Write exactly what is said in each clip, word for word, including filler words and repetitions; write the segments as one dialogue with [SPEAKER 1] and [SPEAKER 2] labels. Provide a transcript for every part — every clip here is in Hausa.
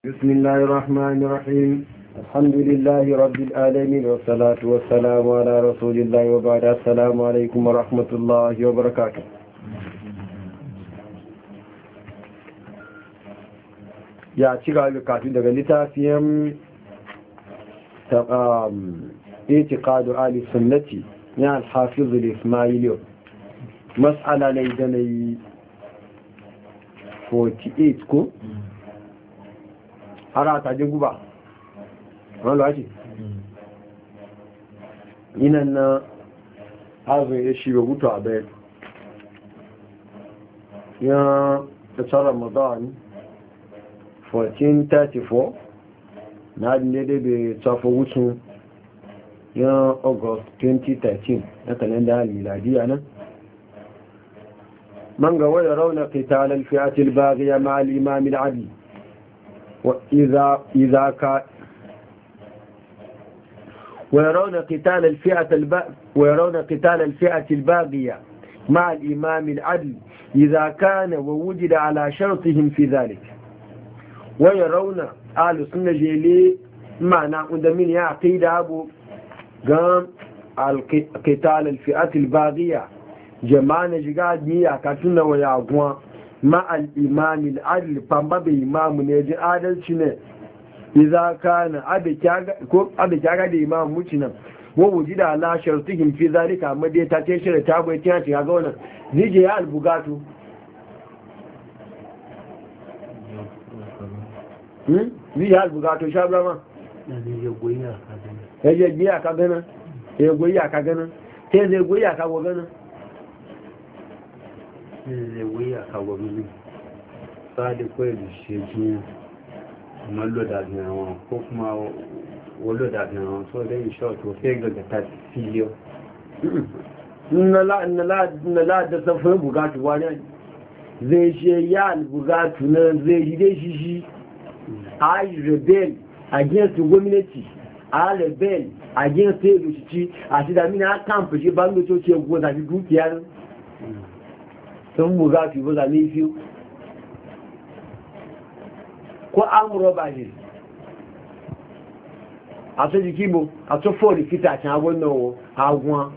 [SPEAKER 1] بسم الله الرحمن الرحيم الحمد لله رب العالمين والصلاة والسلام على رسول الله وبعد السلام عليكم ورحمة الله وبركاته. يا شيخ الكاتب daga littafin اعتقاد آل السنة يا الحافظ الإسماعيلي مسألة ليدني أربعة وأربعين كو ara ta jin guba wani lati yinan na hazin ya shiga gutu a bayan ya ta ramadan fourteen thirty-four na adin daidai bai tsafo wucin ya august twenty thirteen na kalenda miladiya nan من قوي يرون قتال الفئة الباغية مع الإمام العدل وإذا إذا كان ويرون قتال الفئة الب... ويرون قتال الفئة الباغية مع الإمام العدل إذا كان ووجد على شرطهم في ذلك. ويرون أهل السنة جيلي معنى عندما يعقيد أبو قام قتال الفئة الباغية جمعنا جقاد مياه كاتونا ويعقوا مع الإمام العدل فانباب إمام نيجي عادل شنة إذا كان أبي كاغا دي إمام مجنم ووجد على شرطهم في ذلك مدي تاتيشر تابو يتيانتي أقونا نيجي يا البغاتو نيجي يا البغاتو شابلا ما يجي بيا كاغنا يجي بيا كاغنا تيزي بيا كاغنا
[SPEAKER 2] zai wuya ka gwamnati sadi kawai da sheki mallo da dinawa ko kuma wallo da dinawa so dai in sha to sai ga ta filiyo
[SPEAKER 1] na la na la na la da safin bugatu wani zai she ya bugatu na zai yi dai shi shi ai rebel against gwamnati a rebel against the a shi da mina camp shi ban da ce go da dukiya sun buga fi buga ne fiye ko amuro ba ne a tó jiki bo a tó fọ́ọ̀lì fita can agbon náà agun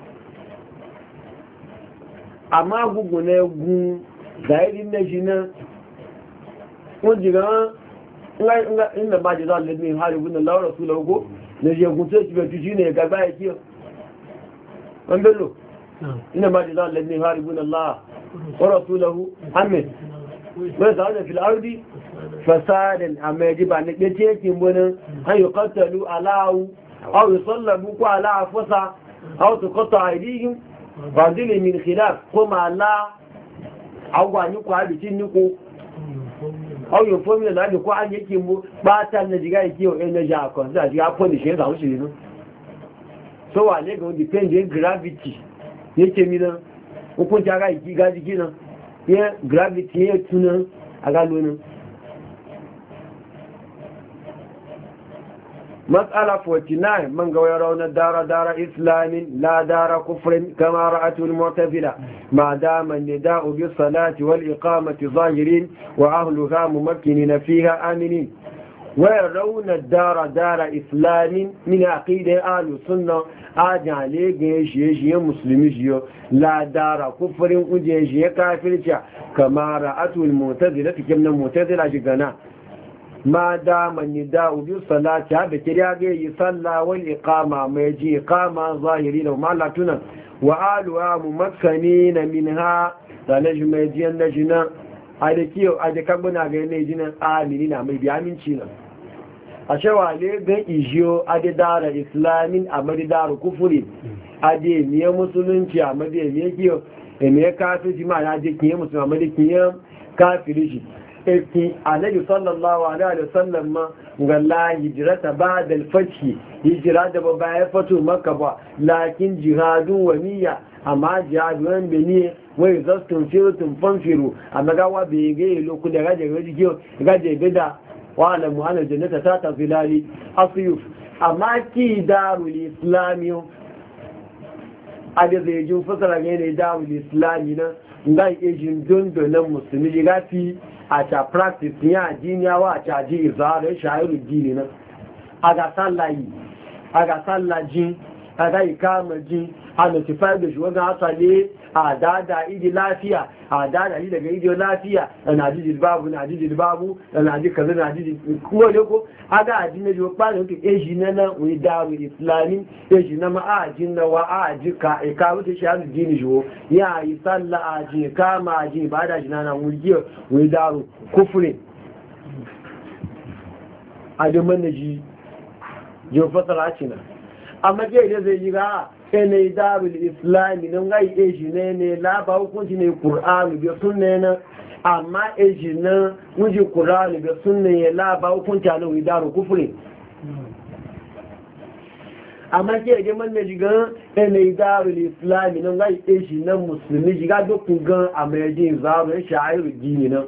[SPEAKER 1] amma agugun na egun zairi na shi na wọ́n jira inda ba ji za lalmi haribu na laura su lauko na jegun tó ti betu shi ne gaba ya kiyo wọ́n bello inda ba ji za lalmi haribu na laura ورسوله حمد ويزعون في الأرض فسادا أما يجب أن يتيكم بنا أن يقتلوا على أو يصلبوا على عفصة أو تقطع أيديهم فاضل من خلاف قم على أو أن يقع بسنكم أو يفهم لنا أن يقع أن يكيموا باتا نجيغا يكيو إن نجاكم نجيغا فوني شيء زعو شيء so عليك on depend on gravity yake mina hukunci aga iki gaji gina ya gravity ya tunan a galonin matsala forty-nine man ga wayar raunar dara dara islamin la dara kufrin kama ra'atul mu'tazila ma dama nida'u bis salati wal iqamati zahirin wa ahluha mumakkinina fiha aminin wayar raunar dara dara islamin min aqida ahlus sunna ajale ga shi musulmi shiyo la dara kufurin uje shi ya kafirci kama ra'atul mu'tazila tikin nan mu'tazila shi gana ma da man nida'u bi salati da kiriya ga yi salla wal iqama mai ji iqama zahiri da malatuna wa aluha mumakkanina minha sanaji mai ji annajina a da kiyo a da kabuna ga ne jinan aminina mai bi aminci na a cewa ne gan ijiyo adidara islamin a madidara kufuri ademiye musulunci a mademiye kiyo emiye kafin jima ya je kiye musulun a madikiye kafiri shi efi annabi sallallahu alaihi wasallam ma ga la hijrata ba'da al-fath hijira da ba ya fatu makka ba lakin jihadun wa niyya amma jihadun be ne wai zastun firtun fanfiru amma ga wa be ga loku da gaje gaje kiyo gaje gida wa'alamu ana jannata ta ta filali asiyuf amma ki darul islami a da zai jin fasara ne ne darul islami na ngai ejin dondo na musulmi gafi a ta practice ya jiniyawa a ta ji izharin sha'iru dini nan a ga sallayi a ga sallajin a ga ikamajin a notify da shi wajen asali a dada idi lafiya a dada idi daga idi lafiya da na ji jilbabu na ji jilbabu da na ji kaza na ji kuma ne ko a ga ajin na jiwa kpanin ka eji na nan wani dawo islami eji na ma ajin na wa aji ka e ka wuce shi hannu jini jiwo ya yi sallah aji kama aji ba da jina na wuri wani dawo kufurin a da manaji jiwa fasara cina amma ke da zai yi ga ene darul islami don gai eji ne ne laba hukunci ne qur'ani bi sunne na amma eji na wuji qur'ani bi sunne ya laba hukunci ne wi daru kufri amma ke ga man ne jiga ene darul islami don gai eji na musulmi jiga dokun gan amaji zaru sha'iru dini na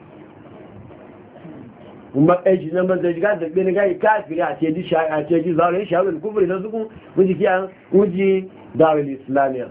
[SPEAKER 1] kuma eji na manzan shiga da ɗin gai kafiri a ce ji a ce ji zaune shawarar kufuri na zukun wuji kiyan wuji darul islamiyya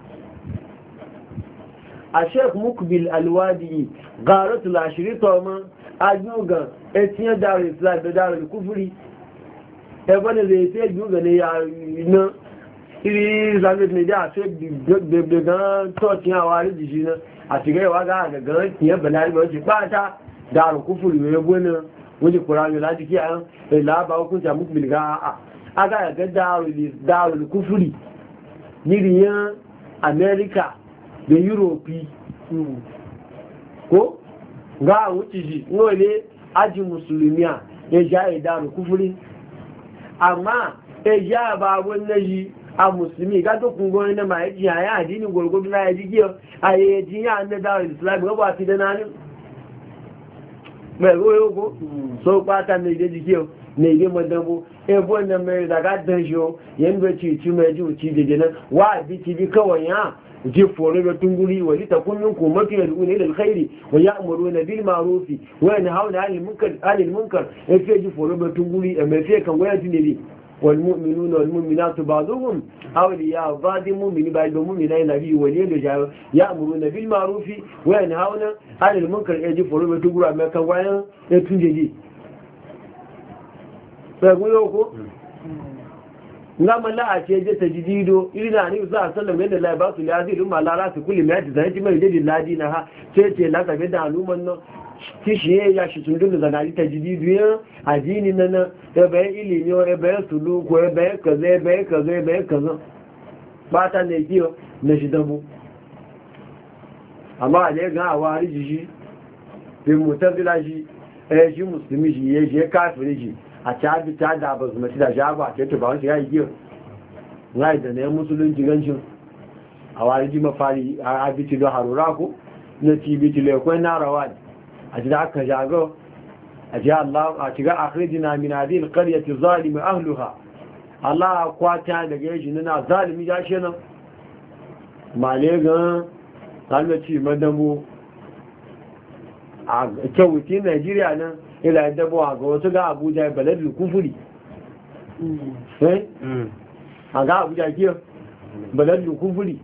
[SPEAKER 1] a sheik mukbil alwadi garatul ashiri toma a yuga etiyar darul islam da darul kufuri ebe ne zai sai yuga ne ya na iri zanen ne da a sai gbegbegan tocin a wari jishi na a shiga yawa ga gaggan kiyar balari ba wace ba ta da kufuri ne gona wani kurani lati ki an la ba ku ta muku bilga a aga ga darul darul kufuri niriyan America da Europe ko ga wuci ji ngole aji musulmiya ya ja darul kufuri amma e ja ba wannan ji a musulmi ga dokun goyi na mai ji ya addini gurgudu na ya ji giyo aye ji ya na darul islam ga ba ti da nanin mai ruwa yau so kwata mai da jike mai da madambo ebo na mai daga danjo yanda ci ci mai ji uci da jana wa bi ci bi kawai ya ji foro da tunguri wa li takun minkum mafi yad'una ila alkhairi wa ya'muruna bil ma'ruf wa yanhauna 'anil munkar 'anil munkar e fe ji foro da tunguri e mai fe kan waya tinili wal mu'minuna wal mu'minatu ba'dhum awliya ba'd mu'mini ba'd mu'minai nabi waliyan da ya'muruna bil ma'ruf wa yanhauna 'anil munkar e ji foro da tunguri e mai kan waya e tunjeji sai goyo ko ngama la a ce je tajdido ina ni za sallam yadda la ba su lazi rumma la ra su kulli mai da ji mai da ladi na ha ce ce la ka da aluman no kishi ya shi tun dun da na ta tajdido ya ajini nan da bai ilimi o bai sulu ko bai kaza bai kaza bai kaza ba ta ne kiyo na shi dabu amma ne ga awari ji bi mutazila ji eh ji muslimi ji ye je kafiri ji a cabi ta da ba su mace da shago a ceto ba wani shiga igiyar rai da na yan musulunci gancin a wani ji mafari a abiti don harura ko na cibiti laikwai na rawa a ji da aka shago a ji Allah a shiga akhrijina min hadhihi alqaryati zalimi ahluha Allah kwata daga yaji na zalimi ya shi nan male gan salmaci madamu a kyauti Najeriya nan ila yadda bawa ga wasu ga Abuja baladul kufuri eh a ga Abuja kiyo baladul kufuri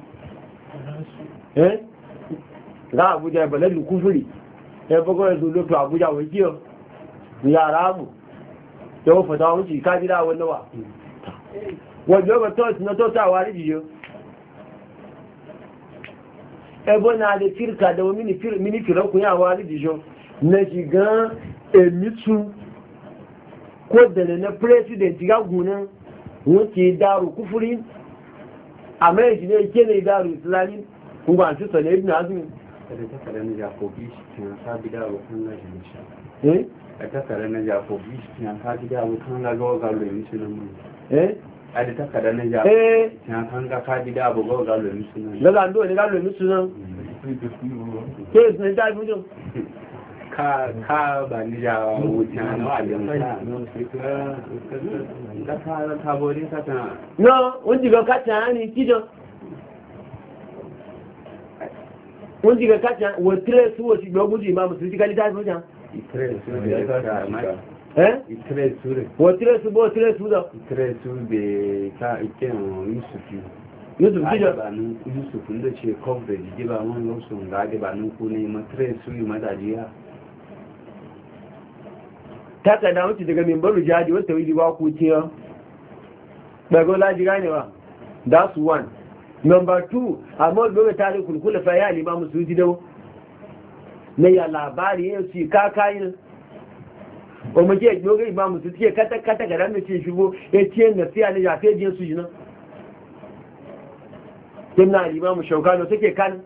[SPEAKER 1] eh ga Abuja baladul kufuri ya bago da zuwa to Abuja wai kiyo ya ramu to fa ta wuce ka jira wannan wa wajen ba to na to ta wari jiyo ebo na da firka da mini fir mini firakun ya wari jiyo na shiga emitu ko da na president ga gunan wuce daru kufuri a mai shi ne ke ne daru islami kuma a cikin ne ibn azumi
[SPEAKER 2] da ta kare na jakobi shi kan sabi da abokan na shi
[SPEAKER 1] eh
[SPEAKER 2] a ta kare na jakobi shi kan sabi da abokan na gawa ga lori shi nan mun
[SPEAKER 1] eh
[SPEAKER 2] a da ta kare na jakobi shi kan ga sabi da abokan ga lori shi nan
[SPEAKER 1] ga ando ne ga lori shi nan ke ne da mu
[SPEAKER 2] ka ka ba ni ja wuce na wajen ka ka ta bori ka ta
[SPEAKER 1] no wunji ga kacha ni kido wunji ga kacha wo tre su wo si gbogu ji ma musu ti kali ta fuja
[SPEAKER 2] itre su de ka ma
[SPEAKER 1] eh
[SPEAKER 2] itre su de
[SPEAKER 1] wo tre su bo tre su do
[SPEAKER 2] itre su de ka ike on yusufi
[SPEAKER 1] yusuf kijo
[SPEAKER 2] ba nun yusuf da ce coverage ji ba mun lo sun ga ba nun ku ne matre su yi madajiya
[SPEAKER 1] ta kada wuce daga mimbaru jadi wata widi ba ku tiyo daga laji ganewa that's one. Number two, amma dole tare kulkula fa ya limamu su ji dawo na ya labari ya ci kakayin o mu ke dogo imamu su ce kata kata ga ran ce shigo ya ce na siya ne ya fe jin su jina kinna limamu shaukano take kan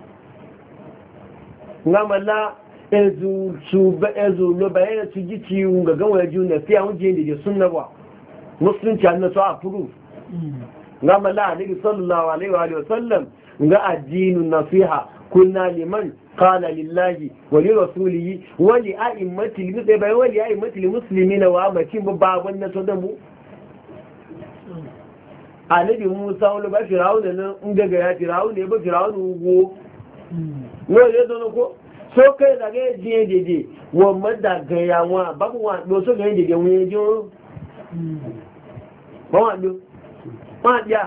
[SPEAKER 1] ngamalla ezu su ba ezu lo bayan su ji ci ga gawa ju na siya mun je da sunna ba musulunci annabi sa approve gama la nabi sallallahu alaihi wa sallam ga addinin nasiha kunna liman qala lillahi wa li rasulihi wa li a'immati li bai wa li a'immati li muslimina wa amati ba wannan to da mu annabi Musa wala ba firawuna nan in daga ya firawuna ba firawuna go no le don ko so kai da ga je je je wa madda ga yawa ba ku wa do so ga je je mu je ba wa do ma dia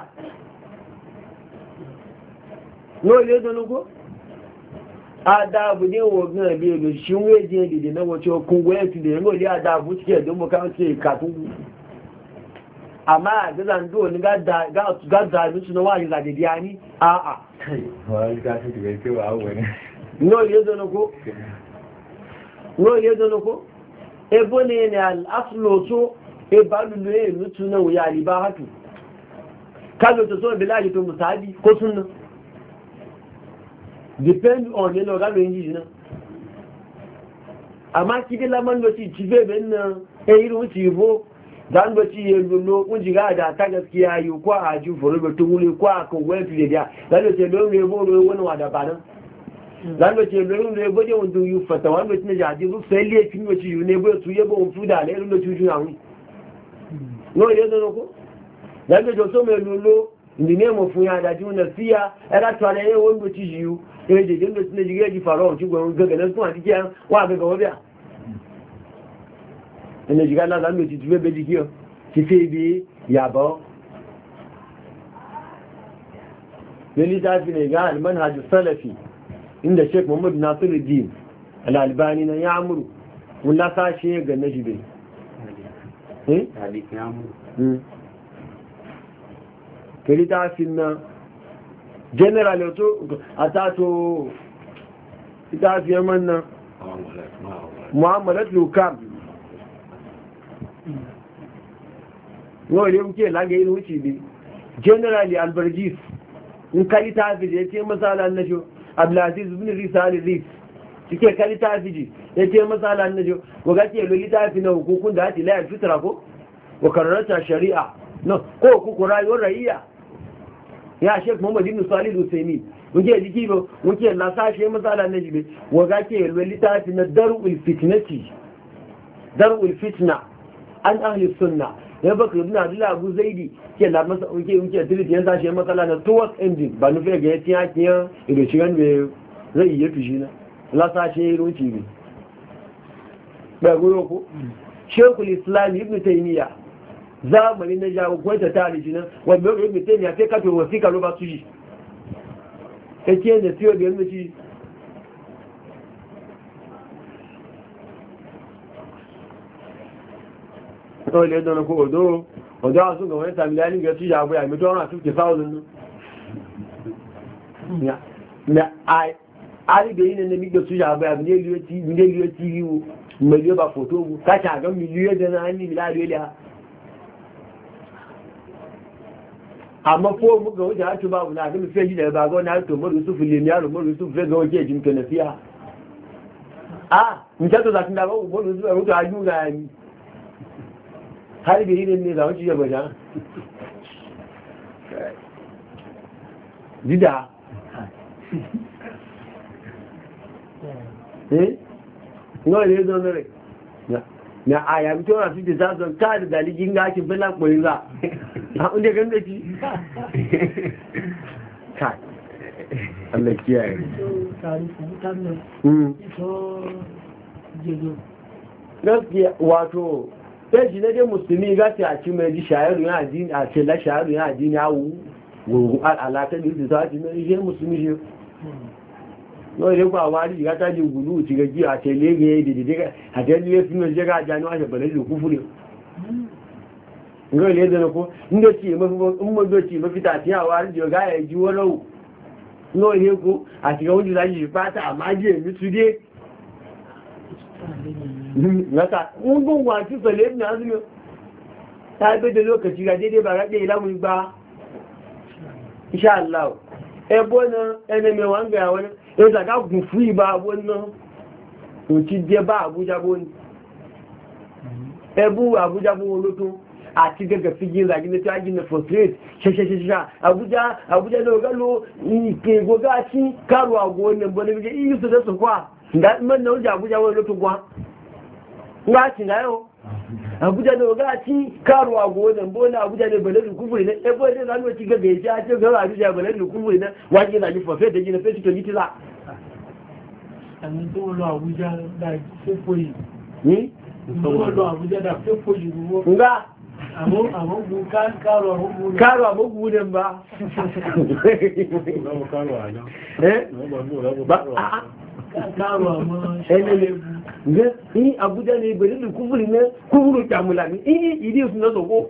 [SPEAKER 1] no le don ko adabu ne wo gan bi lo shi we je de na wo cho kun we ti de no le adabu ti ke do mo kan se ka tun amma da zan do ni ga da ga ga da ni suna wa yi za de dia ni a a
[SPEAKER 2] wa ga ti de ke wa wo ne
[SPEAKER 1] no le don ko no le don ko e bone ne al aslo so e balu le mutu na wo ya libahatu kazo to so bilahi to musabi ko sunna depend on you know ga menji na amma kidi la man loti tibe ben na e iru ti bo dan ba ti yelo no kun jiga da ta gaskiya yu ko aju foro be to wule ko ko we ti dia dan ce lo ne bo ro wani wada banan dan ba ce lo ne bo je wondu yu fata wan be ti ja ji ru sai le ti no ti yu ne bo tu ye bo fu da le ru no tu ju awun no ye no ko dan be jo so me lo lo ndi ne mo fu ya da ju na siya era to ale ye won go ti yu e je je no ti ne jiga ji faro ti go ga ga na so ati ya wa ga ga wo bia ene jiga na zan ti tube be dikio ti fe bi yabo lili ta fi ne ga al-manhaj salafi inda Sheikh Muhammad Nasiruddin al-Albani na ya'muru wala sa shi ga najibe eh
[SPEAKER 2] hadith ya'muru
[SPEAKER 1] hmm keli ta fi na general to atato ita fi manna mu'amalat lukam yau ne muke lage yin wuce ne generally albergis in kalita fiji ya ce masala na jo abdulaziz bin risali ris cike kalita fiji ya ce masala na jo waga ke lolita fi na hukukun da ake layar fitra ko wakararata shari'a no ko hukukun rayuwar rayiya ya shek muhammad ibn salih husaini muke jiki ba muke lasashe masala na jibe waga ke lolita fi na darul fitnati darul fitna an ahli sunna ya baka ibn abdullah abu zaidi ke la masa uke uke diriti yan sashi matsala na towards ending ba nufi ga yatin hakiyan ido shigan da zai yi tushi na la sashi ruci ne ba goro ko shekul islam ibn taymiya zamani na jawo kwanta tarihi nan wanda ibn taymiya sai ka to wasika lo ba su shi kake ne tiyo da yanzu shi ọ̀lẹ́ ẹ̀dọ́nà kó ọ̀dọ́ ọ̀dọ́ àtúnkọ̀ wọ́n tàbí láàrín gẹ̀ẹ́ tí ìyàwó àmì tó rán fifty thousand ní àrígbẹ̀ yìí nínú mígbẹ̀ tí ìyàwó àmì nílé tí ríwo mẹ́lú ọba fòtó ogun káàkiri àgọ́ mílú ẹ̀dẹ́nà ní ìlàrí ilẹ̀ àmọ́ fóòmù gan ó jẹ́ àtúbà wọn àgbẹ̀mí fẹ́ yìí lẹ́bàá gọ́ náà tó mọ́rù sùfù lè mìíràn mọ́rù sùfù fẹ́ gan ó jẹ́ ìjìm kẹ̀nẹ̀ sí à ah nǹkan tó láti dábọ́ mọ́rù sùfù ẹ̀rọ tó ajú ra ẹni har da yi ne za wuce yaba jan dida eh no ne zo ne na aya mi to na fi da zan ka da daligin gashi bala koyin za a inda gan da ci kai Allah kiyaye gaskiya wato sai shi na dai musulmi ga ta ci mai ji shayaru ya addini a ce la shayaru ya addini awu gungun al'alata da su sa'ati na ishe musulmi shi no ile kwa wari ga ta jin gulu ti ga ji a tele ga yi dide a tele su ne ga jani wa bale da kufure ngo ile da ko ndo ci ma in mo do ci ma fita ti a wari ga ya ji wolo no ile ko a ti ga wani da ji fata amma je mi su de naka un gun wa ci sale ne azumi ta bai da lokaci ga daidai ba ga ila mu ba insha Allah ebo na ene me wanga ya wani e da ga gun free ba wannan to ti je ba Abuja boni ebu Abuja bo loto àti gẹ́gẹ́ fi jí ìrìnàjí ní tí a jí ní frustrate ṣẹṣẹṣẹṣẹ Abuja Abuja ní ọgá ló ìpè ìgbógá tí káàrù àgbò ní ẹgbọ́n níbi jẹ́ iye tó tẹ́sùn kọ́ à mẹ́rin oúnjẹ Abuja wọ́n ló tó gbọ́n ńlá ti náà Abuja ní ọgá tí káàrù àgbò ní ẹgbọ́n ní Abuja ní ìbẹ̀lẹ̀ lùkúfù ní ẹgbọ́n ní ìlànà ti gẹ́gẹ́ ìṣẹ́ àti ọgá Abuja ìbẹ̀lẹ̀ lùkúfù ní wájú ìrìnàjí fọ̀fẹ́ tẹ́jí ní fẹ́sì tó yí ti là.
[SPEAKER 3] Ẹni tó lọ Abuja dà fẹ́fọ́ yìí. Tó lọ Abuja dà fẹ́fọ́ yìí. Karo abubu ne ba. Karo amma ẹnẹ́lẹ́ ǹjẹ́ ní Abuja ní ìbẹ̀rẹ̀ lè kúfùrì ní kúfùrù jàmùlà ní ìdí ìdí òsùn náà sọ́kó.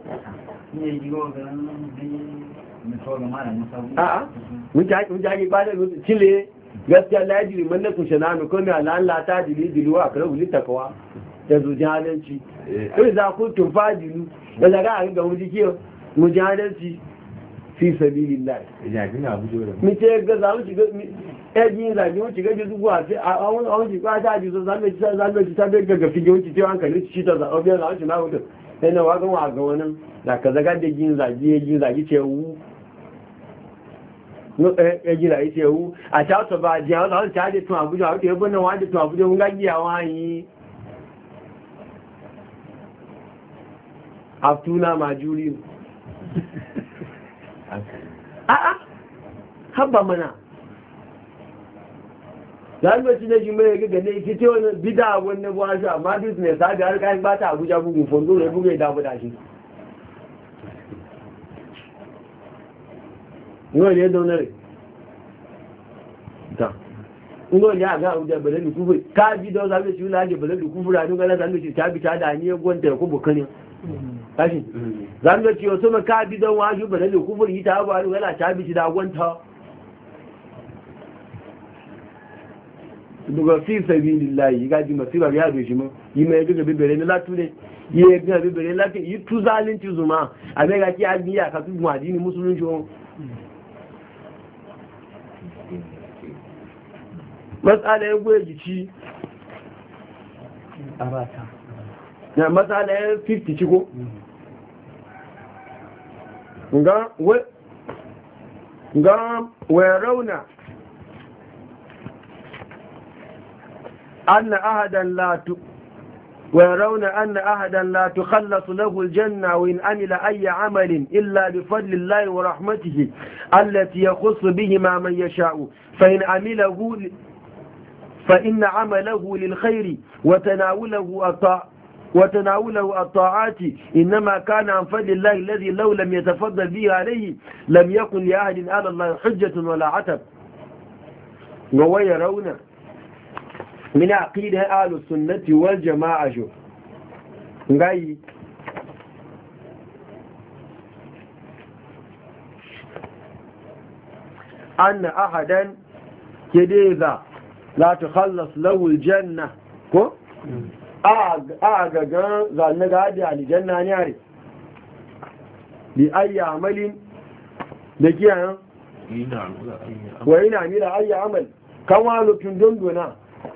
[SPEAKER 3] Mujage ba da cile gaskiya lajiri mallakun shananu kome ala'ala ta jiri jiruwa a karabu littakawa da zujin halanci. Ɗai za ku tufa jiru da zaga a ga wujikiyo mujahadarci fi sabilin lai mace ga za mu shiga ɗajin zage mu shiga ji zuwa sai a wani shiga ta ji so zame ci zame ci ta bai ga gafi yawanci cewa hankali ci ta zaɓa biyar za mu shiga mutum sai na wagon wa ga wani da ka zaga da yin zage ya yin zage ce wu ya yin zage ce wu a ta wata ba jiya wata wata ta je tun abuja wata ya bane wani tun abuja mun gagiya wani aftuna majuri a'a haba mana zalbaci na jimai ya gaga ne fito wani bida wani buwashi amma business ha ga harkar ba ta abuja bugun fondo da bugu ya damu da shi yau ne daunare ta ngo ne a ga abuja bala da kufuri ka bi da zalbaci wula ake bala da kufuri a duk ala zalbaci ta bi ta da ni ya gwanta ya kubu kanin kashi zan ga ciwo sama ka bi don waju ba da kufur yi ta ba wala ta bi da gwanta duga fi sabilillahi ga ji masiba ya do shi mu yi mai ga bibere ne latu ne yi ga bibere latu yi tu zalunci zuma a mai ga ki abiya ka tu mu adini musulunci on masala ya goye gici arata na matsala ya fifty ciko ga wai rauna an na ahadan latu ويرون أن أحدا لا تخلص له الجنة وإن عمل أي عمل إلا بفضل الله ورحمته التي يخص بهما من يشاء فإن عمله فإن عمله للخير وتناوله الطاعة وتناوله الطاعات إنما كان عن فضل الله الذي لو لم يتفضل به عليه لم يكن لأحد على الله حجة ولا عتب. ويرون من عقيدة أهل السنة والجماعة شو غاي أن أحدا كذا لا تخلص له الجنة كو agagan zanen gadi a lijanna ne are bi ayi amalin da kiyayen wa ina mila ayi amal kama lutun dondona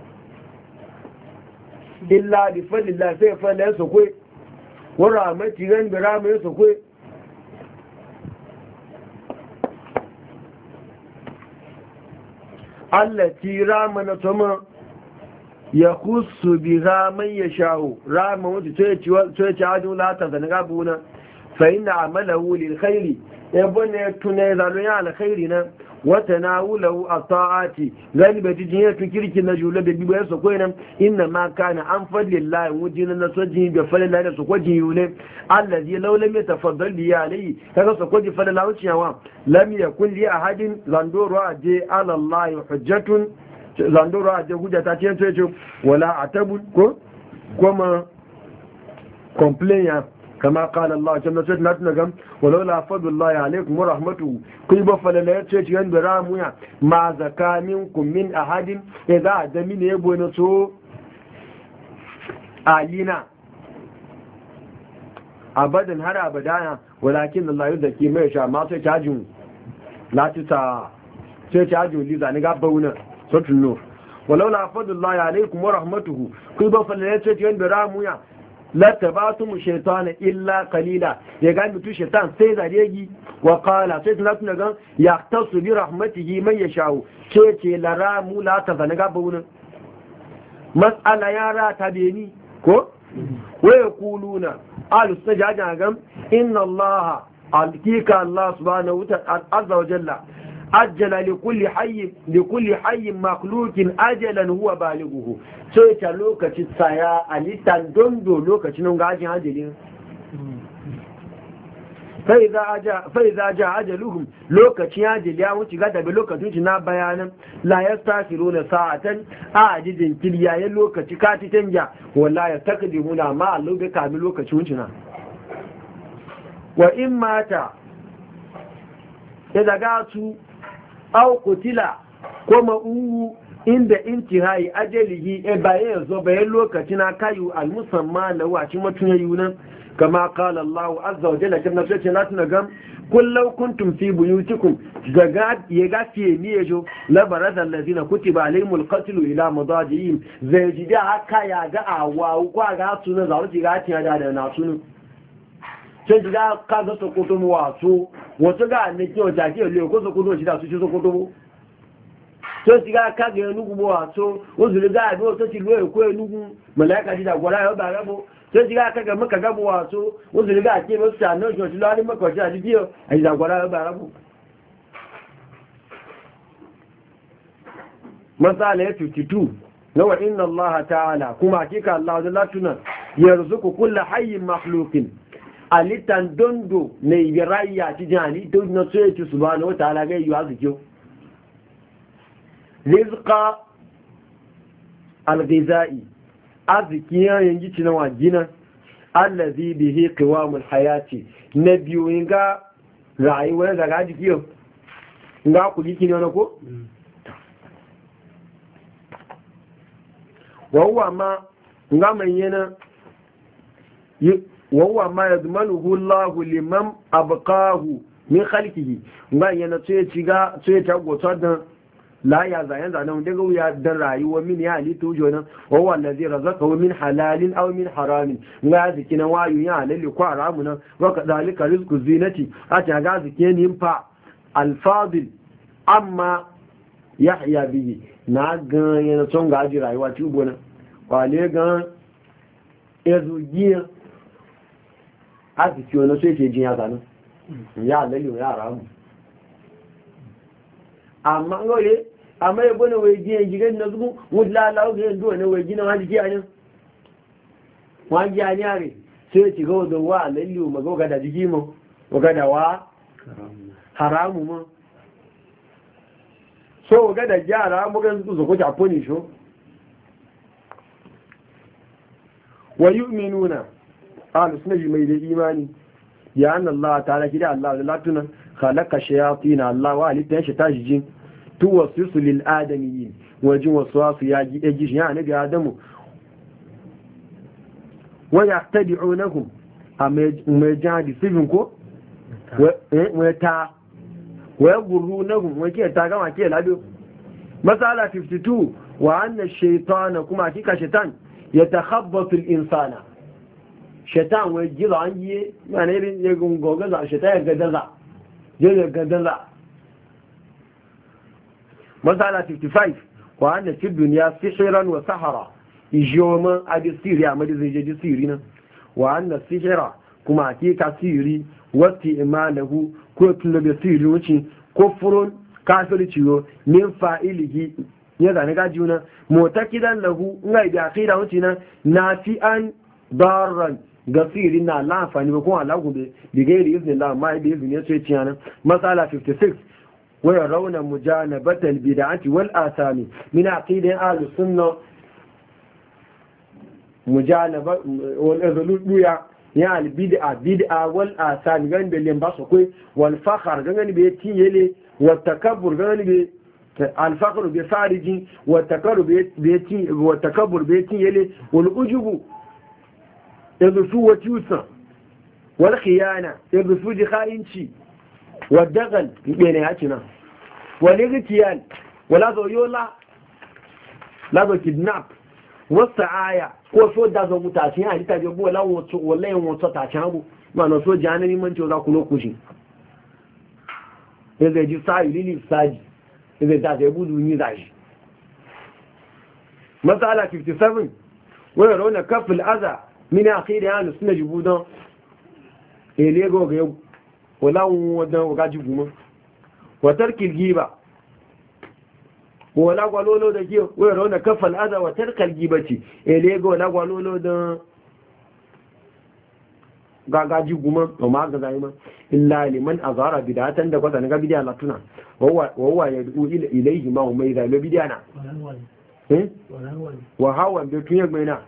[SPEAKER 3] illa bi fadlillah sai fadlan su kwe wa rahmati ran bi rahmati su kwe allati ramana tuma ya kusu bi raman ya sha'u raman wata tsoye ci hajji lata da na gabuna fa ina amalahu lil khairi ya bane tuna ya zalo ya alkhairi nan
[SPEAKER 1] wata na wulahu a ta'ati gani bai jijin ya fi kirki na jula da biyu ya sako nan inna ma kana an fadlin layin wujin na sojin da falin layin su kwajin yule Allah zai laulam ya tafaddal da ya alayi kaga su kwaji falin layin ciyawa lam ya kulli ahadin zandoro a je alallahi hujjatun zandoro a je hujja ta ce ce wala atabu ko kuma complain ya كما قال الله جل وعلا نتنغم ولولا فضل الله عليكم ورحمته كي بفل لا يتشي عند رامويا ما زكى منكم من احد اذا دمين يبو نسو علينا ابدا har abadana walakin Allah yuzaki mai sha ma sai tajin lati ta sai tajin liza ni gabbauna sotun nur walaula fadlullahi alaikum wa rahmatuhu kai bafal la yace عند ramuya latabatum shaytana illa qalila ya ga mutu shaytan sai zaregi wa qala sai tana tuna ga yaqtasu bi rahmatihi man yashau ce ce laramu la ta zanaga bawun mas'ala yara ta beni ko wa yaquluna al sajaja gam inna allaha alkika allah subhanahu wa ta'ala azza wa jalla ajjala li kulli hayy li kulli hayy makhluqin ajalan huwa balighuhu sai ta lokaci tsaya alitan dondo lokacin gajin ajali sai za aja sai za ja ajaluhum lokacin ajali ya wuce ga daga lokacin na bayanan la yastafiruna sa'atan ajidin kiliyayen lokaci ka ti canja wallahi yastakdimuna ma Allah bai kami lokacin wuce na wa in mata idan ga su au kutila ko ma'uwu inda intihai ajalihi e bayan zo bayan lokaci na kayu al-musamma lahu a cikin mutun yayi nan kama qala Allah azza wa jalla kana sai na tuna gam kullu kuntum fi buyutikum daga ya gafiye ni yajo la barada allazina kutiba alaihimul qatlu ila madajihim zai ji da haka ya ga awa ko ga sunu za wuce ga tiya da na sunu sai ji ga ka ga to kutum wato wato ga ne ki o ta ki le ko so kutum shi da su shi so kutum tó ti ká káàkiri ẹnúgbùgbò àtó oṣùlẹ̀ gáàbí ó tó ti ló èkó ẹnúgbùn mọ̀láíkà jíjà gbọ́lá ẹ̀ọ́bà rẹ́bó tó ti ká káàkiri mọ́kàgábò àtó oṣùlẹ̀ gáàkiri ẹ̀mọ́sí ànáṣọ́ ti lọ́wọ́ ní mọ́kànṣẹ́ àti bí ẹ̀jìjà gbọ́lá ẹ̀ọ́bà rẹ́bó. masala fifty two nawa inna Allah ta'ala kuma hakika Allah da latuna yarzuku kullu hayyin makhluqin alitan dondo ne yirayya ti jani to na so yake subhanahu wa ta'ala ga yi azukiyo rizqa al-ghizai azikiya yangi cinan wajina allazi bihi qiwamul hayati nabiyu ga rayuwar da ga jikiyo nga ku jiki ne ko wawa ma nga mai yana wawa ma yadmanuhu Allah liman abqahu min khalqihi nga yana sai ci ga sai ta gota da la ya zayan zanan daga wuya dan rayuwa min ya ali tujo nan wawa allazi razaqahu min halalin aw min haramin nga zikina wayu ya halali ko haramu nan wa kadhalika rizqu zinati ata ga zike ni fa al-fadil amma yahya bihi na gan yana son gaji rayuwa ci ubo nan kwale gan ezugiya a ti fi wani so yake jin ya zanen ya lalyo ya ramu amma ngole amma ya bane wai jiyan jigan na zuku mutlalau ga yanzu wani wai gina wani jiya ne wani jiya ne are sai ya ci gawa da wa lalyo maga da jiki mu waga da wa haramu ma so ga da gyara mugan su ko ta poni sho wa yu'minuna ahlu sunna mai da imani ya anna Allah ta'ala kida Allah da latuna khalaqa shayatin Allah wa alita shi tajin tu wasisu lil adamiyyin wajin waswasu ya ji eji ya nabi adamu wa yaqtadi'unahum amma jadi sibin ko wa ta wa gurru nahum wake ta gama ke lado masala fifty-two wa anna ash-shaytana kuma kika shaytan yatakhabbatu al-insana shaytan wa jira an yi mana irin ya gungoga za shaytan ya gadaza je ya gadaza masala fifty-five wa anna fi dunya sihran wa sahara ijoma adisiri amadi zai je disiri nan wa anna sihra kuma kika siri wati imalahu ko tun da sirri wuce kufurun kafirci yo min fa'ilihi ya zane gaji na mutakidan lahu ngai da akida wuce na nafi'an darran gasirin na lafani ba kuma Allah gobe bi gairi izinin Allah ma bi izinin yaso yace yana masala fifty-six wa yarawna mujanabatal bid'ati wal asami min aqidan ahlus sunna mujanaba wal azluya ya al bid'a bid'a wal asami gan da lemba so koi wal fakhr gan be tiyele wat takabbur gan be al fakhr bi fariji wat takabbur be ti wat takabbur be tiyele wal ujubu يضفوا وتيوسا والخيانة يضفوا دي خائنشي والدغل بين هاتنا والاغتيال ولا ذو يولا لا ذو كدناب والسعايا وصو دا ذو متاشين يعني تجيبوا ولا وصو ولا يوصو تاشابو ما نصو جانني من جوزا كلو كوشي إذا جي سايو ليلي ساجي إذا دا جيبوا دوني داجي مسألة fifty-seven ويرون كف الأذى mini akiri hannu suna jibu don elego ga yau walawun wadda waga jibu ma watar kilgiba wala gwalolo da kiyo wai rauna kafal aza watar kalgiba ce elego wala gwalolo da gaga jibu ma o ma ga zai ma illa liman azara bidatan da kwata na ga bidiya latuna wawa ya du ilaihi ma mai zai lo bidiya na wa hawa da tun yagbai na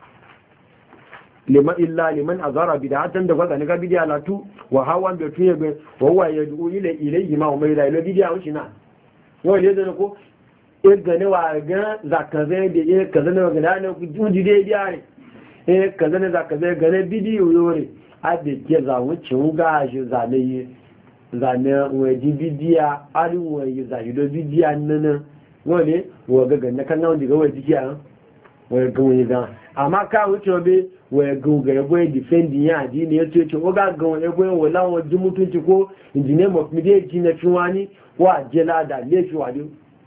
[SPEAKER 1] liman illa liman azara bid'atan da gwada ga bidiya latu wa hawan da tuye be wa huwa yad'u ila ilayhi ma umma ila bidiya wuce na wa le da ko e gane wa ga zakaze da e kaza ne ga ne uji dai biya ne e kaza ne zakaze gane bidiyo yore a da ke za wuce ga shi zane zane wa di bidiya ari wa yi za yi do bidiya nan wole wa ga ganna kan nan diga wa dikiya wa ga wani da amma ka wuce be waya ga ebe defendi ya di ne yace ce oga ga ebe wala wa ji mutunci ko injine mo mide ji na fiwani wa jela da lefi wadi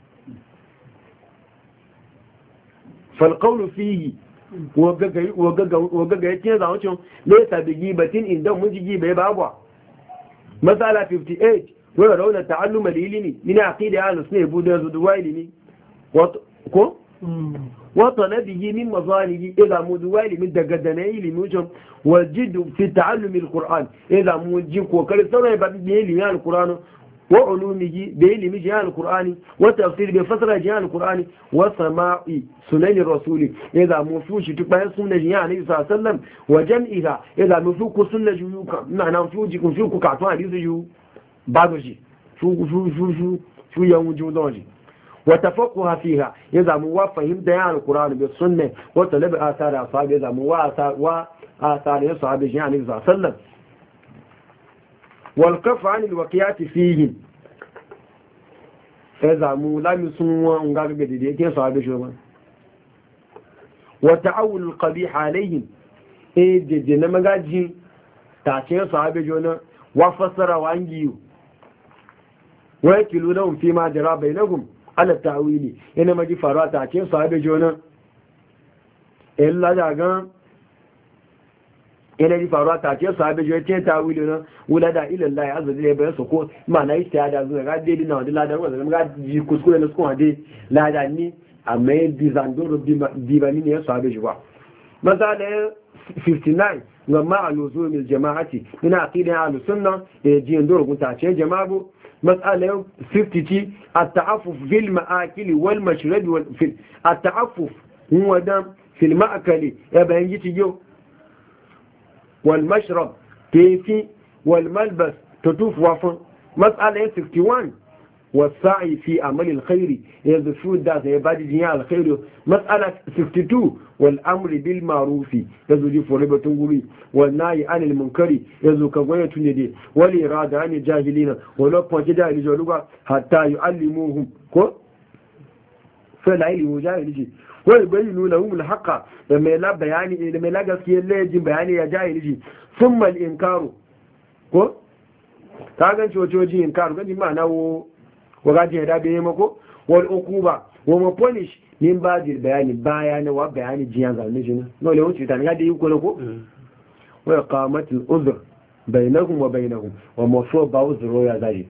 [SPEAKER 1] fal qawlu fihi wa ga wa ga wa ga yace za wucin laysa bi gibatin inda mun ji gibe babu masala fifty-eight wa rauna ta'allum al-ilmi min aqida al-sunna buda zuwaili ni ko وطلبه من مظانه إذا مدوالي من دقدنائي لموجم والجد في تعلم القرآن إذا موجيك وكرر سنة بإلمي القرآن وعلومه بإلمي جهان القرآن وتفسير بفترة جهان القرآن وسماع سنن الرسول إذا مفوش تقبل سنة جهان النبي صلى الله عليه وسلم وجمعها إذا مفوك سنة جيوك معنى مفوجك مفوك كعطوان حديث جيو بعض شيء شو شو شو شو شو يوم جودانجي وتفقها فيها إذا مو فهم ديان القرآن بالسنة وطلب آثار أصحاب إذا مو آثار أصحاب جهان النبي صلى الله عليه وسلم والكف عن الوقيات فيهم إذا مو لم يسموا أنقاذ بديدين صحاب جهان وتعول القبيح عليهم إيه جدنا مقاجين تعشين صحاب جهان وفسر وانجيو ويكلونهم فيما جرى بينهم ala ta'wili yana maji faruwa ta ce sahabe jona illa daga yana ji faruwa ta ce sahabe jona ce ta'wili na wulada ila Allah azza wa jalla su ko mana istiyada zuwa ga dai na wanda ladan wanda ga ji kuskure na su kuma dai ladan ni amma bi zandoro bi bani ne sahabe jiwa masala fifty-nine ga ma'aluzu min jama'ati ina aqida ahlus sunna e ji ndoro kun ta ce jama'u مسألة fifty التعفف في المآكل والمشرب والفي التعفف هو دم في المأكل يبقى يجي تجو والمشرب كيفي والملبس تطوف وفن مسألة fifty-one والسعي في عمل الخير يذفون ذات يبادي جنيا الخير مسألة fifty-two والأمر بالمعروف يذو فريبة تنقلي والنهي عن المنكر يذو كغوية تندي والإرادة عن الجاهلين ولو بوجدا لجولوغا حتى يعلموهم كو فلا يلموا جاهلين ويبينوا لهم الحق لما لا بياني لما لا غسكي لا يجي بياني يا جاهلين ثم الإنكار كو kagan cocoji inkar gani ma'ana wo wagaje da bai mako wal uquba wa ma punish min bajir bayani bayani wa bayani jiyan zalmi jina no le wuce ta ga da yi ko ko wa iqamatul uzr bainahum wa bainahum wa mafru ba uzro ya zai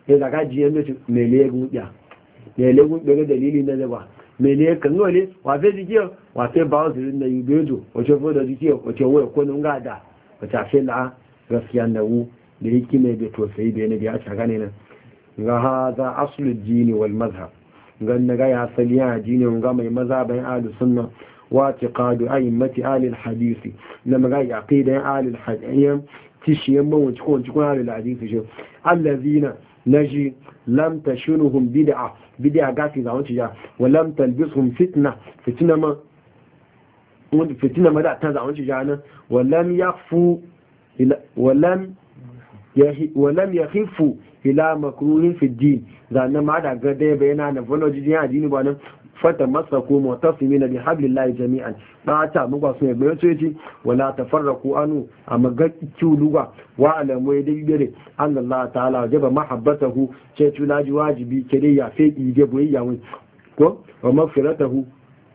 [SPEAKER 3] ya daga jiyan da mai legun ya mai legun daga dalili na zaba mai ne kan nole wafe jikiyo wafe ba wasu na yi bezo wace foda jikiyo wace waya ko nun gada wace afe la gaskiya na wu da yake mai da tosai da yana da ya shaga ne nan ga ha za asulu jini wal mazhab ga na ga ya sali ya jini ga mai mazhaban ahlus sunna wa tiqadu a'immati ahlil hadisi na maga ya aqidan ahlil hadisi tishiyan man wuce ko ko ahlil hadisi shi allazina naji lam tashunuhum bid'a bid'a gafi za wuce ya wa lam talbisuhum fitna fitna ma wanda fitina ma da ta za wuce ya nan wa lam yakhfu wa lam yahi wa lam yakhifu ila makruhin fi din zanna ma da ga dai bayana na fonoji din addini ba nan fata masaku mutasimina bi hablillahi jami'an ba ta mu ba su yabe yace wala tafarraqu anu amma ga kiuluga wa alamu ya dibire Allah ta'ala wajaba mahabbatahu ce tulaji wajibi kede ya fe ide boyayya wani ko wa maghfiratahu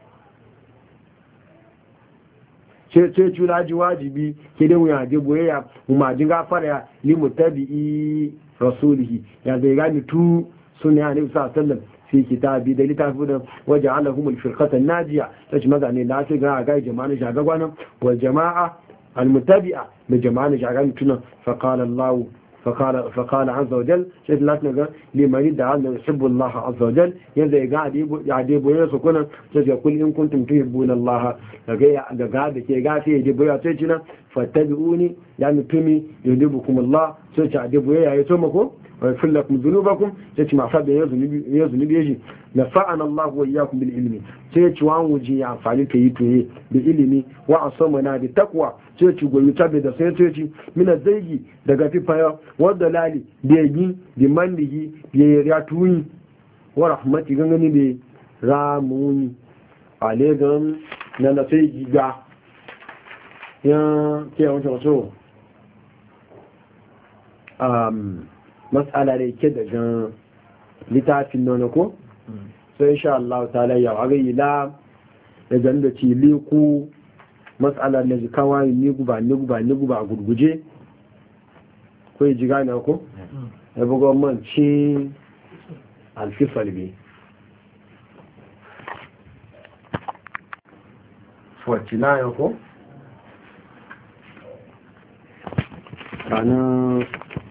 [SPEAKER 3] ce ce tulaji wajibi kede mu ya de boyayya mu ma jinga fara li mutabi'i rasulihi ya zai gani tu sunna ne sallallahu alaihi wasallam في كتابي دليل تعرفون وجعلهم الفرقة الناجية تش ماذا ني لا تجا غاي جماعه شاغوانا والجماعه المتبعه لجماعه شاغان فقال الله فقال فقال عز وجل شيء لا تنغ لمن يدعى ان يحب الله عز وجل ينزل قاعد يعدي بويه سكون يقول ان كنتم تحبون الله ga ga da ke gafe ya jibo ya ce cina fattabi'uni ya mutumi yuhibbukum Allah sai ta jibo ya yi to mako wa yaghfir dhunubakum sai ci mafa da yazunubi yazunubi yaji nafa'ana Allah wa iyyakum bil ilmi sai ci wan wuji ya amfani ta yi toye da ilimi wa asamana da takwa sai ci goyi tabe da sai sai ci mina zaigi daga fifaya wa dalali da yi da mandihi da ya tuni wa rahmati gangani da ramuni alegan na na sai giga ya ke wancan wato um matsala da ke daga littafin nono ko sai insha Allah ta'ala ya wa gai la da ganda ci liku matsala da kawai ni guba ni guba ni guba gurguje ko yi jiga na ko ya bugo man ci alfifalbi forty-nine ko ranar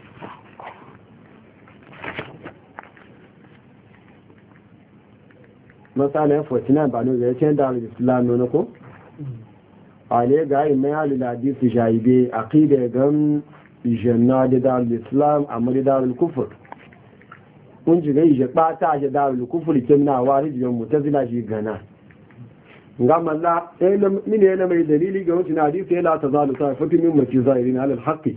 [SPEAKER 3] matsalin forty-nine ba ne ya ce da islamu na ko a ne ga yi mai haliladi su shaibe a kai da gan ijanna da darul islam a mari darul kufur kun ji ga ije ɓata a darul kufur kimna wa rijiyar mutazila shi gana gama la mini yana mai dalili ga wucin hadisi ya la ta zalu ta fati min mace zahirin halal haƙƙi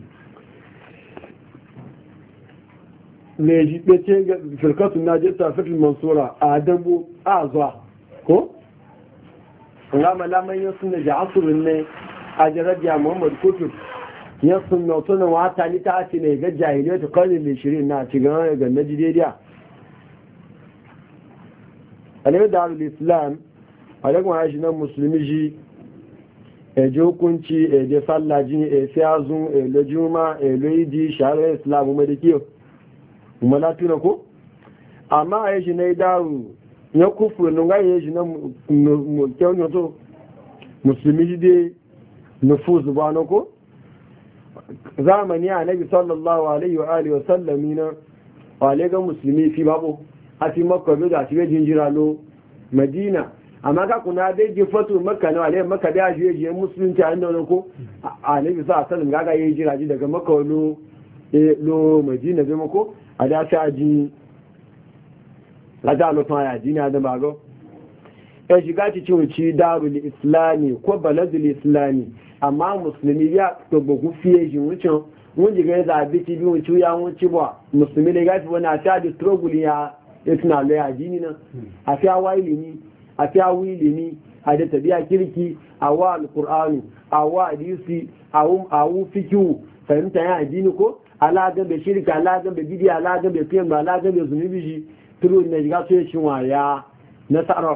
[SPEAKER 3] ne ji ɓece ga firkatun na jeta fitil mansura a dambu a zuwa ko? gama la man yasun da ja asurin ne a jarabiya muhammad kutub yasun na otunan wata ni ta ce ne ga jahiliyar ta karni mai shirin na ci gana ga najeriya alayhi da al-islam alaikun haishi nan musulmi ji eje hukunci eje sallaji efe azun elo juma elo idi shaharar islamu madikiyo umala tuna ko amma a yashi na idaru ya kufu nunga yashi na kyau ne to musulmi ji dai nufus ba na ko zamani a nabi sallallahu alaihi wa alihi wa sallami na wale musulmi fi babu a fi makka da shi jinjira lo madina amma ka kuna dai ji fatu makka ne wale makka da shi je musulunci an dawo ko a nabi sa sallam gaga yayi jiraji daga makka lo e lo madina zama ko a da ta ji la da lo fa ya dina da bago e shiga ci ci wuci darul islami ko baladul islami amma musulmi ya to bugu fiye shi wucin mun ji ga da bi ci bi wuci ya wuci ba musulmi ne ga fi wani a ta di struggle ya itna lo ya dini na a fi awaili ni a fi awili ni a da tabiya kirki a wa alkur'anu a wa hadisi a wu fikihu fahimta ya addini ko alaga bai shirka alaga bai bidi alaga bai fiye ba alaga bai zunubi shi turu ne ga so shi waya nasara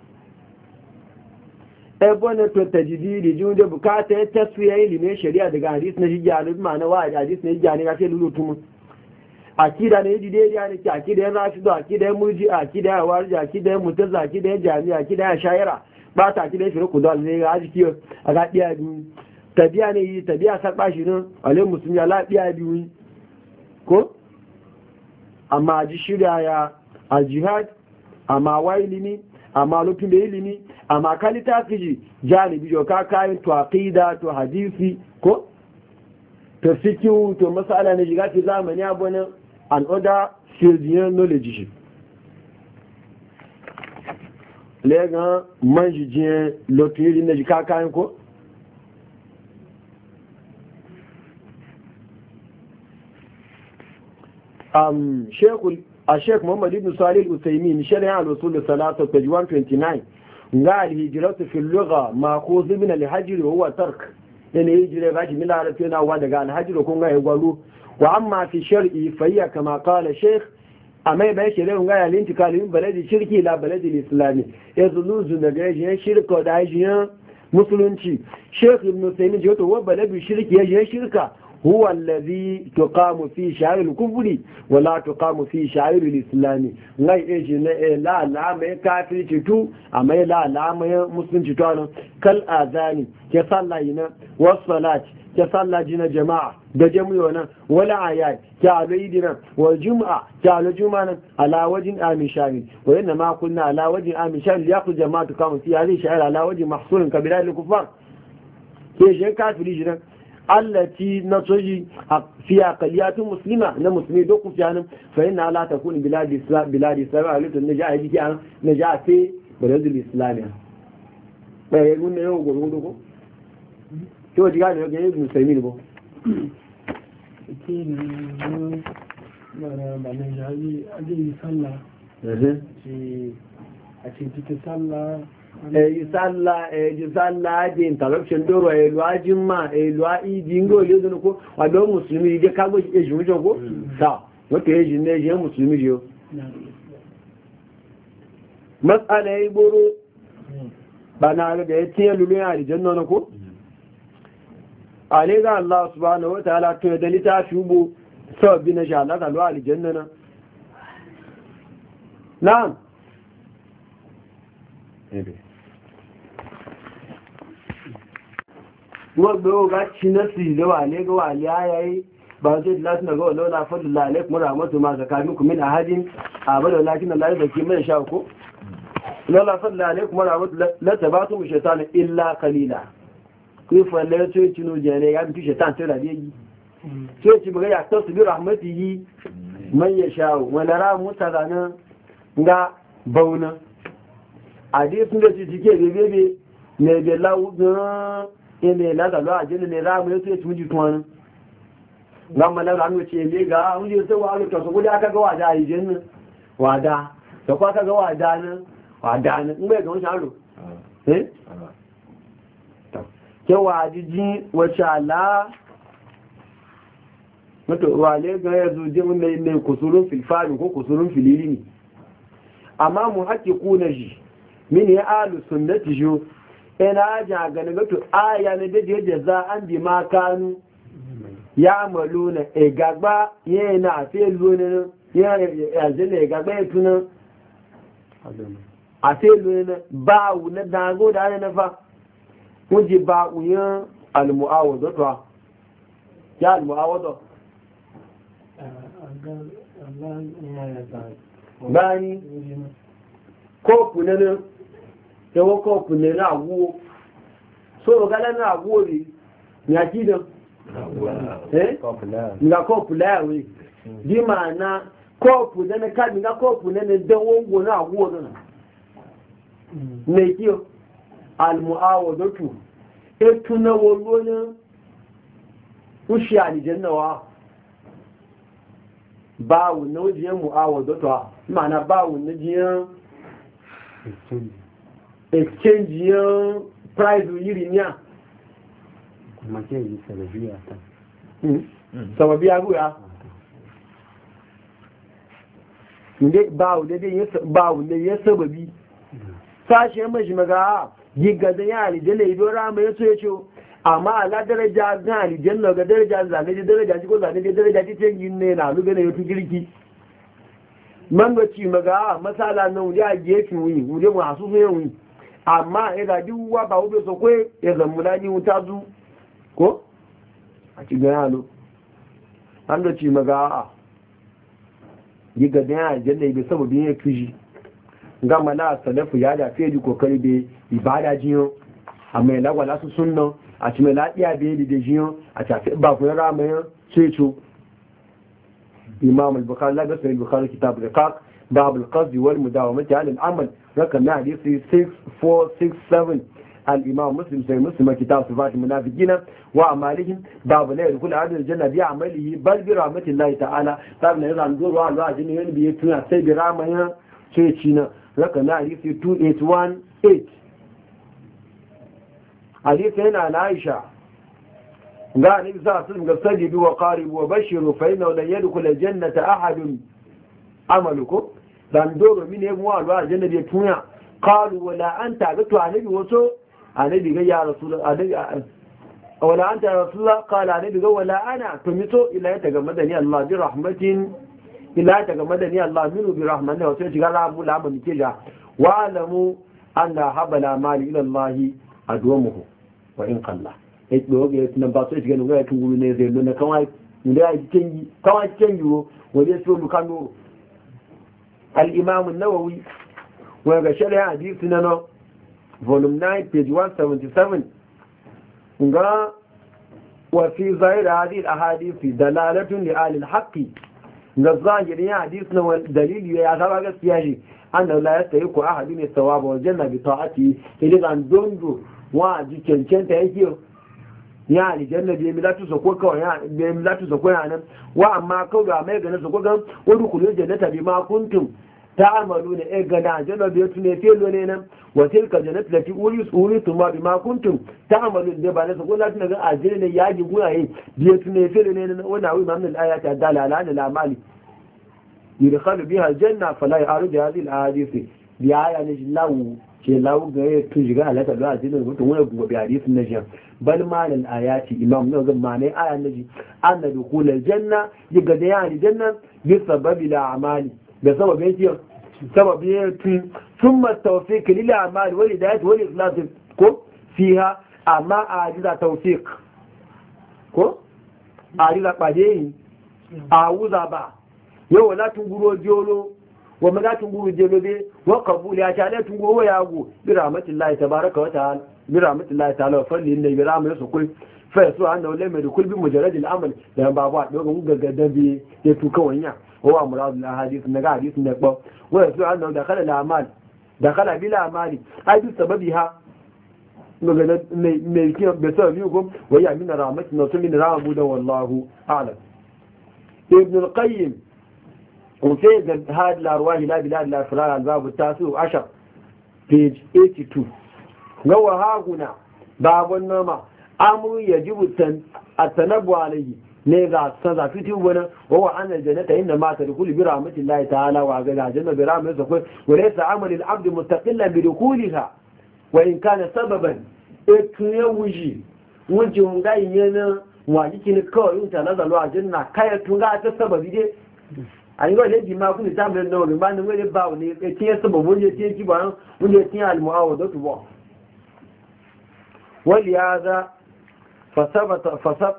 [SPEAKER 3] ebo ne to tajdidi jin da bukata ya tasfiya ilimin shari'a daga hadisi na shijja ne ma na wa hadisi na shijja ne ga sai lulutu mu akida ne yi daidai ne ki akida ya rashidu akida ya murji akida ya warji akida ya mutazza akida ya jami'a akida ya shayara ba ta akida ya shirku da ne ga aji kiyo a ga diya biyu tabiya ne yi tabiya sarba shi ne alai musulmi ala diya biyu ko amma ji shirya ya a jihad amma wa ilimi amma lufin da ilimi amma kalita fiji janibi jo ka kayan to aqida to hadisi ko to fikihu to masala ne shiga fi zamani abunan an other field yin knowledge shi lega manjijin lotiri na jika kayan ko um shekul a shek muhammad ibn salih al-usaymin shari'a al-usul al-salata page one twenty-nine ga al-hijratu fi al-lugha ma'khuz min al-hajr wa huwa tark yana hijira ba shi mila rafi na wa daga al-hajr kun ga ya gwalo wa amma fi shar'i fa hiya kama qala shaykh amma bai shi ran ga ya lintikal min baladi shirki la baladi al-islami yazuluzu daga yin shirka da yin musulunci shaykh ibn usaymin ji to wa baladi shirki ya shirka هو الذي تقام فيه شعائر الكفر ولا تقام فيه شعائر الإسلام لا يجي لا لا ما كافر تتو أما لا لا ما مسلم تتو كالآذان كصلاة والصلاة كصلاة جنا جماعة دجمعنا ولا آيات كعبيدنا والجمعة كالجمعة على وجه آمن شامل وإنما قلنا على وجه آمن شامل ليأخذ جماعة تقام فيه هذه شعائر على وجه محصول كبلاد الكفار يجي كافر جنا allati na soji fi aqaliyatu muslima na musulmi do ku fiyanin fa inna la takun bilad islam bilad islam alatu naja jiki an naja fi bilad islam bai mun ne yo gurgudu ko to diga ne ga yin musulmi bo
[SPEAKER 4] ke ne mara bana jaji aje sallah
[SPEAKER 3] eh
[SPEAKER 4] eh a cikin sallah
[SPEAKER 3] eyi salla eji salla di interruption doro elu ajima elu iji ngo ile dunu ko wado muslimi ide kago eji mujo ko sa wato eji ne je muslimi jo mas'ala yi boro bana ga da tiye lulu ya aljanna na ko ale ga Allah subhanahu wa ta'ala to da lita shubu sabbi na sha Allah da aljanna na na'am ebe wọ́n gbé ọgá ṣíná sí ìlọ́wà lẹ́gọ́wà alẹ́ ayayi ba zai láti na gawa launa fadin lalek mura masu ma zakarin kumin a hajjin abada lakin Allah da ke mai sha ko launa fadin lalek mura masu lata ba su mu shaitan illa kalila kuyi falle to yi cinu jere ya mutu shaitan sai da yi to yi ci buga ya ta su bi rahmati yi man ya sha wani ra muta zanen ga bauna a dai sun da ci cike bebe ne bai lawu ilé látàlọ́ àjẹ́lẹ̀ lè ráàmù yóò tó ètò ojú tún ọrún gbámọ́ lára ní oṣù ilé ga oúnjẹ tó wà lókè ọ̀sọ̀ kúlé akágọ́ wà dáa ìjẹ́ ní wà dáa tọ́kọ́ akágọ́ wà dáa ní wà dáa ní ń gbẹ̀gàn ṣàrò kẹwà jíjí wọ́ṣà àlá mọ́tò wà lẹ́gbẹ̀ẹ́ ẹ̀zù jẹ́ ilẹ̀ kòsòrò fìlfààrí kó kòsòrò fìlírí ni àmá mú hákì kú na jì mí ni alùsùn lẹ́tì yóò ina ajiya ganin gato aya na daji da za an bi makanu ya malu na egagba ya na afe lona ya yaje na egagba ya tuna afe lona bawu na dago da ana nafa kunji bawu ya almu'awado to ya almu'awado bani kofu na nan yawon kọpù ní àwúwo sóòrò gálẹ́ ní àwúwo rí ní àjídán nga kọpù láàwé bí máa ná kọpù lẹ́nà káàdì nga kọpù lẹ́nà dánwó ń gbò ní àwúwo náà mẹ́kí o alìmọ̀ àwọ̀ dọ́tù ètù náà wọ́n lónà ń ṣe àdìjẹ́ náà wá báwù náà ó jẹ́ mọ̀ àwọ̀ dọ́tù à máa báwù náà jẹ́ exchange yan price yiri ní à
[SPEAKER 2] kuma ke yi sababi a ta
[SPEAKER 3] sababi agu ya inda bawu da ya sababi sashe mashi maga giga da yari da laido rama ya so ya ce amma ala daraja ga aljanna ga daraja zane da daraja shi ko zane da daraja ce ce yin ne na lube ne yato girki man ba ci maga masala nan wuri a gefe wuyi wuri mu hasu ne wuyi amma ina duwa ba wube so ko ya zamula ni wuta zu ko a ci ga yalo an da ci maga a yi ga dan aljanna bai sababin ya tuji ga mala salafu ya da fiye kokari da ibada jiyo amma ya lagwala su sunna a cikin lafiya bai da da jiyo a tafi ba ku ramayan sai to imam al-bukhari la gasar al-bukhari kitab al-riqaq bab al-qasd wal mudawamati ala al-amal rakam na hadisi six four six seven al-imam muslim sai muslim kitab sifat al-munafiqina wa amalihim bab la yadkhul ahad al-janna bi amalihi bal bi rahmatillahi ta'ala sabna yazan duru wa ajin yan bi tuna sai bi ramayan sai ci na rakam na hadisi two eight one eight hadisi yana na Aisha ga ni za su ga sajidu wa qaribu wa bashiru fa inna la yadkhul jannata ahadun amalukum dan doro mine mu alwa janna bi tunya qalu wala anta ga to annabi wato annabi ga ya rasul annabi wala anta rasul qala annabi ga wala ana to mito ila ya taga madani Allah bi rahmatin ila ya taga madani Allah minu bi rahmatin wa sai ga rabu la ba mike ja wa alamu anna habala mali ila Allah adwamuhu wa in qalla e do ga nan ba sai ga ga tun guru ne zai nuna kawai inda ya cikin kawai cikin yuro waje so lu kano al imam an-nawawi wa ga shari'a hadisi na no volume nine page one seventy-seven ga wa fi zahir hadhihi al-ahadith dalalatun li ahli al-haqq ga zahirin hadisi na dalili ya saba gaskiya shi annahu la yastahiqu ahadun thawaba wal janna bi ta'ati idan dondo wa ji cancanta yake ya aljanna bai milatu sako kawai ya bai milatu sako ya nan wa amma kawai mai ganin sako gan wani kullu jannata bi ma kuntum ta'maluna e gana janna bai tune felo ne nan wa tilka jannatu lati uris uritum bi ma kuntum ta'maluna da ba ne sako lati ga aljanna ne yaji gunaye bai tune felo ne nan wannan awi mamnul ayati dalala ala al-amali yudkhalu biha al-janna fala ya'rudu hadhihi al-ahadith bi ayati lawu ke lawu ga ya tun shiga alaka da addinin mutum wani gobe hadisin na jiya bal malal ayati imam ne ga mane aya na ji anna dukul aljanna yiga da ya aljanna bi sababi la amali da sababin shi sababin tun thumma tawfiq lil amali wal hidayat wal ikhlas ko fiha amma ajiza tawfiq ko ajiza pade awuza ba yau la tunguro jolo wa magatun guru jelobe wa qabul ya tale tun go ya go bi rahmatillahi tabaaraka wa ta'ala bi rahmatillahi ta'ala falli inna bi rahmatihi kul fa yasu anna wala mai kul bi mujarrad al-amal da babu a dogon gaggadan bi ya tuka wanya wa amradul ahadith na ga hadith ne ko wa yasu anna da khala al-amal da khala bil amali ai bi sababiha magana mai mai kiyo be sababi ko wa ya min rahmatina to min rahmu da wallahu a'lam ibn al-qayyim وفي هذه الأرواح لا بلاد الأفرار الباب التاسع عشر page eighty-two هو ها هنا باب النوم أمر يجب التنبؤ عليه نيغا سنزا في تيوبنا وهو أن الجنة إنما تدخل برحمة الله تعالى وعقل الجنة برحمة الله وليس عمل العبد مستقلا بدخولها وإن كان سببا إتنوجي وجه غاينا واجيكي كوي يتنزل الجنة كاية تنغا تسبب دي a yi wa laifi ma kuma ta bayan da wani ba ni wani ba wani ya tiye saba wani tiye ki ba wani ya tiye almu'awa da tuba wani ya za fasab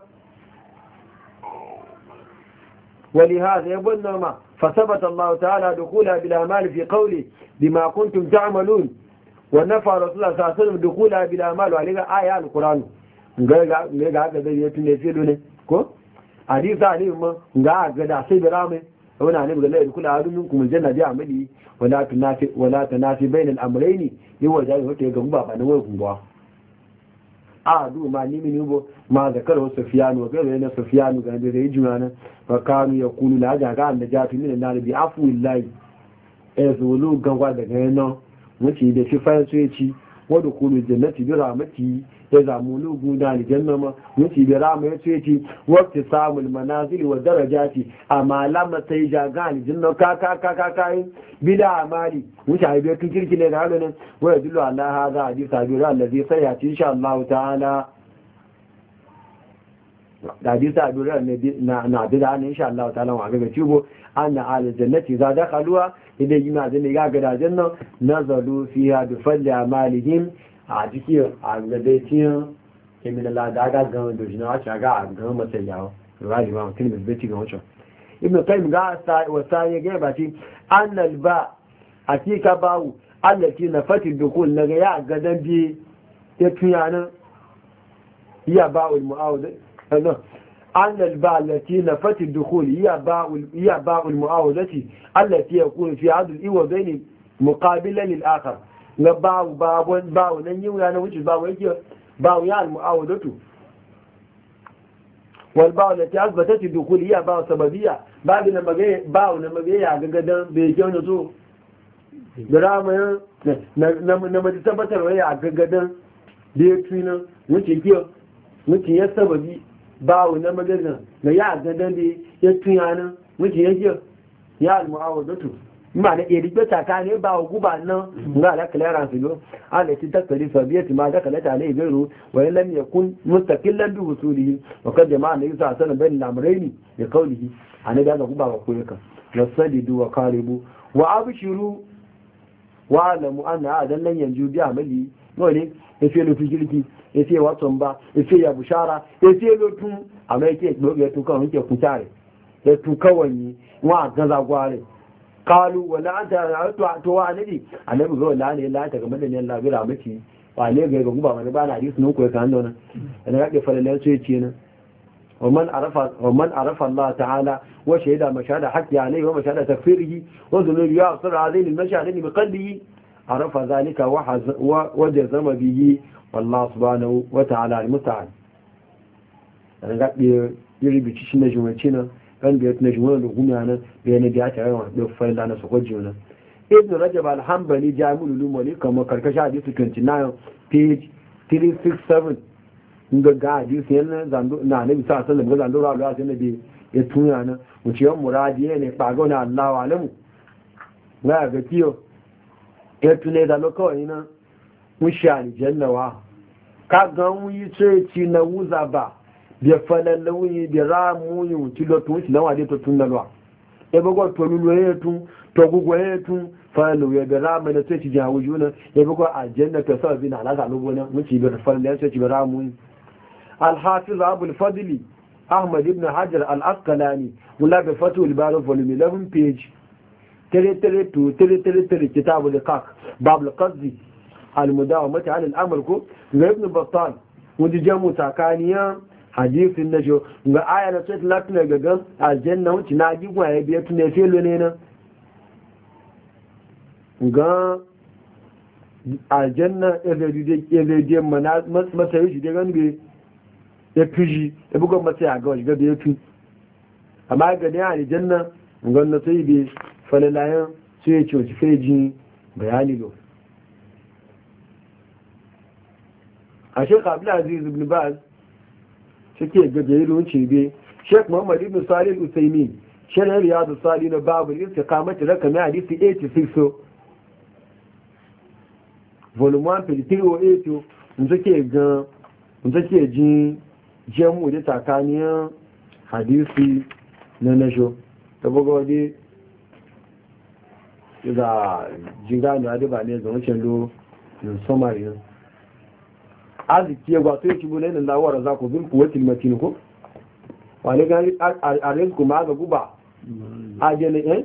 [SPEAKER 3] wani haza ya bunna ma fasabata Allah ta'ala da kula bila mali fi qawli bima kuntum ta'malun wa nafa rasulullah sallallahu alaihi wasallam dukula bila mali wa liga aya alquran ga ga ga ga da ya tune filo ne ko hadisa ne mun ga ga da sai birame wani ne ga lai kula hadun minkum aljanna bi amali wala tunafi wala tunafi bain al-amrayn yi waje hoto ga ba ba ne wai kunwa a du ma ni mini bo ma zakar wa sufyanu ga ne sufyanu ga da yi juna fa kanu yaqulu la ga ga annajatu min an-nar bi afu illahi e zulu gangwa daga yana wuce da shi fa sai ci wadda kulu jannati bi rahmati ya zamu lugu da aljanna ma wuce bi rahma ya ce ci waqti samul manazil wa darajati amma lamma sai jaga aljanna ka ka ka ka kai bila amali wuce ai bai tun kirkile da halin wa yadullu ala hadha hadith abi allazi sayati insha Allah ta'ala
[SPEAKER 1] da hadisi a durar na na bida ne insha Allah ta'ala wa ga cibo anna al jannati za dakhaluha idan yima da ne ga gadajen nan nazalu fiha bi fadli amalihim a jiki a gadaitin kemin Allah da ga ga da jina a ga ga mata yawo rai ma kin da bai ci ga wancan ibn qayyim ga sa wa sai ga ba ci annal ba akika bawu allati nafati dukul naga ya gadan bi ya tuyanan iya ba'ul mu'awada أن الباء التي نفت الدخول هي باء هي باء المعاوضة التي يكون في عدد الإيوبين مقابلا للآخر باء باء باء نيو يعني وش باء يجي باء يعني المعاوضة والباء التي أثبتت الدخول هي باء سببية بعد لما جاء باء لما جاء عقدان بيجون زو درام نما نما تثبت وهي عقدان بيجون وش يجي وش يسببي bawo na magazin da ya gadan da ya tunyana wuce yake ya al-mu'awadatu ma da iri ta taka ne bawo guba nan ga la clearance lo alati takari sabiyati ma da kalata ne gairu wa lam yakun mustaqillan bi wusulihi wa kad jama'a ne yusa sanan bayin lamraini bi qawlihi ana da guba ba ko yaka wasadidu wa qaribu wa abshiru wa alamu anna adan lan yanju bi amali wani efe lo fikiriki efe waton ba efe ya bushara efe lo tun amma yake doge tun kan yake kutare ya tun kawai wa gaza gware qalu wala anta to to wa nabi annabi ga wala ne la ta game da ne Allah bira miki wa ne ga ga guba wani ba na hadisi nun ko kan dona da ga falala sai ce na ومن عرف ومن عرف الله تعالى وشهد مشهد حق عليه ومشهد تكفيره وذل يعصر هذين المشاهدين بقلبه عرف ذلك وجزم به والله سبحانه وتعالى المستعان أنا قاعد يريد شيء نجوم تشينا كان بيت نجوم لغمنا بين بيات عيون بفعل لنا سقوجنا ابن رجب الحنبلي جامع العلوم والحكم كركشة حديث تسعة وعشرين page three sixty-seven inda ga hadisi yana zando na nabi sallallahu alaihi wasallam ga zando rawa sai nabi ya tunya na wuciyar muradi ne fago na Allah wa alamu ga ga tiyo ya tune da lokawai na mushani jannawa ka ga wuyi ce ci na wuza ba bi falalla wuyi bi ramu yi wuci lo tun ci lawa de to tun nalwa e bago to lulu ya tun to gugu ya tun falu ya bi ramu na ce ci jawu juna e bago aljanna to sa bi na alaka lugo na muci bi falalla ya ce ci bi ramu الحافظ أبو الفضل أحمد بن حجر الأسقلاني ولا بفتو البارو فولومي eleven page three thirty-two three thirty-three كتاب الإقاق باب القصد المداومة على الأمر كو ابن بطال ودي جامو تاكانيا حديث النجو وآية نسيت لكنا قدام الجنة وتناجي وهي بيتنا فيلو نينا وقال الجنة إذا دي مسا يجي دي غنبي ya fushi ya bugon mace a gawa shiga da ya fi amma ga ne a aljanna ganna sai bai falalayen su ya ce feji bayani lo a shek abdulaziz ibn baz suke ga jayiru ce bai shek muhammad ibn salih usaimi shirin riyadu salih na babu istiqamati rakami hadisi eighty-six so volume one page three oh eight mun suke ga mun suke jin jemu da tsakaniyar hadisi na nasho ta buga wadda da jiga da hadu ba ne zama cendo yin somari nan arziki ya gwato ya ci bu nainin lawar za ku bin kuwa tilmatin ko wani gani a rin kuma ga guba a jini eh?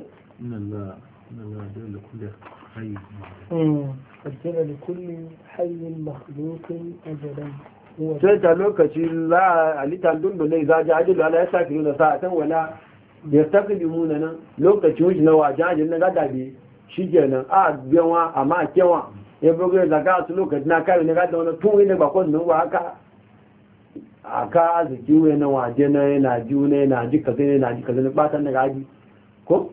[SPEAKER 4] قدر لكل حي مخلوق أجلا
[SPEAKER 1] sai ta lokaci za a halittar dundun ne za a ji ajiyu ala ya sa nuna sa'atan wala ya tafi limuna nan lokaci wuce na wajen ajiyar na gada ne shi ke nan a biyanwa a ma kewa ya bugu ya zaga su lokaci na kare na gada wani tun wani bakon nan wa haka a ka arziki wani na waje na yana ji wani yana ji kaza yana ji kaza na batan na gaji ko?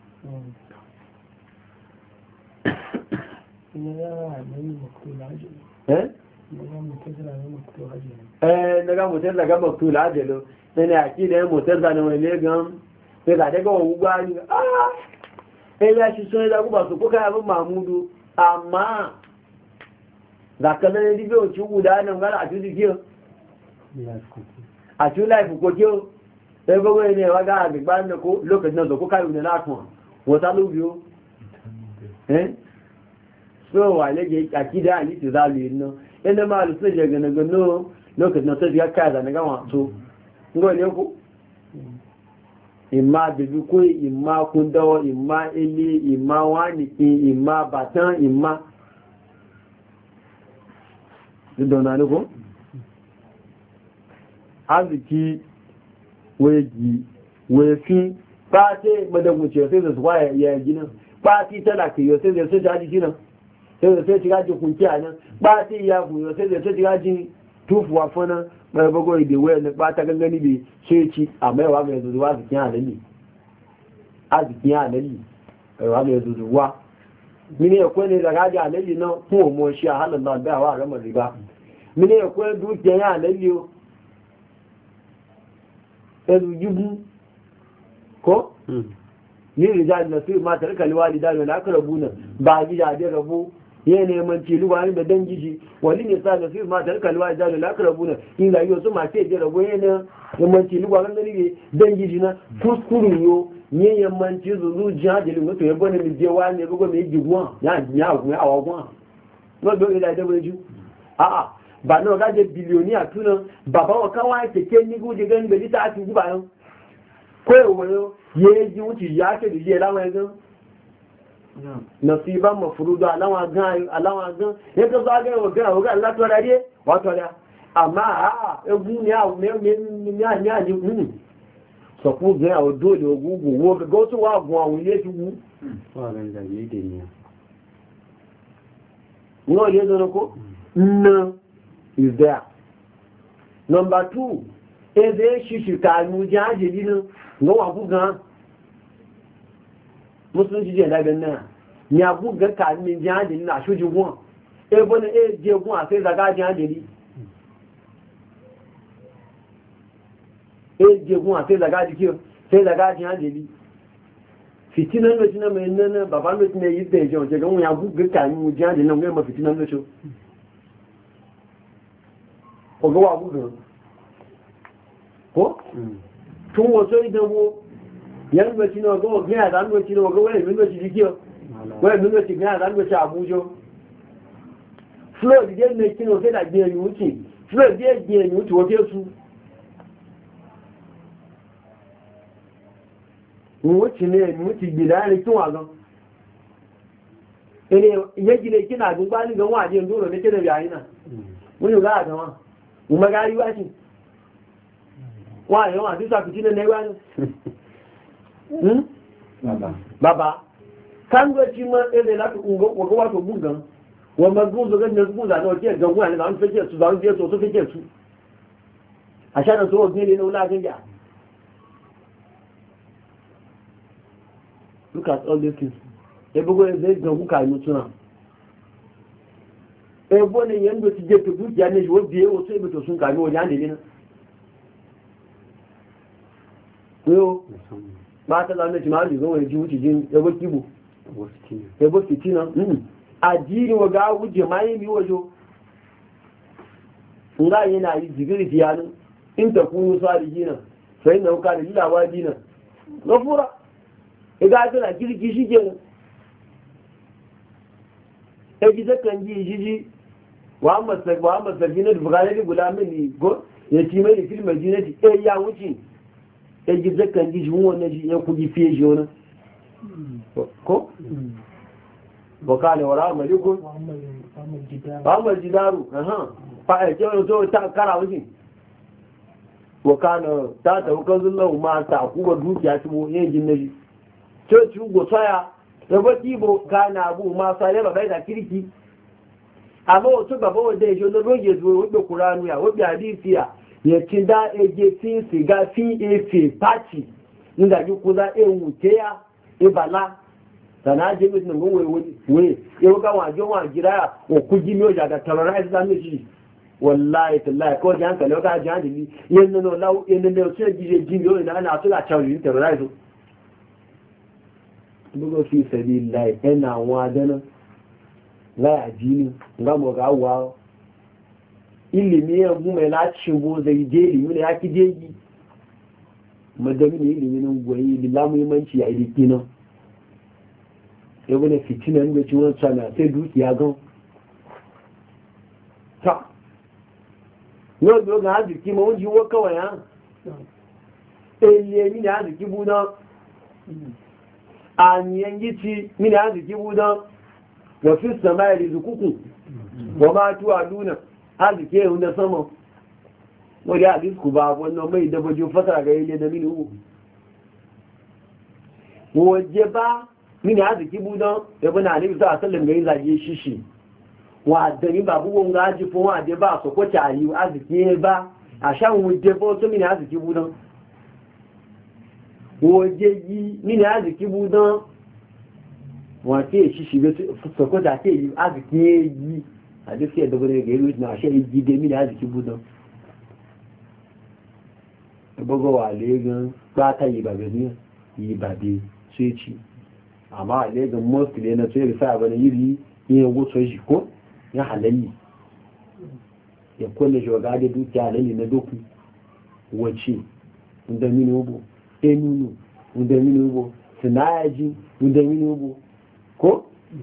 [SPEAKER 1] eh? eh daga mutar daga maktul ajalo sai aki da mutar da wani legan sai da daga wani gwani ah eh ya shi sai da guba su kuka abin mamudu amma da kana ne dibe o ci guda nan gara a tudu kiyo
[SPEAKER 3] a cikin life ko kiyo sai bago ne wa ga bi ban da ko lokacin da ko kai ne na tun wata lubiyo eh so wa ne ge akida ni ti zalu yin inda ma lu sai ga na gano lokacin da sai ga kai da na ga wato ngo ne ko imma bibi ko imma kun dawo imma ili imma wani ki imma batan imma dona ne ko arziki weji wefi pate madaguce sai da su kwaya ya gina pati tana kiyo sai da sai jaji gina sai da sai shiga ji kunki a nan pati ya kuyo sai da sai shiga ji tufuwa fana mai bago da waya na pata gangani bai sai ci a mai wa mai zuwa zikin halali a zikin halali wa mai zuwa mini ya kwene da gaji halali na kuma mo shi a halin da bai wa ramar riba mini ya kwene dukiyar ya halali ẹrù yíbú kọ́ ní ìrìnjáde na sí matar kalwali da yana aka rabu nan ba gida da rabu yana neman ciluwa ne da dan gishi wani ne sa na sí matar kalwali da yana aka rabu nan in da yau su mace da rabu yana neman ciluwa kan gani ne dan gishi na kuskuru yo ne yamman ci zuru jihadilin wato ya bane mi je wa ne bugo mai jiguwa ya ya ku ya awa no do ila da waju a a ba náà gájẹ bílíọ̀ní àtúnà bàbá wọn káwọn àìkèké ní gúújẹ gẹ́ nígbẹ̀ títà àti ìgbà yán kó èwò yán yéé jí wọ́n ti yá kéde yé láwọn ẹgán nà sí ibá mọ̀ fúrúdó aláwọn agán yẹn tó bá gẹ́ ọ̀gá ọ̀gá látọ́ra rí wàtọ́ra àmá àá egún ní àwọn ní àní hùn sọ̀kú gẹ́ àwọn dóòlì ogún gùn wọ́n gẹ́gọ́ tó wà gùn àwọn ilé ti wú wọ́n ilé dọ́nà no is there. Number two, ebe shishi kanu jaje dinu no wabu gan musulunci je da ganna ni abu ga kanu jaje na shuji gun ebo ne e je gun a sai daga jaje ni e je gun a sai daga dikiyo sai daga jaje ni fitinan lo tina mai nana baban lo tina yi da je on je gun ya bu ga kanu jaje na ngai ma fitinan lo cho ọgọ́ wà gúgbùn kó tún wọ́n tó ìdánwò yẹn gbẹ̀tí náà ọgọ́ ọgbẹ́ àdánúwẹ̀tí náà ọgọ́ wẹ́lẹ̀ mílò ti díkí ọ wẹ́lẹ̀ mílò ti gbẹ́ àdánúwẹ̀tí àbújọ flood díẹ̀ mẹ́kí náà fẹ́ dàgbé ẹ̀yìn òkè flood díẹ̀ gbé ẹ̀yìn òkè wọ́n fẹ́ fún wọ́n ti ní ẹ̀yìn òkè gbè láàrin tún wà gan ìyẹ́jìlẹ̀ kí náà gbogbo ní gan wọ́n àdé ìdúró ní kéde bí àyínà wọ́n yóò láàdán wọn umagari wáṣì wọ́n àyẹ̀wò àti ìsàkùtí ní ẹgbẹ́ ní bàbá káńgbẹ̀tí mọ́ ẹgbẹ̀ láti ọgọ́wà tó gún gan wọ́n mọ́ gún zọgẹ́ ní ọdún ìdáná ọjọ́ ẹ̀gbẹ̀gbọ́n àti àwọn fẹ́jẹ̀ ẹ̀tù àwọn fẹ́jẹ̀ tó fẹ́jẹ̀ ẹ̀tù àṣánà tó wọ́n gbé ní ọlágẹ́jà look at all these things ẹgbẹ́gbẹ́ ẹgbẹ́ ìgbẹ̀gbọ́n kà inú túnra ẹgbọ́n ni yẹn ló ti jẹ́ tó dúkìá ní ìwọ́n bí ẹwọ́ tó ẹgbẹ́ tó sún kàmí ọjà ń lè nínú pé ó máa tẹ́lá mẹ́tì máa lè gọ́wọ́ ẹjú ti jí ẹgbẹ́ kíbò ẹgbẹ́ fìtí náà àjírí wọ́n gá wújẹ máa yí wọ́jọ́ ńlá yẹn náà yìí jìgírì ti yánú ń tẹ̀kún sọ àdìjí náà fẹ́yìn náà ká lè lílà wá dí náà lọ fúra ẹgbẹ́ àtẹ́lá kiri kì í sí jẹun ẹgbẹ́ tẹ́kàn jí ìjíjí Muhammad Sarfina da Bukhari gulamin ne go ya ci mai fil madinati eh ya wuce ya ji zakan ji shi wannan shi ya kuji fiye shi wannan ko bokale wala maliko Muhammad Jidaru aha fa ai ke to ta kara wuce wakana ta ta kan zullahu ma ta kuba dukiya shi mo yin jinnaji to ci go saya da baki bo kana abu ma sai ba bai da kirki àmọ́ òtún bàbá òde ìṣò lóróyè ìdúró wípé kùránù à wípé àdífíà yẹ ti dá ẹgbẹ́ tí ń sìgá fí efe pàtì nígbàjú kúrá ewu tẹ́yà ìbàlá tànà ájẹ́ mẹ́sìn náà wọ́n ewu káwọn àjọ wọn àjíráyà òkú jí ní òjà àtàrà ráìsì sáà méjì wọláì tẹ̀láì kọ́ jẹ́ àǹkàlẹ́ ọkà jẹ́ àǹdìlí yẹn nínú ọláwó yẹn nínú ọtí ẹ̀jíjẹ jí ní òyìn náà àtúlà àtàrà yìí tẹ̀rọ ráìsì gbogbo fi ìfẹ̀lẹ̀ ìlà ẹ̀nà àwọn adẹ́nà láyà jí ní ngámọ̀ ọ̀gá wà ọ́ ilimi ya mu mai lacin bo zai je ilimi ne ya ki jeji madami ne ilimin goyi lilla muhimmanci a iliki nan ya wani fitinan da ciwon sana sai dukiya gan ta yau da ga haziki ma wajen wa kawai ya eliye mini haziki budan a niyan gici mini haziki budan wa fi sama ya rizukuku wa ma tuwa luna haziki ya hunda sama wani hadisku ba wannan mai dabajin fasara ga ile da mini uku waje ba mini haziki budan ya bi na alibi sa a sallin ga yi zage shishi wa dani babu wonga aji fún wa de ba so ko tari aziki ba a sha won de fo to mini aziki budan wo je yi mini aziki budan wa ti shishi be so ko ta ti yi aziki yi ade fi edo bere ge ru na she yi de mini aziki budan bogo wa le gan pa ta yi ba be ni yi ba de sechi amma le gan mostly na sai fa ba ne yiri yin wo so shi ko ya halalli ya kwalle shi waga da dukiya halalli na doku wace inda mini ubu enunu inda mini ubu sinayaji inda mini ubu ko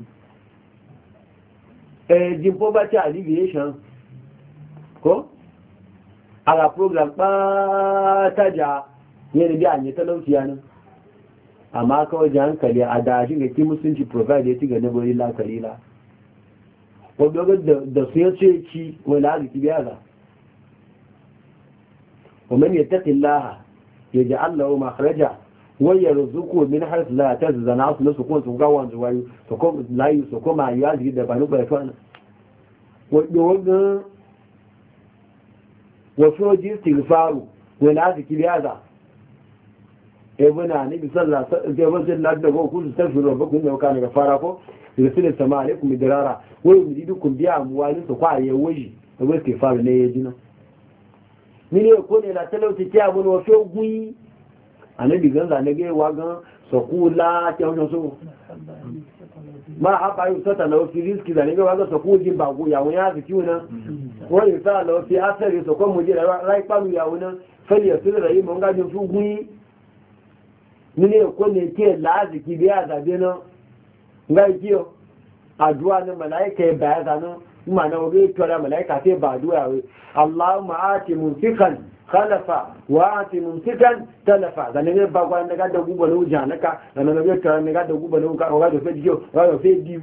[SPEAKER 3] ejin poverty alleviation ko ala program ɓataja yana biya ne talauci yanin amma kawai ji hankali a dashin ga ki musulunci provide ya ci ga nabari la kalila wadda da su ya ce ci wani arziki biya za ومن يتق الله يجعل له مخرجا ويرزقه من حيث لا يحتسب انا اصلا سكون سكون زوايو سكون لا يسكون ما يازي da banu bai fana wadda wasu ji istighfaru wani arziki biya za ebuna ne bi sallah da wajen ladda ko kullu tafiru rabbukum da kana gafara ko yursilu sama alaikum midrara wa yumidukum bi amwalin su kwa ya waji da wasu istighfaru ne ya jina mini ko ne la talauti ti abun wa fe gun anabi ganza ne ge wa gan so kula ti on so ma haba yu sata na fi riski da ne ge wa gan so ku jin ba ku ya won ya fi kiuna wọ́n yìí sáà lọ fi áfẹ́rẹ́ sọ̀kọ́ mú jẹ́ ráìpàmù ìyàwó náà fẹ́lẹ̀ ẹ̀sùn rẹ̀ yìí mọ́ ń gájọ fún gún yí nílé ẹ̀kọ́ ní kí ẹ̀ láàzì kí bí àdàbí náà ń gá ìkí ọ àdúrà ní màláìkà ẹ̀bà ẹ̀ta náà ń mà náà wọ́n tọ́ra màláìkà tí ẹ̀bà àdúrà rẹ̀ aláwọ̀ àti mùsíkàn kálàfà wà àti mùsíkàn tálàfà zanẹ́gẹ́ bá wà nígbà da gúbọ̀ náà jà náà zanẹ́gẹ́ tọ́ra nígbà da gúbọ̀ náà ọ̀gájọ fẹ́ jíjọ ọ̀gájọ fẹ́ díu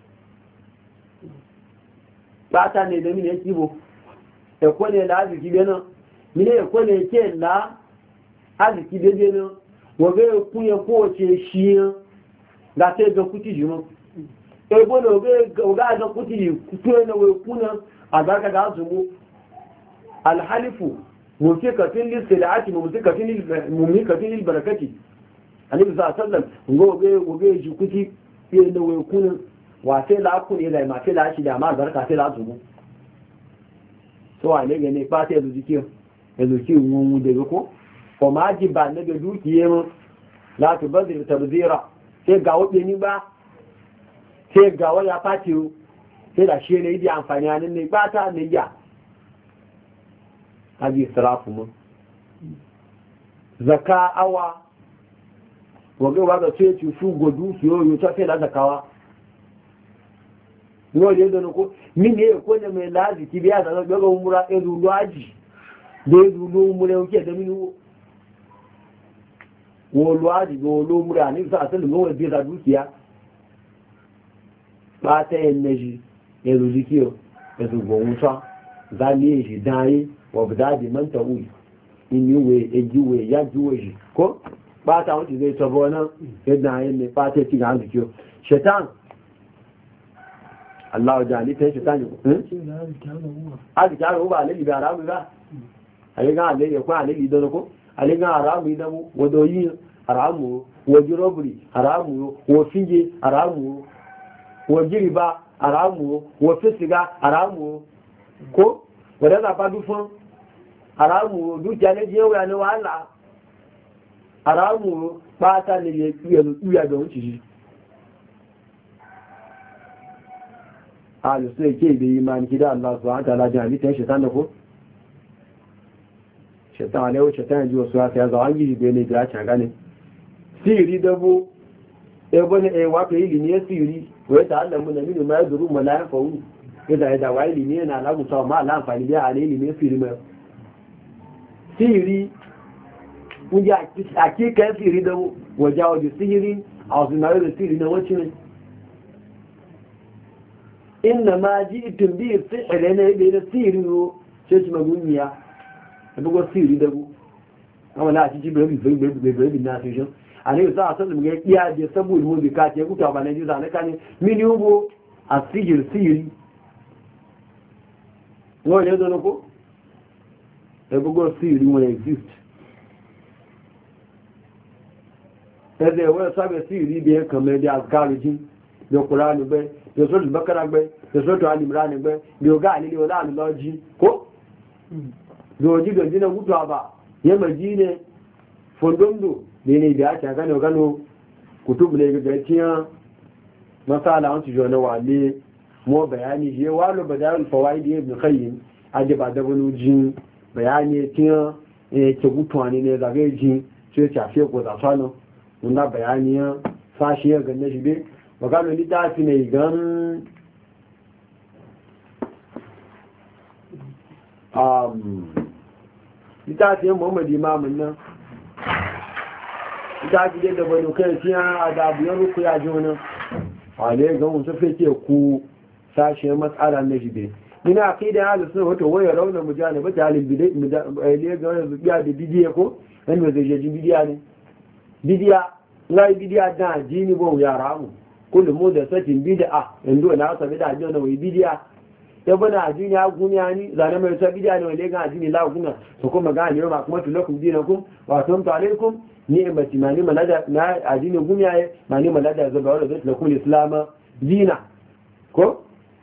[SPEAKER 3] bata ne da mine kibo ẹ̀kọ́ ne la aziki bena mine ẹ̀kọ́ ne ke la aziki bebe na wo be ku ye ko che shiyan ga te ga kuti jimo e bo no be ga ga kuti ku na we kuna azaka ga azumu al halifu mumsikatin lis silati mumsikatin mumsikatin lil barakati annabi sallallahu alaihi wasallam ngo be wo be ji kuti ye na we kuna wa sai la ku ne da ma sai la shi da ma barka sai la zubu so a ne ga ne ba sai zuci kiyo ya zuci mun mu daga ko ko ma ji ba ne da dukiye mu la tu bazir tabzira sai ga wuce ni ba sai ga waya fati sai da shi ne yi amfani nan ne ba ta ne ya haji israfu mu zaka awa wago wago sai ci su godu su yo ta sai da zakawa yau da yadda ko min ne ko ne mai laziki biya da ga umura e dulu aji da dulu umura yake da minu wo lu aji go lu umura ne sa asalin go biya da dukiya ba ta energy e dulu kiyo e du go musa zali shi dai wa bidadi man ta'u in yuwe e jiwe ya juwe ko ba ta wuce zai tabo nan yadda yin ne ba ta ci ga hanzu shaitan Allah jali ta shi tani eh aji jaro ba le bi arabu ba ale ga ale ya ko ale bi do ko ale ga arabu da mu wodo yi aramu wo jirobri aramu wo finje aramu wo jiriba aramu wo fisiga aramu ko wada da ba du fun aramu du jale je wa ni wala aramu ba ta ne ye ya ya do ci
[SPEAKER 1] ahlu sunna ke da imani kida Allah subhanahu wa ta'ala jami ta shaitan da ko shaitan ne wace ta ji wasu ya za an yi be ne da ta gane siri da bu e bane e wa kai ilimi ya siri wai ta Allah mun minu ma yaduru malaika fu ida ida wa ilimi na la musa ma la amfani biya a ilimi ya siri mai siri mun ji akika siri da wajawo da siri a wasu na da siri na wacce ne inna ma ji itin bi sihiri ne bai da siri ro sai su maguniya da bugo siri da bu amma na ci bai bai bai bai na su shi a ne sa san mu ga iya da saboda mu bi ka ce ku ta ba ne ji zane kan mini ubo a sihir siri no ne do no ko da bugo siri mu exist sai wani sabe siri da ya kamar da azkarujin da Qur'ani bai da suratul Bakara bai da suratul Ali Imran bai da ga alili wala alloji ko doji doji na mutuwa ba ya majine fondondo ne ne da aka gano gano kutubu ne ga gaciya masala an tujo na wale mo bayani je walo badal fawaid ibn qayyim aje ba da wani jin bayani tiya ke gutuwa ne ne da gaji sai ta fe ko da sano muna bayaniya sashi ya ganna shi dai magana littafi ne gan littafi yan muhammadu imamun nan littafi dai da bane kai tiya a da abuyan ruku ya ji wani wale gan wasu fake ku sashi ya matsala na shi dai ina a kai da halin suna wata wayar raunar mujane ba ta halin bidai ga wani zubiya da bidiya ko wani mai zai jejin bidiya ne bidiya lai bidiya da jini bo yara mu kullu mu da satin bid'a inda na sa bid'a ne na wai bidiya ya bana jini ya gunya ni zane mai sa bidiya ne wai ga jini la gunya to kuma ga ne ma kuma tulakum dinakum wa tumtu alaikum ni'mati ma ni malada na ajini gunya ye ma ni malada zaba wala zai lakum islam dina ko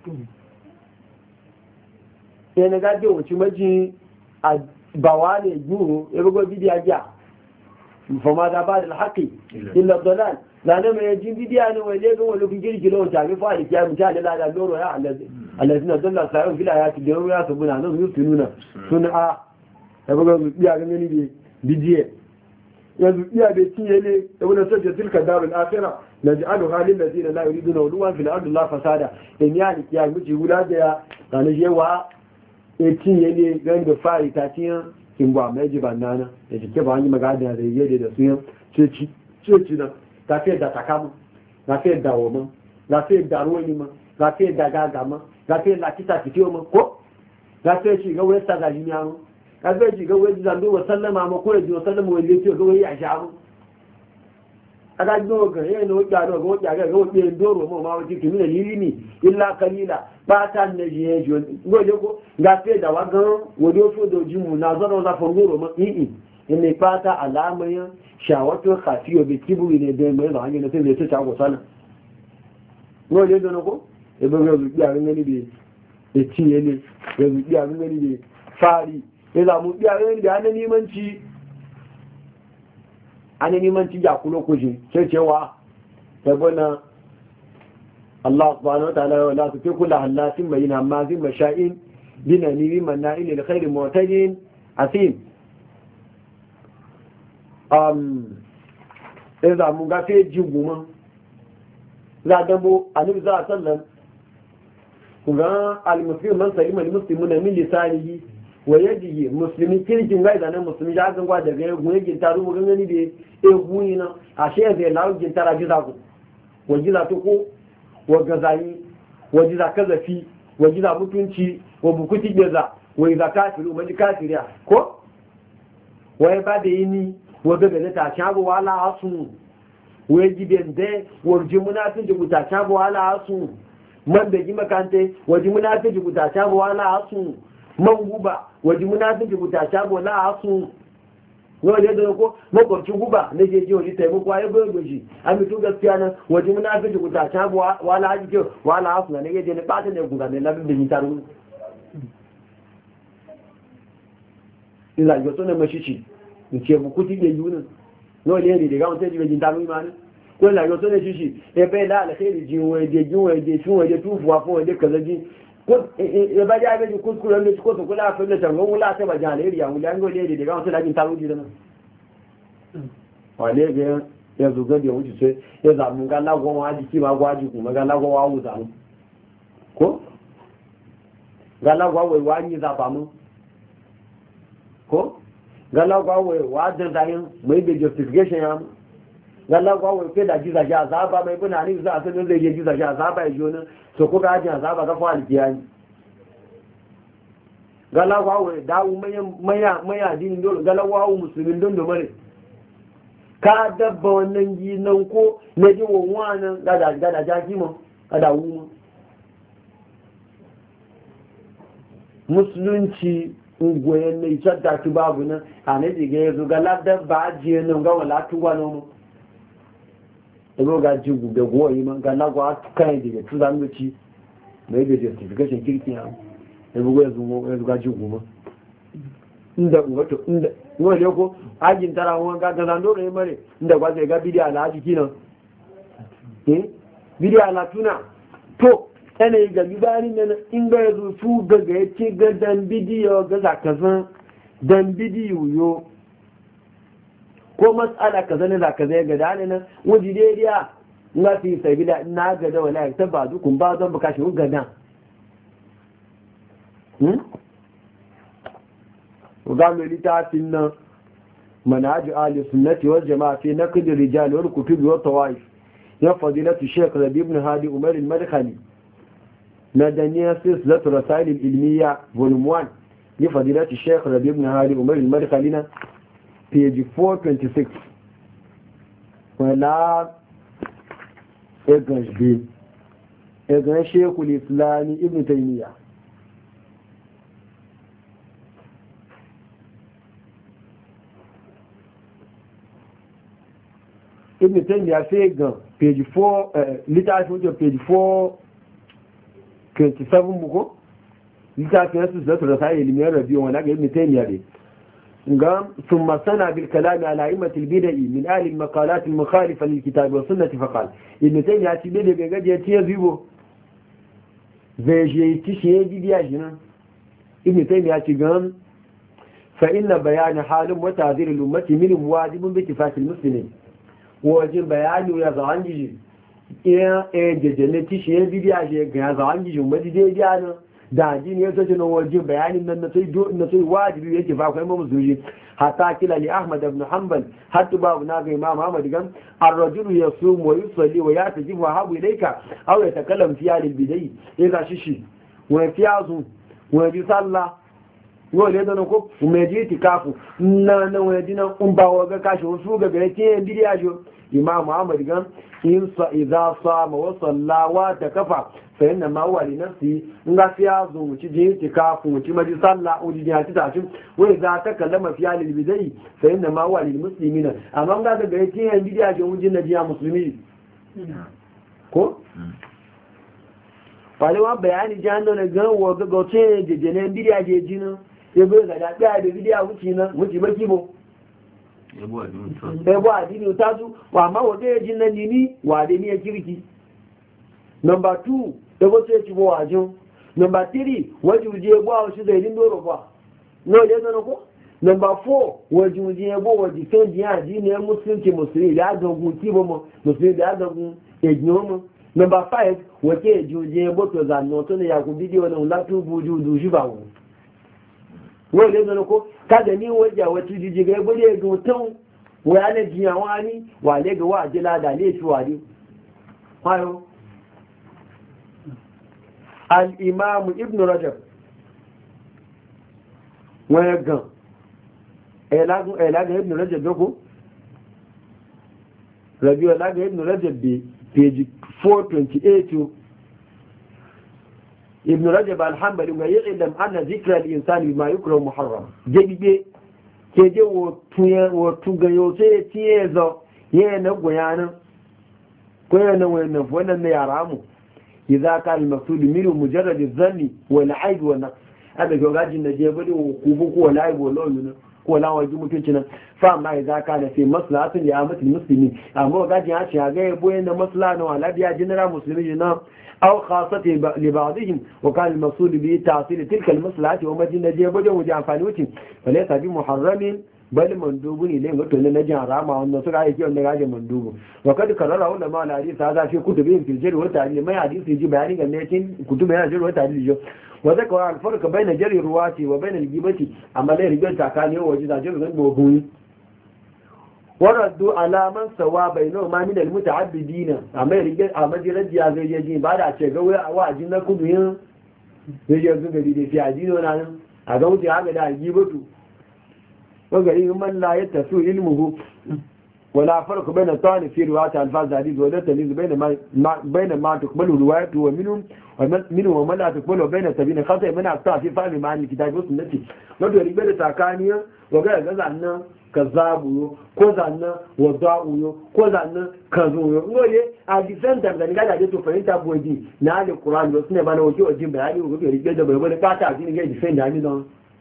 [SPEAKER 1] sai na ga da wuci maji a bawane guru ya bugo bidiya ja فماذا بعد الحق إلا الضلال لأنه ما يجين بديانه ويليقه ولو في جيل جلون تعرف فارك يا مجال لا لا دور يا الذين ضل سعيهم في الآيات اليوم ياسبون عنهم يفتنون صنعا يقول يا غني بي بديه يا بيتي لي يقول سجد تلك الدار الآخرة نجعلها للذين لا يريدون علوا في الأرض الله فسادا إن يعني يا مجي ولادها كان جوا يتي لي غند فارك تاتين in ba mai ji banana da jike ba wani magana da yake da suyan ceci ceci na ga fiye da takamu ga fiye da woma ga fiye da ruwani ma ga fiye da gagama ga fiye da kita fitiyo ma ko ga fiye shi ga wani sada jiniya ma ga fiye shi ga wani zando wa sallama ma ko da ji wa sallama wani lefiyo ga wani ya sha ma a ga jino ga yi na wakya ga wakya ga ga wakya doro ma ma wajen kimi da lilimi illa kalila ba ta na jiye jiyo goje ko ga fiye da wagan wani ofe doji mu na zara za fangoro ma i'i in ne fata alamayin shawato kafiyo bai kiburi ne da mai zahanyar na sai da ta shago sana goje da ko ebe ga zuki a gani bai da cinye ne ga zuki a gani bai fari ya zamu biya gani da hannun nemanci an nemanci ya kulo kuji sai cewa sabona Allah subhanahu wa ta'ala la tuqiku la halatin bayna mazin masha'in binani bi mana'il lil khair mu'tadin asim um idan mun ga fe jiguma la dabo annabi sallallahu alaihi wasallam kuma al-muslim man salima al-muslimuna min lisanihi wa yadihi muslimin kirkin ga idan muslimi ya gangwa daga yagun yin taru mu gangani da egun ina ashe zai lawo jin tara jiza ku wajiza to ko wa gazayi wajiza kazafi wajiza mutunci wa bukuti geza wa iza kafiru maji kafiriya ko wa ba da yini wa ga da ta shago wala asu wa giben de wa jimunatun jibuta shago wala asu man da gima kante wa jimunatun jibuta shago wala asu man guba waje munafiki buta shago la asu wani ne da ko makwabci guba na je je wani taimako ya bai goji an mutu gaskiya nan waje munafiki buta shago wala haji ke wala asu ne je ne ba ta ne guba ne labin da ni taru ila yo to ne mashici in ce bu kuti ge yunin no ne ne daga wata jibe jin taru imani
[SPEAKER 3] ko la yo to ne shishi e be la alkhairi ji wa de ji wa de shi wa de tufuwa ko de kaza ji ko e ba ja be kuskure ne ko to kula fa ne tango wala ta ba ja ne riya wala ngo le de ga to la jin tawo ji da nan wale ga ya zuga da wuce sai ya zamu ga lagon waji ki ma gwaji kuma ga lagon wawu zamu ko ga lagon wai wani za ba mu ko ga lagon wai wadan da yin mai da justification ya mu ga lagon wai kai da jiza ja azaba mai buna ni za a san zai je jiza ja azaba ya jona so ko ga ji azaba ga fa alkiyani ga lagon wai dawo maya maya maya dinin dole ga lagon wawu musulmin don do mare ka dabba wannan yi nan ko na ji wanwa nan gada jaki ma gada wuma musulunci ungoyen na isar da tu babu nan a na jiga ya zuga ladar ba ajiye nan ga wala tuwa nan mu ego ga ji gube goyi man ga lagwa kan jiga tu zan wuci mai da justification kirki ya ego ya zuga ji guma inda wato inda wani ko ajin tara wọn ga gaza ndo re mare inda kwa ga bidiya la aji kina eh bidiya la tuna to ene ga bibani nan inda yazo su ga ga yace ga dan bidiyo ga zakazan dan bidiyo yo ko mas'ala kaza ne zakaza ga dane nan wuji dai na fi sai bida na ga da wala ta ba dukun ba don baka shi ga dan hmm وقالوا لتعفنا منهج أهل السنة والجماعة في نقد الرجال والكتب والطوائف يا فضيلة الشيخ ربيع بن هادي عمر المدخلي مدنية سلسلة الرسائل العلمية فولوم واحد لفضيلة الشيخ ربيع بن هادي عمر المدخلي page four twenty-six ولا إغنش بي إغنش شيخ الإسلام ابن تيمية ibn taymiya sai ga page four literature wajen page four twenty-seven buko literature su zata da sai ilimin rabiyo wanda ga ibn taymiya ne ga thumma sana bil kalam ala a'immat al bid'ah min ahli al maqalat al mukhalifa lil kitab wa sunnah fa qala ibn taymiya ci bide ga gaje ci zibo zai je ci shi bidiya jinan ibn taymiya ci ga fa inna bayan halum wa ta'zir al ummati min wajibun bi ittifaq al muslimin wajen bayani ya zawon giji iya jajjane shi ya bidiya shi ga ya zawon giji umarci daidai nan da ji ne ya sace na wajen bayanin nan na sai wajibi yake fa kwai mamu zuji hata kila li ahmad ibn hanbal hatta babu na ga imam ahmad gan ar-rajulu yasum wa yusalli wa yatajibu wa habu ilayka aw yatakallam fi al-bidai idha shishi wa fiyazu wa bi sallah yau ne zana ko umeji tikafu na na wani dinan un ba wa ga kashi wasu ga gare ke bidiya jo imam Muhammad gan in sa idza sama wa salla wa takafa fa inna ma huwa li nafsi in ga fiya zo mu ci je tikafu mu ci maji salla o ji ya ci ta ci wai za ta kallama fi alil bidai fa inna ma huwa lil muslimina amma ga ga gare ke bidiya jo mun jinna jiya musulmi ko falewa bayani jando na gan wa ga gote jejene bidiya je jinin ebe ga da ɗaya da bidiya wuce nan wuce baki bo ebo adini ta su wa ma wata ya jin nan nini wa da ni ya kirki number two ebo sai ci bo wajen number three wajen uje ebo a wasu zai lindo roba no le zana ko number four wajen uje ebo wa defend ya adini ya musulunci musulmi da aga gun kibo mo musulmi da aga gun ejino mo number five wace ya uje ebo to zanno to ne ya ku bidiyo na latu buju du shi ba wo wọ́n lè lọ́nà kó káàdẹ̀ ní wọ́n jà wọ́n ti jíjì gẹ́gẹ́ bóde ẹgbùn tán wọ́n yá lè jí àwọn ní wà lẹ́gbẹ̀ẹ́ wà jẹ́ ládà lè fi wà ní wáyọ́ al-imamu ibn rajab wọ́n yẹ gan ẹ̀lágan ibn rajab lókó rabi ẹ̀lágan ibn rajab bí page four twenty-eight ibn rajab al-hanbali ga ya'lam anna dhikra al-insani bima yukrahu muharram jebibe keje wo tuye wo tuga yo sai tiye zo ye na goyanan ko yana wannan wannan ne yaramu idza ka al-maqsud min mujarrad adh-dhanni wal 'aib wa naqs hada ga gajin da je bade ku bu ko wal 'aib wal lawna ko lawa ji mutunci nan fa amma idza kana fi maslahatin ya mutul muslimi amma ga ji ya ci ga yabo na maslaha na wala biya general muslimi na aw khasati li ba'dihim wa kana al-maqsud bi ta'sil tilka al-maslahati wa madina je boje wuce amfani wuce falaysa bi muharramin bal mandubu ne ga to na jin harama wannan suka yi kiyon da gaje mandubu wa kad karara wannan ma hadisi hada fi kutubin fil jarh wa ta'dil mai hadisi ji bayani ga ne cikin kutubin jarh wa ta'dil jo wa zaka wa al-farq bayna jarh ruwati wa bayna al-gibati amma lai rigar takani waje da jarh zan dogon waraddu alaman sawa bainu ma min al-muta'abbidin amma rigar amma jiraji ya zai ji ba da ce ga wa ajin na kudu yin zai je zuga da fi ajino nan a ga wuce haka da gibatu وغير من لا يتسو علمه ولا فرق بين الطعن في رواية الفاظ الحديث ولا تمييز بين ما بين ما تقبل روايته ومنهم ومنهم ومن لا تقبل وبين سبيل خطأ من أخطاء في فهم معاني الكتاب والسنة وغير ربنا تاكانيا وغير غزانا كذابو كوزانا وضاعو كوزانا كذوو ngole a different time da ngada je to fahimta boji na alquran da sunne bana wuce wajin bayani ko ga rike da bai bane ka ta ji ne defend da ni don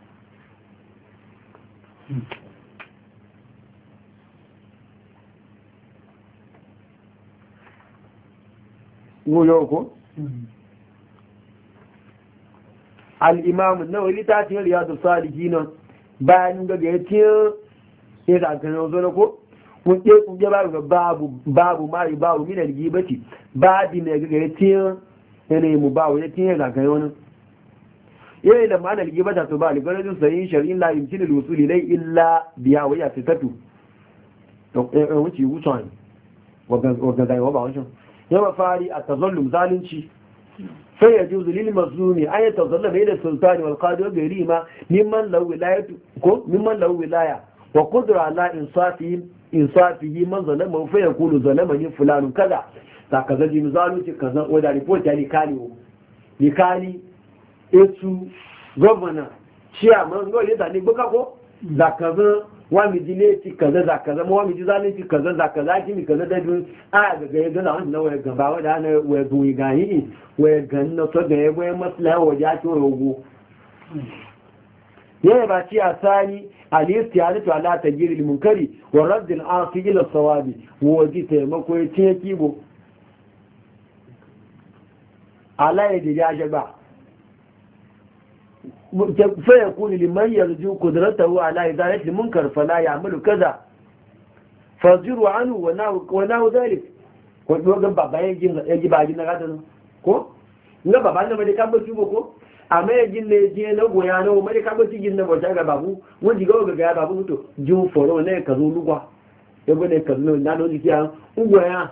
[SPEAKER 3] Goyo ko? Al'imamun na wani tashin riyadu saliki nan bayan gaga ya ce ya zakarin yanzu na ko? Kun ke kunge babu babu mari babu minar gibati babi mai gaga ya ce yanayi mu babu ya ce ya zakarin wani. yayin da ma'anar gibata to ba algarajin sayin shari'in la yumkinu al-wusul ilay illa biya wa ya fitatu to eh wuce wucin wagan wagan da ba wancan yawa fari a tazallum zalunci sai ya juzu lil mazlumi ay tazallama ila sultani wal qadi wa ghayrima mimman law wilayatu ko mimman law wilaya wa qudra ala insafi insafihi man zalama fa yaqulu zalamani fulanun kaza saka zaji zalunci kaza wanda report ya likali likali etu governor chairman ngo le tani gboka ko zakaza wa mi dile ti kaza zakaza mo wa mi dizale ti kaza zakaza ki mi kaza da dun a ga ga ga na na we ga ba wa da na we gun ga yi we ga no to ga we masla wa ja to rogo ye ba ci asani al-istiyadatu ala tajiri al-munkari wa radd al-asi ila sawabi wo ji taimako ya ce kibo ala ya ji ya ba فيقول لمن يرجو قدرته على إزالة المنكر فلا يعمل كذا فاصبروا عنه ونحو ذلك وقال بابا يجي باجي نغادر ko nga baba na mai kan basu ko amma yajin ne je na goya na mai kan basu gin na bota ga babu mun diga ga ga babu to jin foro ne ka zo lugwa yabo ne ka zo na no dikiya ugoya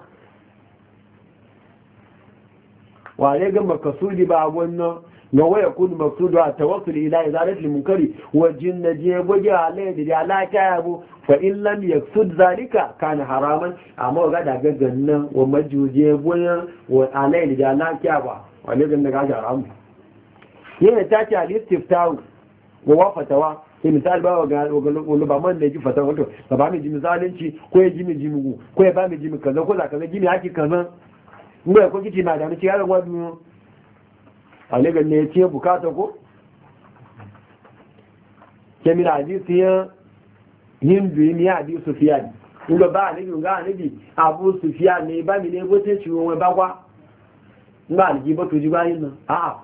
[SPEAKER 3] wa ne ga makasudi ba wannan وهو يكون مقصود التوصل إلى إزالة المنكر والجن جيبوجه عليه دي على كابو فإن لم يقصد ذلك كان حراما أما قد أجدنا ومجو جيبوجه وعليه دي على كابو وعليه دي على حرام هنا تاتي على الاستفتاء ووفتوا في مثال بقى وقالوا بمان نجي فتاة وقالوا بابا مجي مثالنشي كوي جيمي جيمي كوي بامي جيمي كذا كذا كذا جيمي هاكي كذا مبقى كوي جيمي هذا مشي هذا وادو alegan ne ya ce bukata ko? kemin hadisi ya hindu yin ya hadisi sufiya ne inda ba a nabi ga nabi abu sufiya ne ba mi ne bote ciwon wai bakwa ba alji ba tuji bayin nan a'a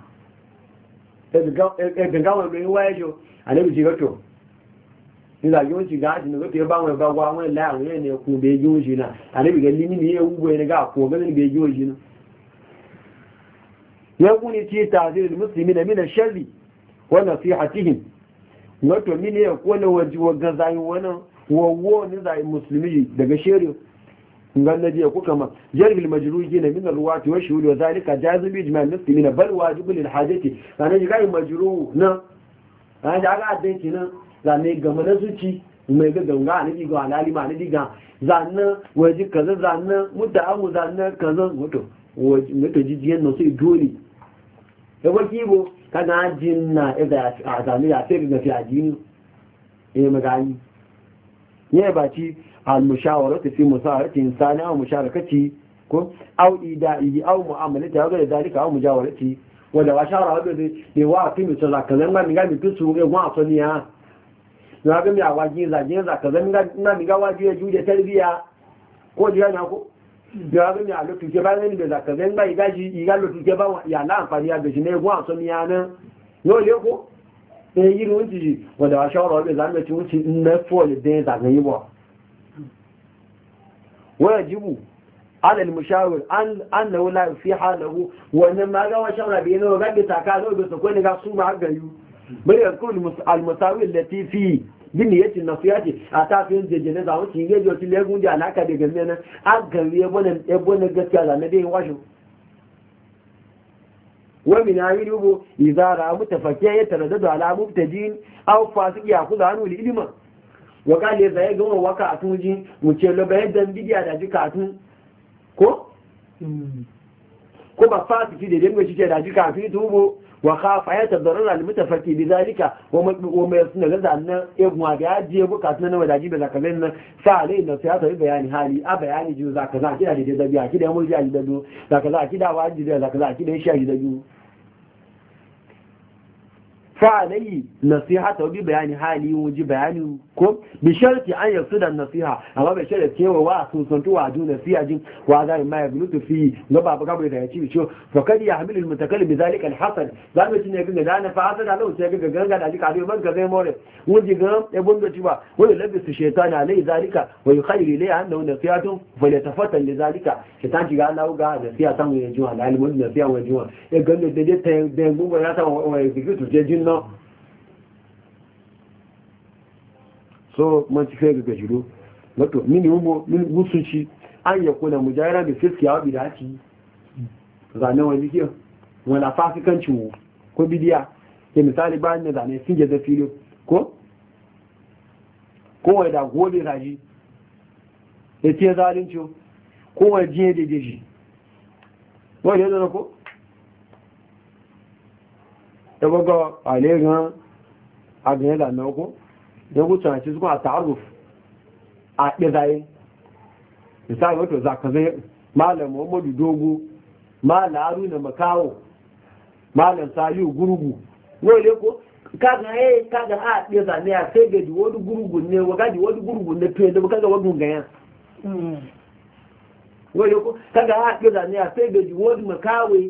[SPEAKER 3] ẹgbẹ̀gá wọn gbẹ̀yìn wáyé jọ a nabi ti gọ́tọ̀ nígbà yóò ti ga àti nígbà bá wọn bakwa wọn láì àwọn yẹn ẹkùn bẹ yóò ṣe náà a nabi gẹ̀ límí ní ewu ẹni gá kún ọgbẹ́ bẹ yóò ṣe náà يقول في تعذير المسلمين من الشر ونصيحتهم wato mini ya kone wajen zai wani wawo ni zai musulmi daga shirin ngan na jiya kuka ma jargil majruhi na min alwati wa shuhud wa zalika jazim bi ijma' muslimin bal wajib lil hajati kana ji gai majruh na an da ga adin kinan zane gama na zuci mai ga ganga ne ga alali ma ne diga zanna waji kaza zanna muta'amu zanna kaza wato wato jijiyan no sai dole da wakibo kana jinna idan a zane ya sai ga fi ajini eh magani ne ba ci al mushawaratu fi musaharati insani aw musharakati ko aw ida'i aw mu'amalati ga dalika aw mujawarati wala wa shawara ga ne wa fi mutala kazan ma ga mi tusu ga wa asaniya na ga mi awaji zage za ka zan ga na mi ga waji ya juje tarbiya ko jiya na ko ya ga mi a lotu ke ba ne da za ka zan ba iga ji iga lotu ke ba ya la amfani ya ga shi ne gwa so mi yana yo le ko e yi run ji wanda wa shawara ga zan ci wuci na fol da za ga yi ba wa jibu على المشاور أن أنه لا في حاله وإنما قال شرع بينه وقد تكاله بسكون قصوم عقله بل يكون المساوي التي في بنية النصيحة أتافين زي جنازة وشيء يجوا تلقون دي علاقة بجمعنا أقل يبون يبون قد على نبيه واشو ومن عينه إذا رأى متفكيا يتردد على مبتدين أو فاسق يأخذ عنه الإلمة وقال إذا يقوم وقعتون جين وشيء بيدن بدي على جكاتون ko ko ba fasiki da dinga shi da ji kafin tubo wa khafa ya tadarrara al mutafakki bidalika wa wa mai sunna ga zanna e gwa ga je bukatun na wadaji da zakalin nan fa alai na sai ta bayani hali a bayani ju zaka za kida da dabiya kida mu ji ali da du zaka za kida waji da zaka za kida shi da du fa alai nasihata bi bayani hali wuji bayani ko bi sharti an yasu da nasiha amma bai sharti cewa wa sun santu wa dun nasiha jin wa ga ma ya glutu fi ga babu gabu da ya ci ciwo fa kadi ya hamilu almutakallim bidhalika alhasan zan mutum ne ga da na fa hasana lau sai ga ganga da jika dai man ka zai more wuji ga ya bunga ci ba wani labisu shaytan alai zalika wa yukhayyiru ilay annahu nasihatu falyatafattal lidhalika shaytan ji ga Allah ga nasiha san wa jiwa alimun nasiha wa jiwa ya ganga da dai da gungo ya san wa zikitu je jin no so man ci fega ga jiro wato mini ubo min gusunci an ya kuna mujahara da fiskiya wa bidaci zane wani kiyo wala fasikanci mu ko bidiya ke misali bayan da zane sun da filo ko kowai da gobe raji ya ce zalunci kowai jiye da jeji wani yadda na ko ya baga a legan a gane da na ko don wucin a cikin a ta'aruf a ɗiraye misali wato zaka zai malam muhammadu dogo malam haruna makawo malam saliu gurugu wale ko kaga eh kaga a ɗira ne a sai ga wani gurugu ne waga di wani gurugu ne to da kaga wani ganyan wale ko kaga a ɗira ne a sai ga wani makawo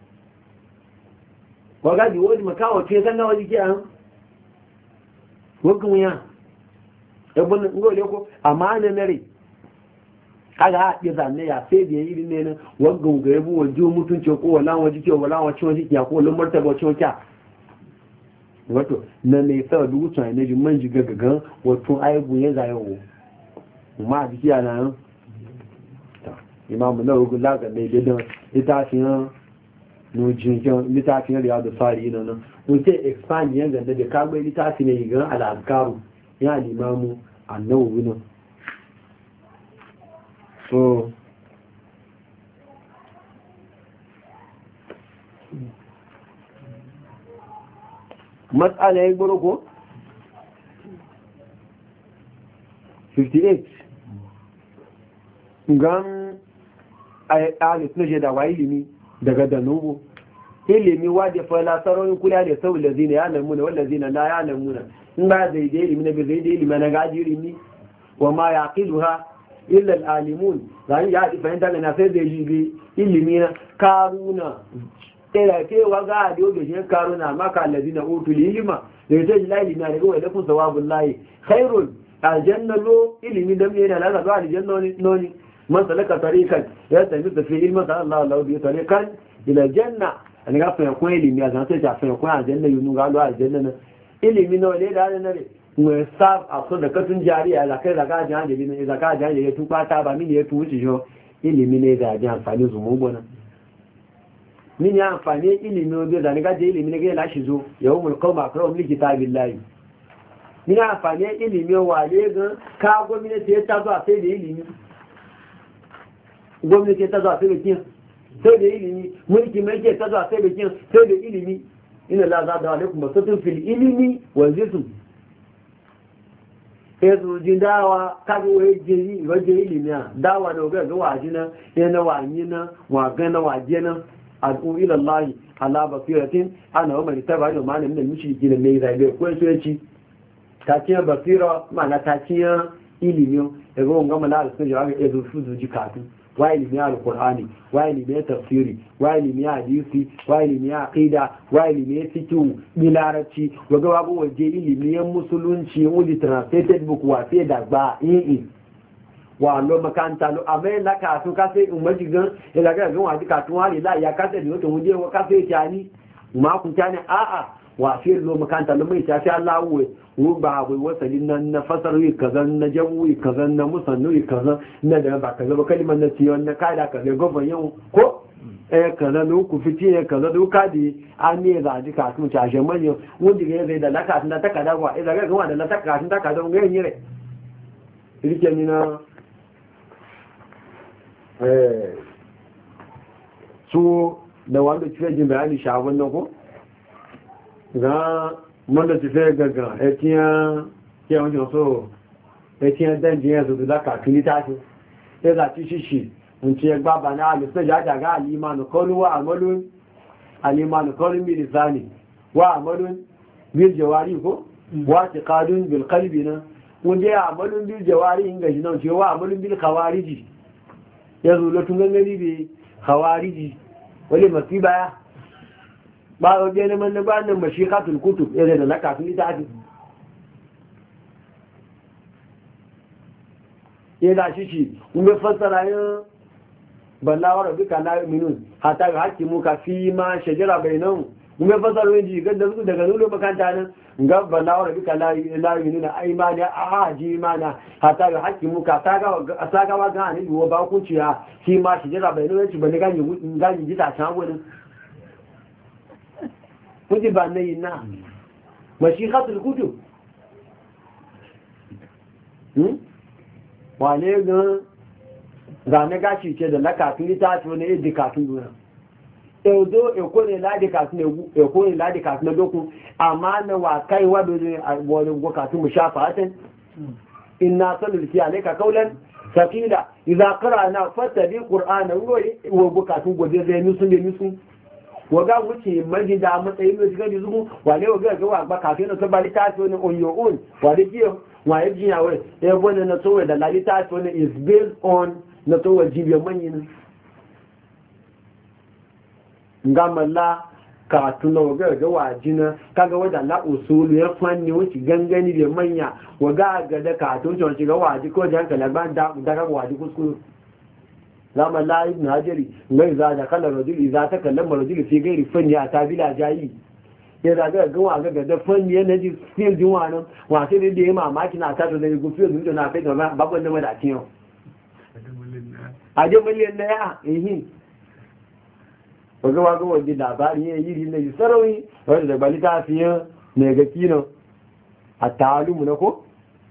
[SPEAKER 3] waga di wani makawo ce kan nawa jike an wakon ya ebon ngole ko amana nare kaga haɗe zanne ya sai da yi ne nan wakon ga yabo waje mutunci ko wala waje ke wala wace waje ya ko wala martaba wace wace wato na ne sa du tsaye ne jin ji gagagan wato aibu ya zayo ma jiki ana nan ta imamu na rugu laga ne da litafin no jinjan litafin riyadu sari nan wuce expand yan ganda da kagwai littafi ne gan al'adkaru ya limamu annawu nan so matsala ya gboro ko fifty-eight gan alis na je da wa ilimi daga danubu ilimi waje fala sarorin kula da sau da zina ya namuna wanda zina na ya namuna in ba zai da ilimi na bai zai da ilimi na gaji ilimi wa ma ya ƙilu ha illal alimun zan ya haɗi fahimta na sai da yi ilimi na karuna tserakewa ga a diyo da shi karuna maka allazi na otu ilima da ya ce shi la ilimi na daga wadda kun sawabun layi khairun aljanna lo ilimi da mai yana lasa zuwa aljanna noni man salaka tarikan ya sami tafi ilmin sa Allah Allah biyu tarikan ila janna an ga fa ko ilimi a zan sai ta fa ko aljanna yunu ga lo aljanna na ilimi no le da na ne mu sa a so da katun jariya da kai daga jan da ne daga jan ya tuba ta ba mini ya tuci jo ilimi ne da jan amfani zumu gona mini amfani ilimi no da ne ga je ilimi ne ga lashi zo yawmul qawma akram li kitabillahi mini amfani ilimi wale ga ka gwamnati ya ta zo a sai da ilimi gwamnati ta zo a sai da kin sai da ilimi mulki mai ke ta zuwa sai da kin sai da ilimi ina la za da alaikum basatun fil ilimi wa zism ezu jindawa kaga waye jiri waje ilimi a dawa da ga zuwa jina yana wani na wa ga na waje na adu ila allah ala basiratin ana wa man taba da malamin da mishiki da mai zabe ko sai ci tatiyan basira ma'ana tatiyan ilimi daga wanga mala sun jawabi ezo fuzu jikatu wa ilimi alqur'ani wa ilimi tafsiri wa ilimi hadisi wa ilimi aqida wa ilimi fiqh bilarati waga wago waje ilimi musulunci wudi translated book wa sai da ba yi wa lo makanta lo abe la ka tun ka sai umaji gan ila ga gan wa dika tun wali la ya ka sai ni to wuje wa ka sai tani ma kun tani a a wa fi lo makanta lo mai tafi Allah we wo ba wai wasalin nan na fasaru kazan na jawu kazan na musannu kazan na da ba kaza ba kalimar na ciyon na kada kaza gofan yau ko eh kaza no ku fiti eh kaza do kadi an ne za ji ka tun ta je manyo wanda ga zai da laka tun da takada wa idan ga ga da laka tun takada ga yin yire rike ni na eh so da wanda kike jin bayani shawon nan ko ga mọ́lẹ̀ ti fẹ́ gangan ẹ̀tíyàn kí ẹ̀wọ́n jọ sọ ẹ̀tíyàn dẹ́ndìyàn tó dákà kí ní táṣí ẹ̀dà tí ṣíṣì ń tí ẹgbà bà náà lè fẹ́ jájàgá alìmánu kọlu wà àmọ́lún bílìsáni wà àmọ́lún bíljẹwárí kó wà ti kádún bilkalbi na wọ́n jẹ́ àmọ́lún bíljẹwárí ingashi náà tí wà àmọ́lún bilkawariji ya zo lọ́tún gangani bí kawariji wale mafi baya ba a wajen neman na bayanin mashikatul kutub ya zai da na kafin littafi ya da shi shi kuma fassara yin ballawar duka na minun hata ga haƙƙi muka fi ma shajara bai nan kuma fassara yin jigar da su daga nulo makanta nan ga ballawar duka na minun a imani a haji imana hata ga haƙƙi muka ta gawa ga hannun yiwuwa ba kunciya fi ma shajara bai nan yanci ba ne gani jita can wani kuji ba na yi na mashikatul kutu wane gan zane gashi ce da lakafin littafi wani yadda kafin duna ezo ekone ladi kafin ekone ladi kafin na dokun amma na wa kai wado ne a wani gwakatun mu shafa hatin inna sanar ki alaika kaulan sakila idan kara na fata bi qur'ana wa gwakatun gobe zai nusun da nusun waga wuce maji da matsayin da shiga da zuku wale waga ga wa ba kafin na sabali ta to ne on your own wale kiyo wa yaji ya we e bona na to da lali ta to ne is based on na to wajibi manyin ngamalla ka tuno waga ga wajina kaga wada la usulu ya fanni wuce gangani da manya waga ga da ka to to shiga waji ko jan kala ban da daga waji kuskuru zama la ibn hajari mai za da kallon rajuli za ta kallon rajuli fi gairi fanni a tabila jayi ya zaga ga wa ga da fanni yana ji fil din wannan wa sai da yayi mamaki na tato da gufi da na kai da babban da madakin yau a je miliyan na ya eh waga waga wanda labari ya yi ne sarawi wanda da balita fiye ne ga kino a talumu na ko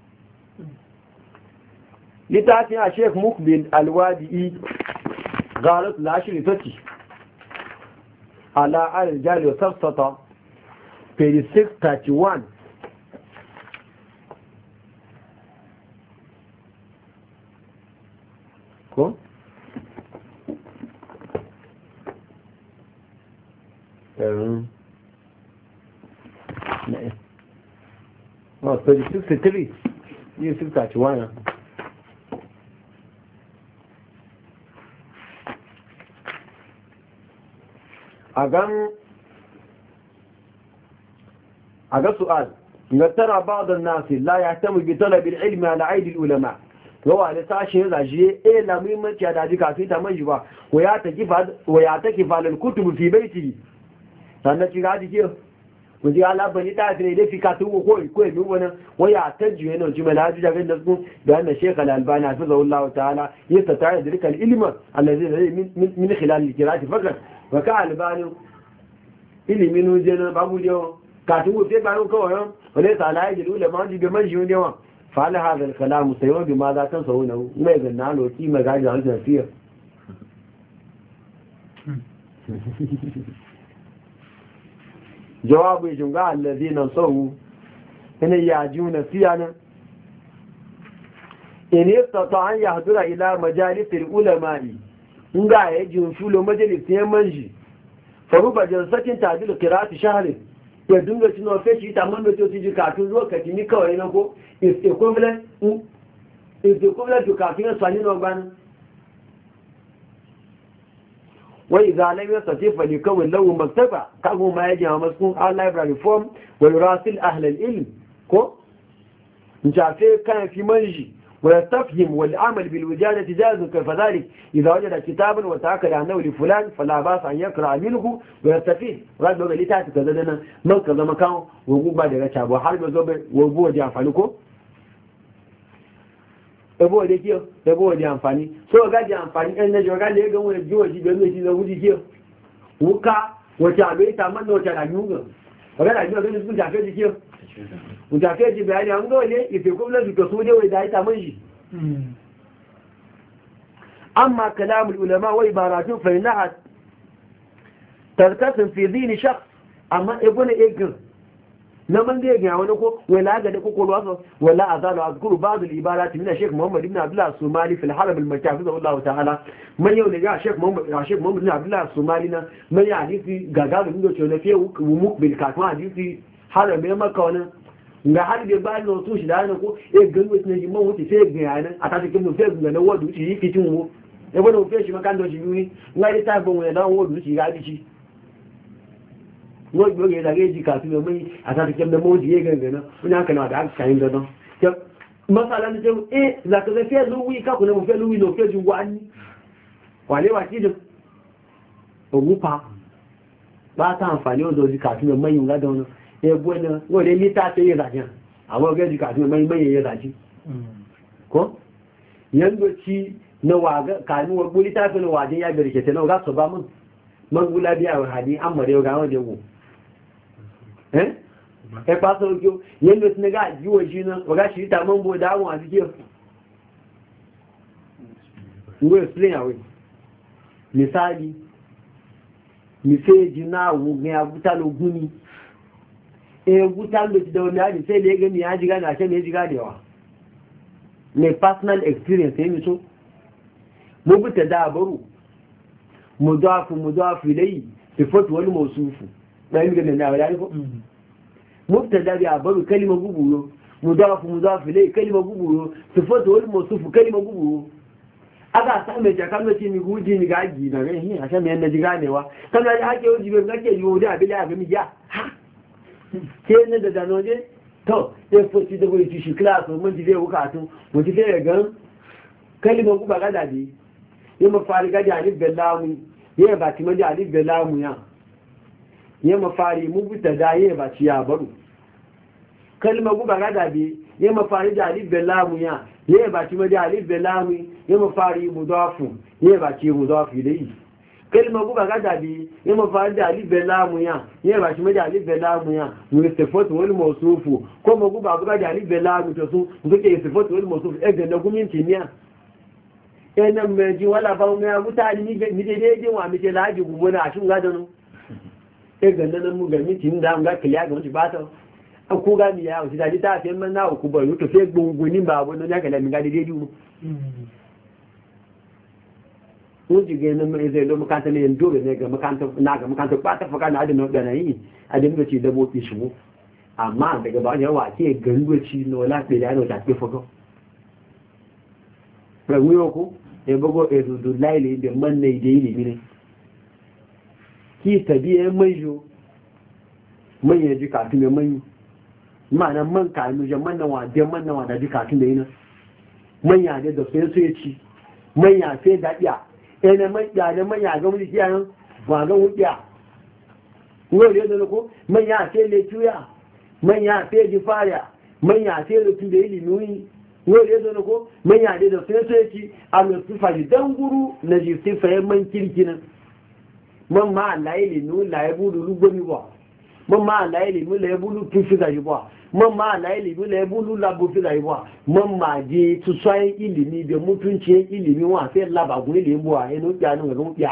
[SPEAKER 3] littafin a sheik mukbil alwadi'i galat lashiri ta ce ala aljali safsata page six thirty-one ko? um, no, page sixty-three six thirty-one a ga su'al ga tara ba'd nasi la yahtamu bi talab al-ilm ala aidi al-ulama yawa da sashi ya zaje eh la muhimmanci da ji kafin ta manji ba wa ya ta kifa wa ya ta kifa al-kutub fi baiti sannan ci ga ji ke mu ji ala bani ta fi da fi katu ko ko ko mi wannan wa ya ta ji ne ji mala ji daga da su da anna shaykh al-albani hafizahullah ta'ala yasta ta'ala dirka al-ilm alladhi min min khilal al-qira'ati faqat wa ka albani ilimin ujena babu dio ka tu te ba ko yo wala ta la yi dole ma ji be man ji dio fa la hada al kalam sayo bi ma za ta sawo na mai ga na lo ki ma ga ji hankali fiye jawabu junga alladhina sawu ina yajuna fiyana in yastata an yahdura ila majalis al ulama'i nga ya ji fulo majalis ne manji faruba jalsatin tadil qira'ati shahri ya dinga cin fe shi ta man da to ji katun lokaci ni kawai na ko is equivalent is equivalent to katun sani no ban wai zalim ya sace fa li kawai lawu maktaba kago ma yaji a maskun al library form wa yurasil ahli al ilm ko njafe kan fi manji ويستفهم والعمل بالوجادة جائز كذلك إذا وجد كتابا وتأكد أنه لفلان فلا باس أن يقرأ منه ويستفيد رأيت بقى لتاتي كذلك من كذا مكان وقوم بعد رشاب وحالي بزوبة وقوة دي أنفانيكو ebo da kiyo ebo da amfani so ga da amfani ɗan na joga da ya ga wani jiwa shi don shi da wuji kiyo wuka wace abai ta manna wace da yuga ga da yuga ga su ta fe kiyo mutafiya ji bayani an gawa ne ife kuma suka so ne wai da ita man shi amma kalamul ulama wai baratu fa inaha tarkasin fi dini shakhs amma ibn igr na man da ga wani ko wala ga da kokoro wasu wala azalu azkuru ba'd al ibarat min Sheikh Muhammad ibn Abdullah Somali fi al haram al mutafiz Allah ta'ala man yau ne ga Sheikh Muhammad ya Sheikh Muhammad ibn Abdullah Somali na man ya hadisi gagaru ndo ce na fi mukbil ka kuma hadisi haram mai maka wannan ga har da ba no to shi da ne ko e gan wuce ne mun wuce sai ga yana a ta cikin mu sai ga na wadu shi fitin mu e bana wuce shi makan do shi yuni ngai ta bon wala dan wadu shi ga dici no go ga da ga ji ka su mai a ta cikin da mu ji ga ga na mun haka na da aka yin da don masalan da e za ka zafi luwi ka kuna mu fe luwi no fe jungu anni wale wa ki da ogupa ba ta amfani da ji ka su mai yun ga da wannan ẹgbẹ́ náà wọ́n lè ní tàà tẹ́yẹ ìràjá àwọn ọgẹ́ jù kàtí mẹ́rin mẹ́yẹ ìràjí kọ́ yẹn ló tí na wà kàní wọ́n gbó lítà fẹ́ wà dín yàgbẹ̀rẹ̀ kẹtẹ náà ọgá sọ̀bá mọ́ mọ́gbúlá bí àwọn àdí àmọ̀rẹ́ ọgá wọn jẹ wò ẹ pàṣẹ ojú yẹn ló tí nígbà jíwọ̀ jí náà ọgá ṣìríta mọ́ ń bó dáwọn àti kí ìwé ìsìlẹ̀yàwó misali mifeji náà wò gbẹ̀ abútálógún ni eh gutan da da wani yaji sai da ya gani ya ji gane a can ya ji ganewa mai personal experience ya mito mu buta da baro mudafu mudafu dai sifatu wani mausufu na yi ganin na wani ko mubtada da baro kalima guburo mudafu mudafu dai kalima guburo sifatu wani mausufu kalima guburo aka san mai jakan da ce mi guji mi gaji na rai a can mai yanda ji ganewa kana ya hake wuji bai gake yi wuri abin da ga mi ja ha ke ne da danoje to ya foci da bai ci shi class mun ji zai wukatu mun ji zai ga kalima ku ba gada bi ya mafari gadi alif billahi ya ba ti maji alif billahi ya ya mafari mu buta da ya ba ci ya baro kalima ku ba gada bi ya mafari da alif billahi ya ya ba ti maji alif billahi ya mafari mudafu ya ba ci mudafu dai kalma guba gada bi ya mafari da alif belamu ya ya ba shi maji alif belamu ya mu istifatu wal mawsufu ko ma guba guba da alif belamu to su suke istifatu wal mawsufu e ga na gumin timiya e nan me ji wala ba mu ya mutane ni ni dai dai wa mi ce laji gubo na shin gada no e ga nan mu ga mi tin da mu ga kiliya ga mu ba ta an ko ga mi ya o da ta sai man na ku ba to sai gungunin ba wannan ya kala mi ga dai dai mu ko jige nan mai zai lo makanta ne dole ne ga makanta na ga makanta ba ta faka na adin da nayi adin da ci da boki shi amma daga ba yawa ke gandoci no la pe da no ta ke foko ba wiyo ko e bago e du laili da man ne da yi ne ki tabiye manjo man ya ji kafin mai man ma'ana man ka mu jaman nan wa da man nan wa da ji kafin da yi nan man ya da sai sai ci man ya sai da iya ene manya ne manya ga mu jiya nan ba ga wuya ko ne da ko manya sai le tuya manya sai ji fara manya sai da tun da ilimi ko ne da ko manya da sai sai ci a mu sifa dan guru na ji sifa yan man kirkina man ma Allah ilimi la ya budu lugomi ba man ma Allah ilimi la ya budu tufi da ba man ma Allah ilimi la ya budu labo fi da ba man ma je tu sai ilimi da mutunci ilimi wa sai laba gure da yabo ai no ya no ga ya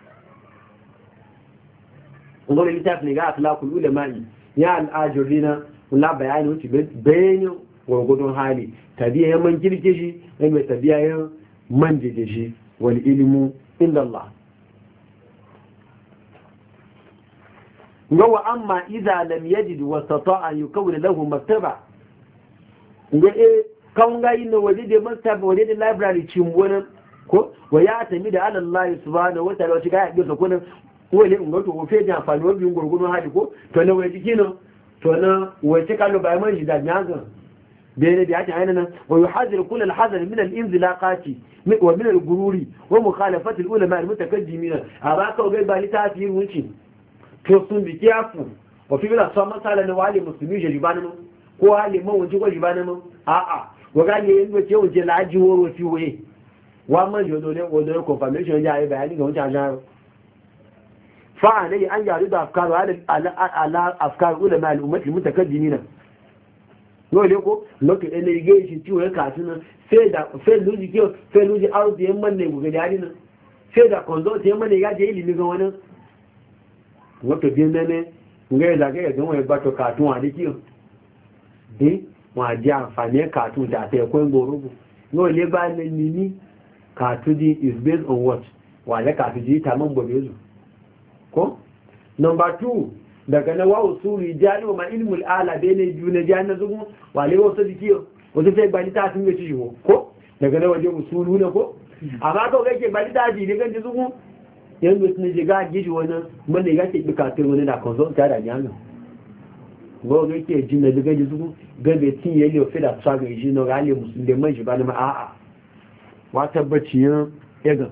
[SPEAKER 3] ngole litaf ne ga akhlaqul ulama ya al-ajurina la bayani wuce bayanin gurgudun hali tabiya yan man kirke shi dan mai tabiya yan man jeje shi wal ilmu inda Allah wa amma idza lam yajid wa stata'a an yukawwin lahu maktaba ga e kan ga yin waje da maktaba waje da library cimbonan ko wa ya tami da Allah subhanahu wa ta'ala shi ga ya bisa kunan wale in ga to fe da amfani wa biyun gurgurun hadi ko to na waje kino to na wace kallo bai man shi da nyaga bene da yake ainihin wa yuhadiru kull al-hadar min al-inzilaqati wa min al-gururi wa mukhalafati al-ulama al-mutakaddimin abaka ga bali ta fi wuce to sun bi kiyafu wa fi bila sama sala na wali muslimi je libanu ko wali man wuce ko libanu a a wa ga ne yin wuce wuce laji woro fi we wa man yo dole wo dole confirmation ya yi bayani ga wuce ajan fa ne an yari da afkaru ala ala afkar ulama al-ummat al-mutakaddimin yóò lé kó lókè ẹni igé ìṣì tí ó rẹ̀ kàtí náà fẹ́ lójí kí o fẹ́ lójí rp ẹ mọ́ ní ìgbògèdè àrí náà fẹ́ dà kọ̀ǹdọ́tì ẹ mọ́ ní ìyájẹ́ ìlú mi gan wọn náà wọ́n tó bí mẹ́mẹ́ ǹgẹ́ ìdàgẹ́gẹ́ tí wọ́n gbàtọ̀ kàtún àdé kí o dé wọ́n àjẹ́ àǹfààní kàtún tàtẹ̀ ẹ̀kọ́ ń gbòrógùn yóò lé bá ní ní kàtún di is based on what wà lẹ́ kàtún di ìta mọ́ gbòmí ko number two daga na wa usuli jani wa ma ilmul ala bene biyu na jani na zugun wale wasu jiki wasu sai gbani ta sun gaci yiwu ko daga na waje usulu ne ko amma kawai kake gbani ta ji ne ganci zugun yanzu sun je ga gidi wani wanda ya ke bukatar wani na consult ta da nyanga go ga ke jin da daga zugun gabe tin yayi ofe da tsaga ji no gale musulman shi ba na a'a wa tabbaci yan egan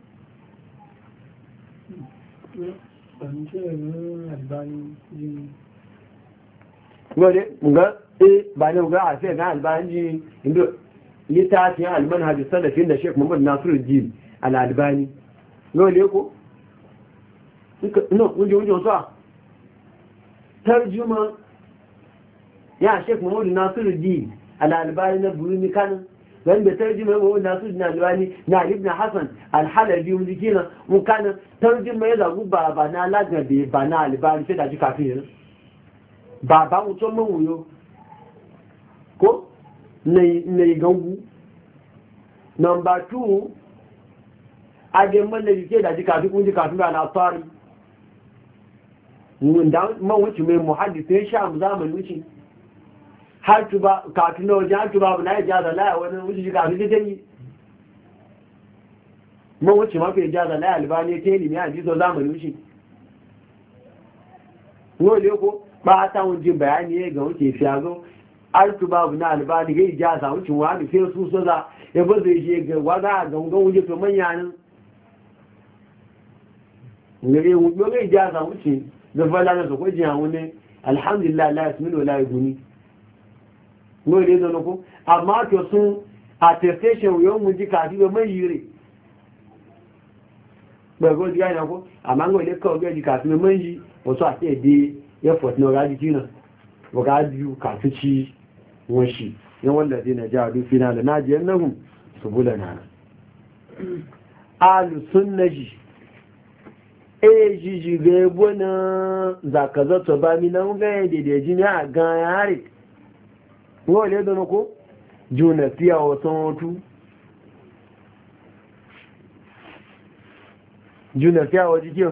[SPEAKER 3] wale ga eh ba ne ga a sai ga albani inda litafin almanhaj salafin da Sheikh Muhammad Nasiruddin al-Albani wale ko no unje unje so tarjuma ya Sheikh Muhammad Nasiruddin al-Albani na buruni kan dan da tarjuma wa Nasiruddin al-Albani na Ibn Hasan al-Halabi mun dikina mun kana tarjuma ya zagu baba na lagabe bana al-Albani sai da ji kafin baba mu to mun wuyo ko ne ne gangu number two ade man da yake da ji kafin kun ji kafin ba na tsari mun da man wuce mai muhaddis sai sha zamani wuce har tuba kafin na wajen har tuba na ya jaza laya wani wuce shi kafin ta yi man wuce mafi jaza laya albani ta ilimi a jizo zamani wuce wale ko ba ta wajen bayani ya ga wuce fiyago har tuba na albani ga ijaza wuce wani sai su so za ya ba zai je ga waga gangan wuce to manya nan ngare wuce ga ijaza wuce da fala na so ko jiya wani alhamdulillah la yasmilu la yuguni no ile zo ko amma to sun attestation yo mun ji kafi be mai yire ba go ji ana ko amma ngo ile ko ge ji kafi be mai yi o so ate de effort no ga ji kina o ga ju kafi ci won shi yan wallazi na jadu fina da naji annahum subulana al sunnaji e jiji ga bona zakaza to ba mi nan ga de de ji ni a ga yare wọ́n lè dọ́nà kó jùnà sí àwọ̀ sánwọ́tú jùnà sí àwọ̀ jíkí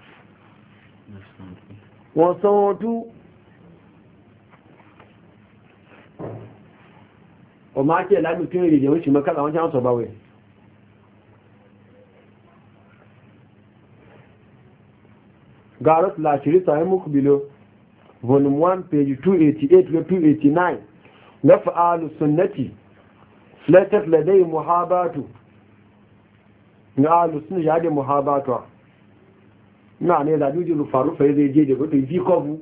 [SPEAKER 3] wọ́n sánwọ́tú ọmọ akẹ́ lábí kí rèdè wọ́n ṣe mọ́kànlá wọ́n ṣe sọ báwẹ̀ garot lashiri sahih mukbilo volume one page two eighty-eight to two eighty-nine نفعال السنة ليست لدي محابات نفعال السنة يعني محابات نعني إذا نوجد الفاروق فإذا يجي يقول يفي قبو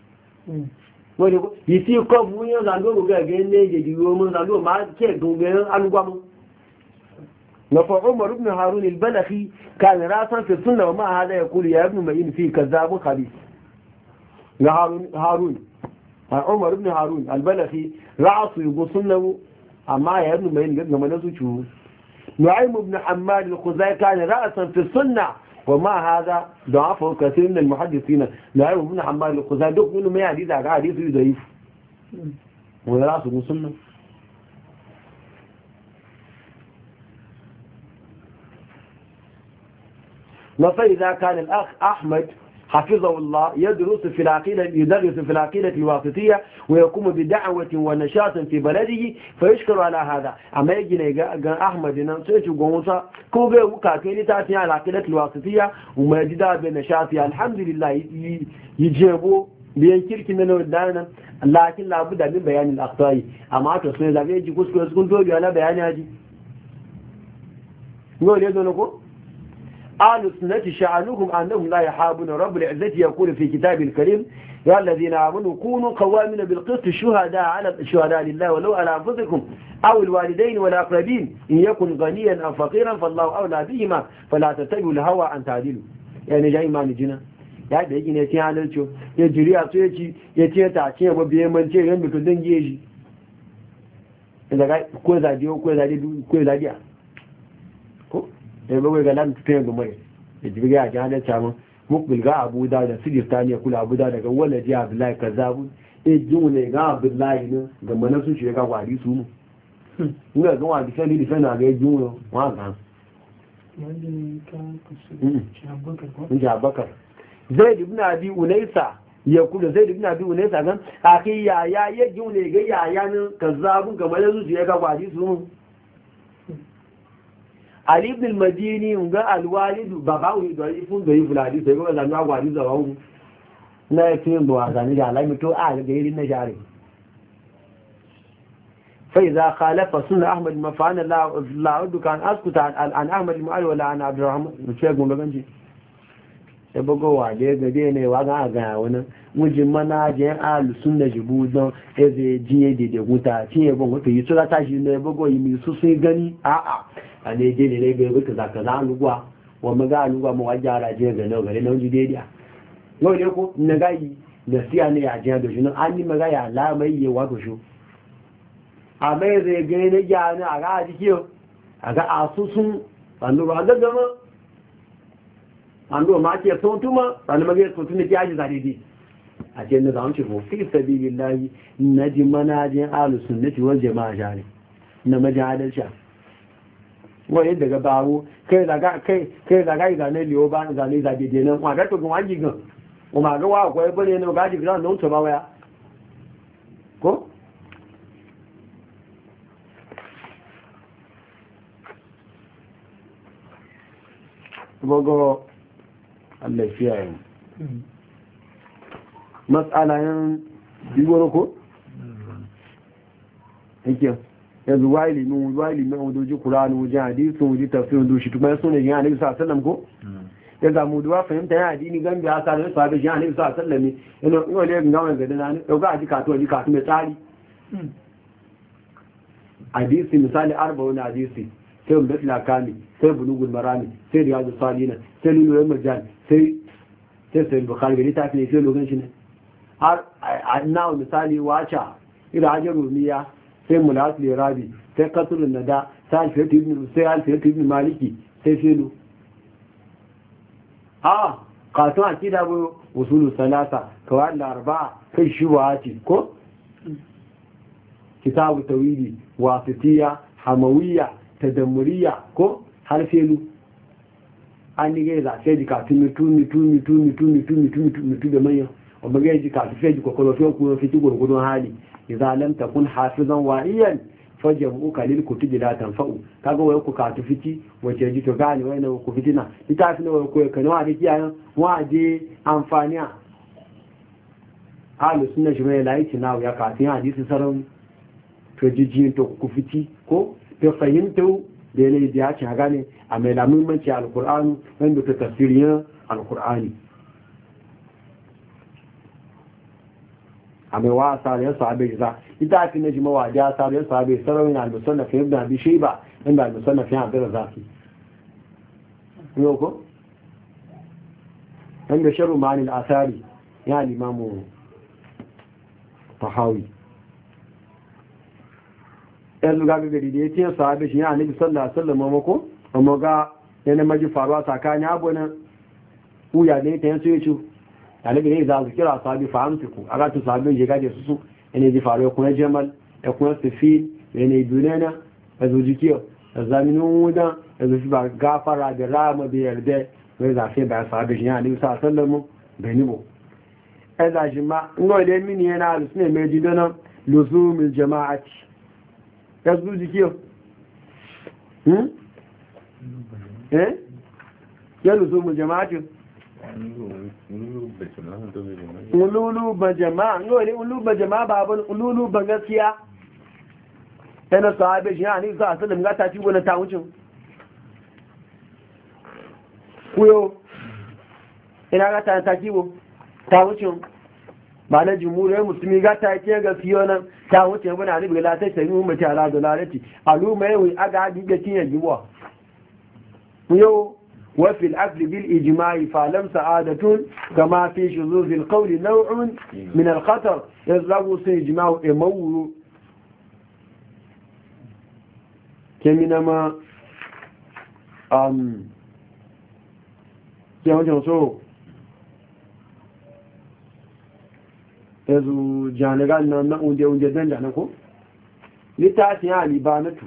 [SPEAKER 3] يفي قبو يزالو غير نيجي يوم يزالو ما كيدو غير ألوغامو نفع عمر بن هارون البلخي كان راسا في السنة وما هذا يقول يا ابن مئين في كذاب خبيث هارون هارون عمر بن هارون البلخي رأس يقصنه أما يا ابن مين قد ما نسوچو نعيم بن حماد الخزاعي كان رأسا في السنة وما هذا ضعفه كثير من المحدثين نعيم بن حماد الخزاعي دوك منه ما حديث على حديث ضعيف ولا رأس السنة فإذا كان الأخ أحمد
[SPEAKER 1] حفظه الله يدرس في العقيدة يدرس في العقيدة الواسطية ويقوم بدعوة ونشاط في بلده فيشكر على هذا أما يجي أحمد ننسيش وقومصا كوبي وكاكيني تاتي على العقيدة الواسطية وما يجدها بنشاطها الحمد لله يجيبوا بينكر كنا ودانا لكن لابد من بيان الأخطاء أما تصنع ذلك يجي كسكو يسكن توجه على بيان هذه نقول يدو نقول أهل السنة شأنهم أنهم لا يحابون رب العزة يقول في كتاب الكريم يا الذين آمنوا كونوا قوامين بالقسط شهداء على الشهداء لله ولو على أنفسكم أو الوالدين والأقربين إن يكن غنيا أو فقيرا فالله أولى بهما فلا تتبعوا الهوى أن تعدلوا يعني جاي ما نجينا ya da yake ne tiya halarci ya jiri a tsoye ci ya ce ta ce ba biyan mance yan mutu don giye shi inda ga ko zaɗi ko zaɗi ko zaɗi a ko ya ba ga lan tuyen ga mai da jiri ya ji halarci mun mukbil ga abu da da sijistani ya kula abu da daga wala ji abdullahi kazabu e jin ne ga abdullahi ne ga mana sun shi ga gwari su mu ina ga wani fani da fana ga jin wa ga
[SPEAKER 4] wani ka kusa
[SPEAKER 1] shi abakar zaid ibn abi unaysa ya kula zaid ibn abi unaysa gan akhi ya ya ya june ga ya ya nan kazzabun kamar yanzu ya ga gwadi su ali ibn al-madini ga al-walid baba wi do ifun do ifuladi sai ga zanu gwadi zawu na yake bo azani ga lai to a ga irin na jare fa idza khalafa sunna ahmad mafana la la udu kan askuta an ahmad al-mu'ali wala an abdurrahman ce gumba ganji sai bago wale gade ne wa ga ga wani mujin manajin alu sunna jibu don eze jiye de de guta tiye bon wato yi tura tashi ne bago yi mi su sun gani a a a ne je ne ne ga ga kaza kaza alugwa wa maga alugwa mu wajara je ga ne ga ne unji de dia no ne ko na ga yi da siya ne ya je da shi no an ni maga ya la mai yi wa ko shu a mai zai ga ne ya ne a ga ji kiyo a ga asusun anu ba ga gama an do ma ke son tuma san ma ke son tuna ki aji zade di a ce ne zamu ci ko fi sabilillahi naji manajin ahlus sunnati wal jamaa jari na majalisha sha wai daga bawo kai daga kai kai daga ga ne liyo ba ga ne zade di nan wa ga to gun aji gan o ma ga wa ko e bane ne ga ji gran don to ba waya ko gogo Allah ya fiye matsalayen bigoro ko? yake yanzu wa ilimin wa ilimin wadoji kuranu wajen hadisun wajen tafsirin doshi tukman suna yin hannun sa sallam ko? ya zamu duwa fahimta ya adini gan biya sa da sabi shi hannun sa sallam ne yana yau ne yin gawon gadi na ne ɗauka a ji katuwa ji katu mai tsari hadisi misali arba wani hadisi sai umdat lakami sai bulugul marami sai riyadu salina sai lulu majal sai sai sai bukhari gari ta ne sai logan shi ne har na misali wacha ila hajar rumiya sai mulat lirabi sai qatul nada sai alfiyat ibn sai alfiyat ibn maliki sai filu ah qatun akida bu usulu salasa kawai da arba'a kai shuwati ko kitabu tawhidi wasitiya hamawiyya tadammuriya ko har felu an ni gaiza sai jika tun mitu mitu mitu mitu mitu mitu mitu mitu da manyan wanda gai jika tu sai jika kwallo fiye kuma fiti gurgudun hali idza lam takun hafizan wa'iyan fajamu kalil kutubi la tanfa'u kaga wai ku ka tu fiti wace ji to gani wai na ku fitina ita fi na ko ka nawa da kiyayen wa je amfaniya alu sunna shi mai laiki na ya ka tin hadisi sarau to jiji to ku fiti ko ta fahimta da yanayi da ya ce a gane a mai lamumanci alkur'ani wanda ta tafsiriyar alkur'ani a mai wa asariyar sahabai za ita fi na jima wa da asariyar sahabai sarawin al-musannafin ibn abi shayba inda al-musannafin abdur zaki yau ko inda sharu ma'ani al-asari ya limamu tahawi yanzu ga gari da ya ce sahabi shi ya nabi sallallahu alaihi wasallam mako amma ga yana maji faruwa tsakanin abunan uya ne ta yanzu ya ce annabi ne za su kira sahabi fahimtuku a ga to sahabin je gaje su su ne ji faruwa kuma jamal da kuma sifil ne dunana da zujikiyo da zaminin wuda da zuci ba gafara da rama da yarda wai za sai ba sahabi shi ya nabi sallallahu alaihi wasallam beni bo ẹ̀dà jìmá ńgọ́ ilé mini yana alùsùn èméjì dáná lùsùmù jama'ati ẹ̀sùn jìkí o ẹ́ yẹ́ lùsùmù jama'ati ululuban jama'a ńgọ́ ilé ululuban jama'a babban ululuban gaskiya yana sahabe shi ya ni za a salim gata ci wani ta wucin kuyo ina gata ta kibo ta wucin ba na jimuriyar musulmi gata ke ga fiye nan ta wucin bana ni bila ta tayi mu mata ala dalalati aluma yawi aga agi ga tin yaji wa kuyo wa fil asli bil ijma'i fa lam sa'adatun kama fi shuzuz al qawl naw'un min al khatar yazlabu sai ijma'u imawu kemina ma um jẹun so yanzu janiran nan na unde-unde don janin ko littafin alibanatu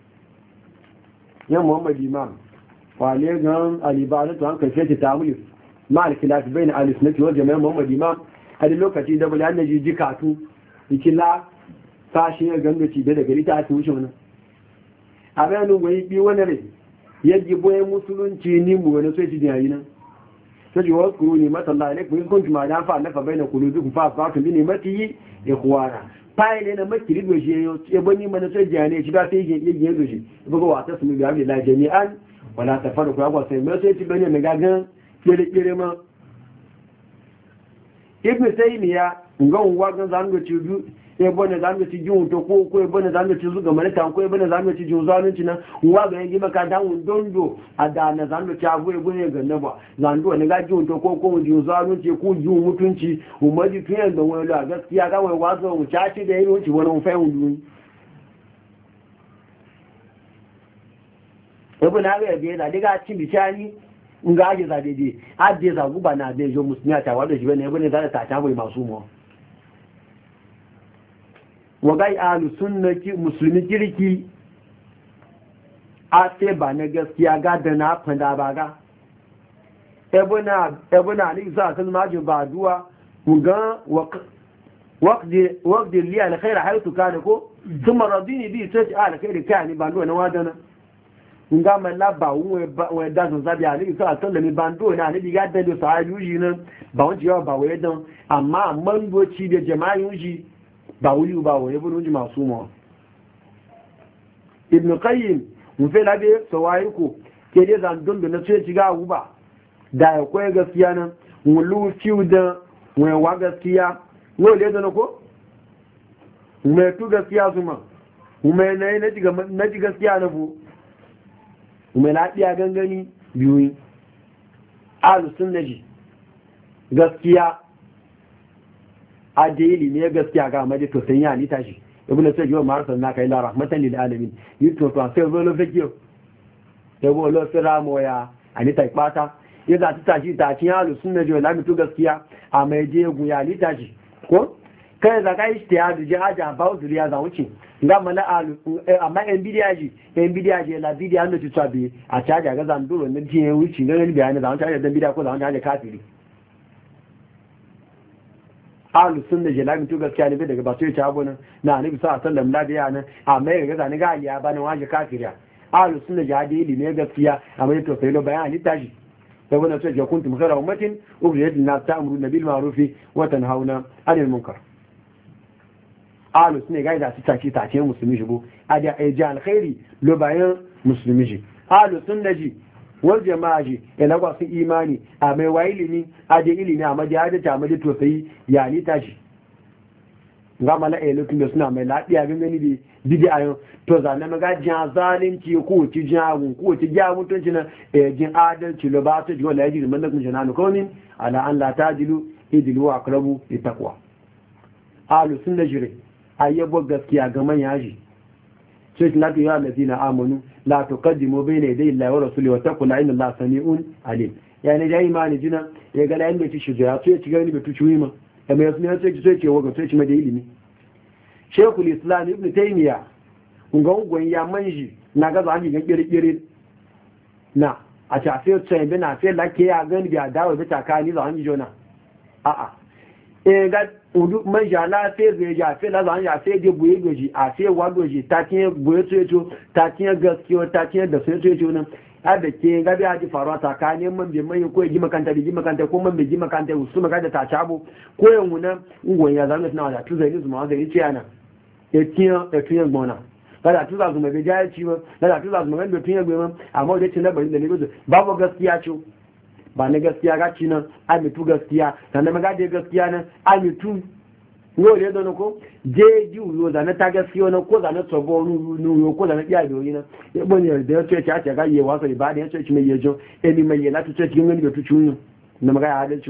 [SPEAKER 1] yan muhammadu imam wale gan alibanatu an kai fete ta mulif ma alkilafi bai na alisunaki wajen mai muhammadu imam a da lokaci da bala yana jiji katu ikila sashi ya gangaci da daga littafin wuce wani abin yanin gwai bi wani rai yadda boye musulunci ni mu wani sai ci da yayi nan sai wa kuru ni mata Allah ne kun kun ma dan fa nafa baina kulubikum fa fa kun ni mati ikhwana pai ne na makiri do shi yo e bani mana sai jani ci ba sai je je do shi buga wata su bi abi la jami'an wala tafaru ku agwa sai mai sai ci bane mai gagan kire kire ma ibn taymiya ngon wa gan zango ci du e bane zango ci jun to ko ko e bane zango ci zuga malaka ko e bane zango ci jun zalunci na wa ga yi maka dan dondo ada na zango ci abu e bane ga naba zando ne ga jun to ko ko jun zalunci ko jun mutunci umaji tuyan da wani la gaskiya ga wai wazo mu caci da yi wuci wani fa hundu e bane ga ga da diga ci bicani nga aje za dede aje za guba na de jo musulmi ta wado shi bane e bane za ta ta wai masu mu wagai alu sunnaki musulmi kirki a sai ba na gaskiya ga da na fanda ba ga ebuna ebuna ali za ta majin ba duwa ga waqdi waqdi li al khair haythu kana ko thumma radini bi sai al khair kani ba duwa na wadana nga malla ba we we da zo zabi ali za ta da mi bando na ali ga da do sa yuji nan ba won jiwa ba we dan amma man doci da jama'a yuji ba wuli ba wa yabo nuji masu mawa ibn qayyim mun fe labe sawaiku ke dai zan dondo na sai shiga uba da ya koyi gaskiya nan mun lu ciu da mun wa gaskiya no le da ko mun tu gaskiya zuma mun ne na diga na diga gaskiya na bu mun lafiya gangani biyu ahlus sunnaji gaskiya adili ne gaskiya ga maji to san ya ni tashi ibnu sai yo mar sanna kai la rahmatan lil alamin yito to sai zo lo fekiyo sai bo lo sira moya ani tai pata yaza ta tashi ta cin halu sunna jo la mi to gaskiya a mai je gu ya ni tashi ko kai da kai istiyadu ji haja ba uzuriya za wuce ga mala alu amma en bidiya ji en bidiya ji la bidiya no ti tsabi a caja ga zan duro ne ji wuce ne ne bayani za wuce da bidiya ko za wuce kafiri ahlus sunna jalami to gaskiya ne daga ba sai ta abu nan na annabi sallallahu alaihi wasallam labiya nan amma ya ga zani ga aliya bani waje kafiriya ahlus sunna jadi ilimi gaskiya amma to sai lo bayani tashi sai wannan sai ya kuntum khayra ummatin ukhrijat lin-nas ta'muruna bil ma'ruf wa tanhauna 'anil munkar ahlus sunna ga da su tashi tace musulmi shigo aja aja alkhairi lo bayan musulmi shi ahlus sunna ji wal jama'a ji ina ba su imani a mai wa ilimi a da ilimi a majiyar ta maji to sai ya ni tashi ga mala a lokacin da suna mai lafiya gangani da bidi a yau to zane maga jiya zalunci ko ci jiya gun ko ci jiya mutunci na jin adalci lo ba su ji wala yaji man da kun jana konin ala an la tajilu idilu wa aqrabu li taqwa alu sunna jire ayyabo gaskiya ga manya ji sai la tu ya allazina amanu la tuqaddimu bayna yaday Allahi wa rasulihi wa taqula inna Allaha sami'un alim yani da imani jina ya ga layin da ci shujaa to ya ci gani betu ciwi ma amma yasu ne sai sai ce waga sai ci ma da ilimi Sheikhul Islam Ibn Taymiyyah ungon ya manji na ga zan ga kirkire na a ta sai sai bina sai lake ya gani da dawo da takani zan ji jona
[SPEAKER 3] a'a e ga udu man ja la fe zai ja fe la zan ja fe je buye goji a fe wa goji ta tin buye tsoyo ta tin gaskiya ta tin da sai tsoyo nan ada ke ga bi aji faruwa tsakanin man bi mai ko ji makanta bi ji makanta ko man bi ji makanta su makanta ta chabo ko yan wuna ungon ya zanga tana da tuzai ni zuma zai ce ana e tin e tin gbona kada tuza zuma be jaya ciwo kada tuza zuma ga tin gbona amma da tin da bari da ne babu gaskiya ce ba na gaskiya ga ci nan amitu gaskiya sannan maga da gaskiya nan amitu yau da yadda ko je ji uyo zane ta gaskiya nan ko zane tsobo nuyo ko zane iya doyi nan ya bane da ya ce a ce ga yi wasa ibada ya ce ci mai yajo eni mai yana tu ce cikin gani da tu ciwo na maga ya adalci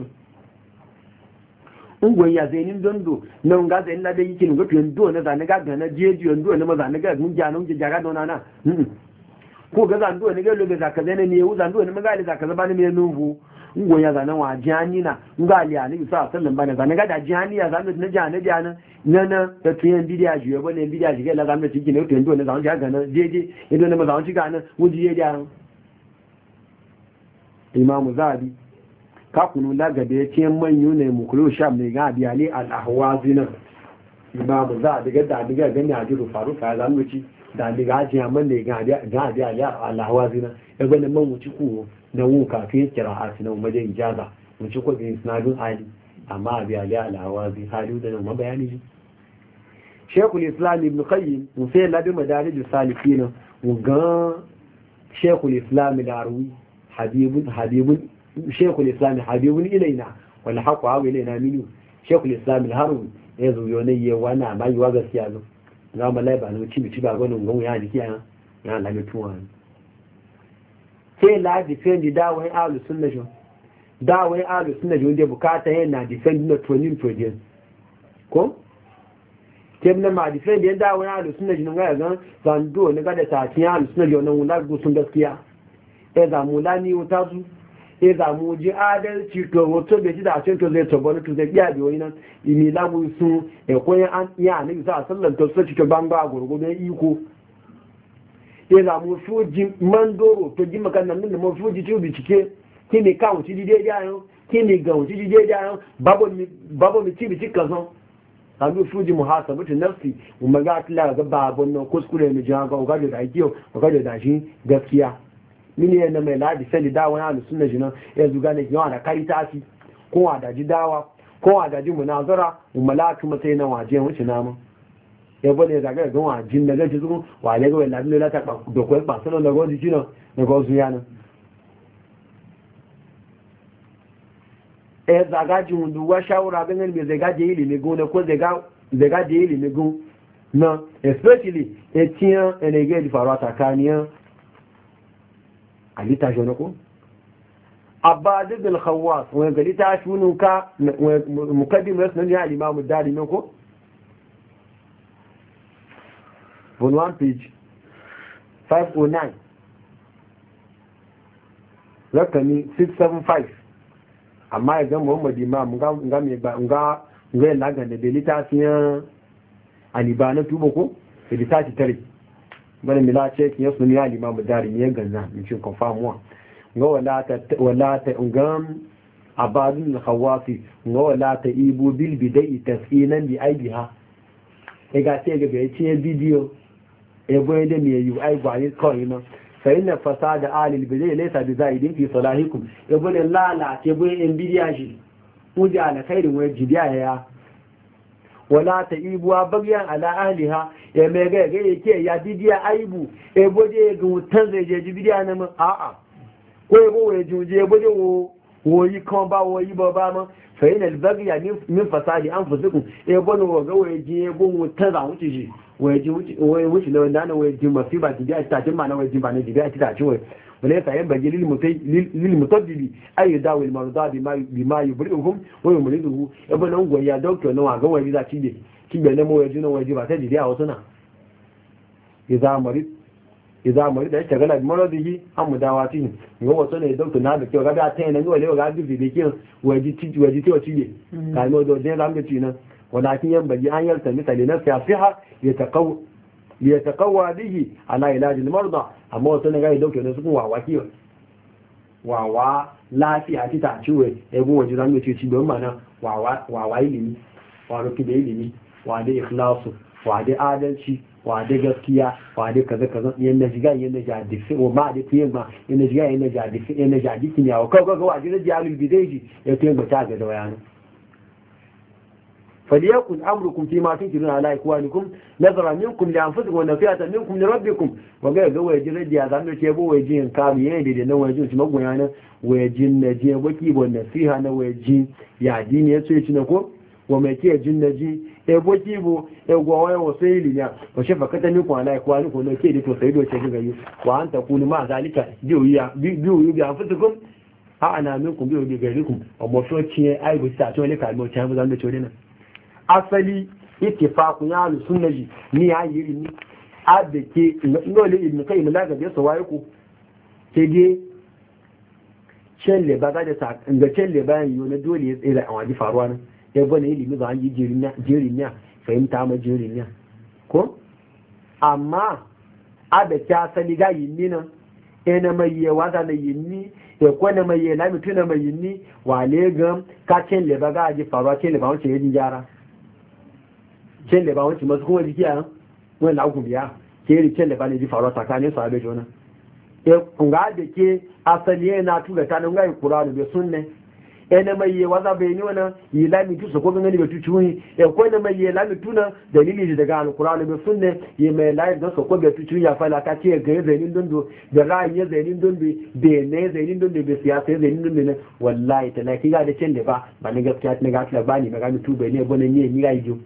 [SPEAKER 3] ungon ya zai nin dondo nan ga zai na da yake ga tuyan do na zane ga na je ji do na maza na ga mun ja nan je jaga dona na ko ga zan do ne ga lobe zaka zane ne yau zan do ne maga da zaka zaba ne me nubu ngo ya zana wa jani na nga ali ani sa sallan bana zana ga da jani ya zana na jani jana nana da tuyen bidiya ji yabo ne bidiya ji ga la zan ci ne tuyen do ne zan ga na jeje idan ne ma zan ci ga na wuji je da Imam Zabi ka kunu la ga da yake manyu ne mukulu sham ne ga bi ali al ahwazina Imam Zabi ga da diga gani a jiru faru ka zan wuci da diga ajiya man ne ga ga ga al ahwazina ya gani man wuci ku na wu kafin kira'ati na umarda ijaza mun ci kwaɗin sinadun ali amma a biya liya al'awazi hali da nan mabayani ji shekul islam ibn qayyim mun sai labi madarij salifina mun ga shekul islam al-arwi habibun habibun shekul islam habibun ilaina wal haqu hawa ilaina minu shekul islam al-harwi ya zo yo ne ye wana ma yi wa gaskiya zo ga malai ba no ci bi ci ba gwanin gon ya jiki ya ya labi tuwa sai la defendi dawai ahlus sunna jo dawai ahlus sunna jo inda bukata yana defendi na tonin project ko kemna ma defendi dawai ahlus sunna jo ga ga zando ne ga da ta tin ahlus sunna jo nan wala gusun gaskiya e za mu lani wuta su e za mu ji adalci to wato be ji da cin to zai to bani to zai biya biyo nan imi la mu su e ko an ya ne za sallan to sai to banga gurgudu iko ya zamu fuji mandoro to ji makan nan da mu fuji to bi cike kini kawo ci dide jayo kini gawo ci dide jayo babo mi babo mi ci bi cika son abu fuji muhasabatu nafsi umma ga tilla ga babon no kuskure mi jaga ga da kiyo ga da shi gaskiya mini yana mai ladi sai da wani alu sunna jinan ya zuga ne yawa da karitasi ko da ji dawa ko da ji munazara umma la kuma sai na waje wuce namu ya bane zaga ga wajin da gaji su wa le ga wala ne ta do ko pa sano da goji jino ne go su yana e zaga ji mundu wa shawara ga ne zai ga je ilimi go ne ko zai ga zai ga je ilimi go na especially e tian ene ge di farata kaniya alita jono ko abad bil khawas wa ga lita shunun ka mukaddim rasnan ya al-imam ad-darimi ko on one page five oh nine rakami six seven five amma ya ga Muhammad Imam nga nga me ba nga nga laga da delita tiyan alibana tubo ko delita ti tare bane mila ce ki yasu ni al-Imam dari ne ganna in cin confirm wa nga wala ta wala ta ngam abadul khawasi nga wala ta ibu bil bidai tasfinan bi aibiha e ga ce ga be ce video ebo yadda mai yi ai gwani kawai nan sai na fasa da alil bizai laisa bi zaidin fi salahikum ebo ne lalace ebo yan bidiya shi muji ala khairin wa jibiya ya wala ta ibuwa bagyan ala ahliha ya mai ga ga yake ya bidiya aibu ebo je ga mutan zai je bidiya na mun a a ko ebo wa juje ebo je wo woyi kan ba woyi ba ba ma fa ina albagya min fasadi anfusikum ebo no ga wa je ebo mutan za wuce shi waje wuce na wanda na waje mafi ba jibi a cikin ma na waje ba na jibi a cikin wai wale ya sayan baje lil mutabbibi ay yudawi al marda bi ma yubri'uhum wa yumriduhu ibn ungwa ya doctor na waga waje za ci de ki be na mo waje na waje ba ta jibi a wasu na idza marid idza marid da shagala bi maradihi am mudawati ngo wato ne doctor na da kyau ga da ta ne ngo le ga bi bi ki waje ci waje ci ci de kai no do de ram da ci na ولكن ينبغي أن يلتمس لنفسه صحة يتقوى يتقوى به على علاج المرضى أما وصلنا غاية دوكي نسكن وحواكيو wawa lafiya ti ta ciwe ebo waje zan ce ci don mana wawa wawa ilimi wa ruki da ilimi wa da ikhlasu wa da adalci wa da gaskiya wa da kaza kaza yanda jiga yanda jadi fi wa ma da fiye ma yanda jiga yanda jadi fi yanda jadi kin yawo kaga ga wa da jalul bidaiji ya to ba ta ga da wayana فليكن أمركم فيما تنكرون على إخوانكم نظرا منكم لأنفسكم ونفية منكم لربكم وقال قوة يجرد يا ذنب تيبو ويجين كاميين لدي نو ويجين سمقوا يعني ويجين نجين وكيب والنسيحة نو ويجين يعدين يسويتنكم ومكي يجين نجين ebo kibo ego waye wasaili ya washe fakata ni kwa lai kwa ni ko ke da to sai do ce ga yi wa anta kunu ma zalika biyu ya biyu ya anfusukum ha ana minkum biyu ga garikum amma so ciye ai bu sa to ne kalmo ta mu zan da cewa ne asali ittifaqu ya ahlus sunnah ni ya yi ni abeke ngole ibn qayyim la ga da sawaye ku sai dai celle ba ga da ta ga celle bayan yo na dole ya tsira a waji faruwa nan ya bane ilimi ba an yi jerin jerin ya fahimta ma jerin ya ko amma abeke asali ga yi ni nan ena mai yawa da na yi ni ya kwana mai yana mutuna mai yi ni wale ga ka celle ba ga ji faruwa celle ba wace yin gyara celle ba wancin masu kuma jiki a wani lagun biya ke yi celle ba ne ji faruwa tsakanin su abe jona ya kunga da ke asali yana tuga ta nan gari kura da bai sun ne yana mai yi waza bai ni wani yi lami tu su ko gani bai tuci wuni ya kwana mai yi lami tuna dalili daga alkura da bai sun ne yi mai layi da su ko bai tuci ya fala ka ce ga zainin dondo da ra'ayi zainin dondo da ne zainin dondo bai siyasa ya zainin dondo ne wallahi ta na kiga da celle ba ba ni gaskiya ta ga ta ba ni ba ga mutu bai ne bane ne ni ga yi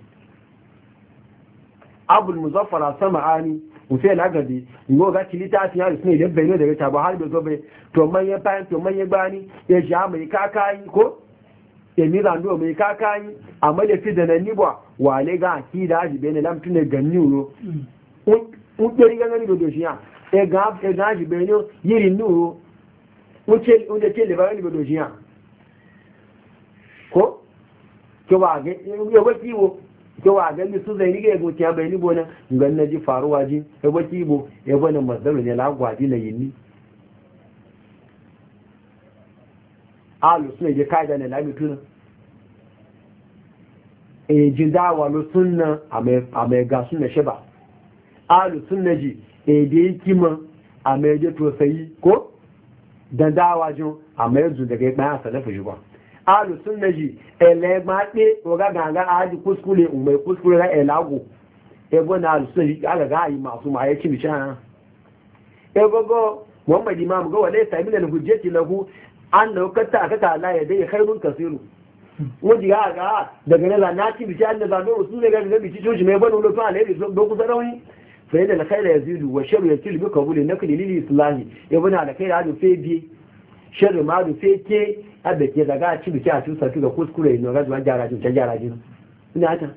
[SPEAKER 3] abul muzaffar sama'ani ufe lagabi ngo ga tilita ti har sun da bayno daga ta ba har da zobe to man ya bayan to man ya bani ya ja mai kakai ko ya mi rando mai kakai amma da fi da nan ni ba wale ga akida ji bene lam tune ganni uro un deri ga ngani do shiya e ga e ga ji bene yiri nuro un ce un da ce le ba ni do shiya ko ko ba ga yo ba kiwo kewa gani su zai nige go tiya bai ni bona ngan naji faruwa ji e baki bo e bona masalu ne lagwaji na yinni alu sunne je kaida ne labi tuna e jinda wa lu sunna ame ame ga sunna sheba alu sunna ji e de kima ame je to sai ko dan dawa jo ame zu daga bayan salafu juba alu sunna ji ẹlẹgbà pé ọgá gàngá àájú kúskúlé ìmọ̀ ìkúskúlé rẹ̀ ẹ̀lágò ẹgbọ́n náà alu sunna ji agaga àyí masu ma ya ci bishan ẹgbọ́gọ́ muhammad imam ga wale sami da hujjati lahu an da kata aka kala ya dai khairun kasiru wọ́n ji ga ga daga nan na ci bishan da zano su ne ga ga bici coci mai bano lo to alheri do ku sarauni fa yadda alkhair yazidu wa sharru yatil bi qabuli nakli lil islahi ibn alkhair hadu fe bi sharru ma du fe ke abda ke daga a cibi a cikin sarki ga kuskure ne ga zuwa gyara jin can gyara jin ina ta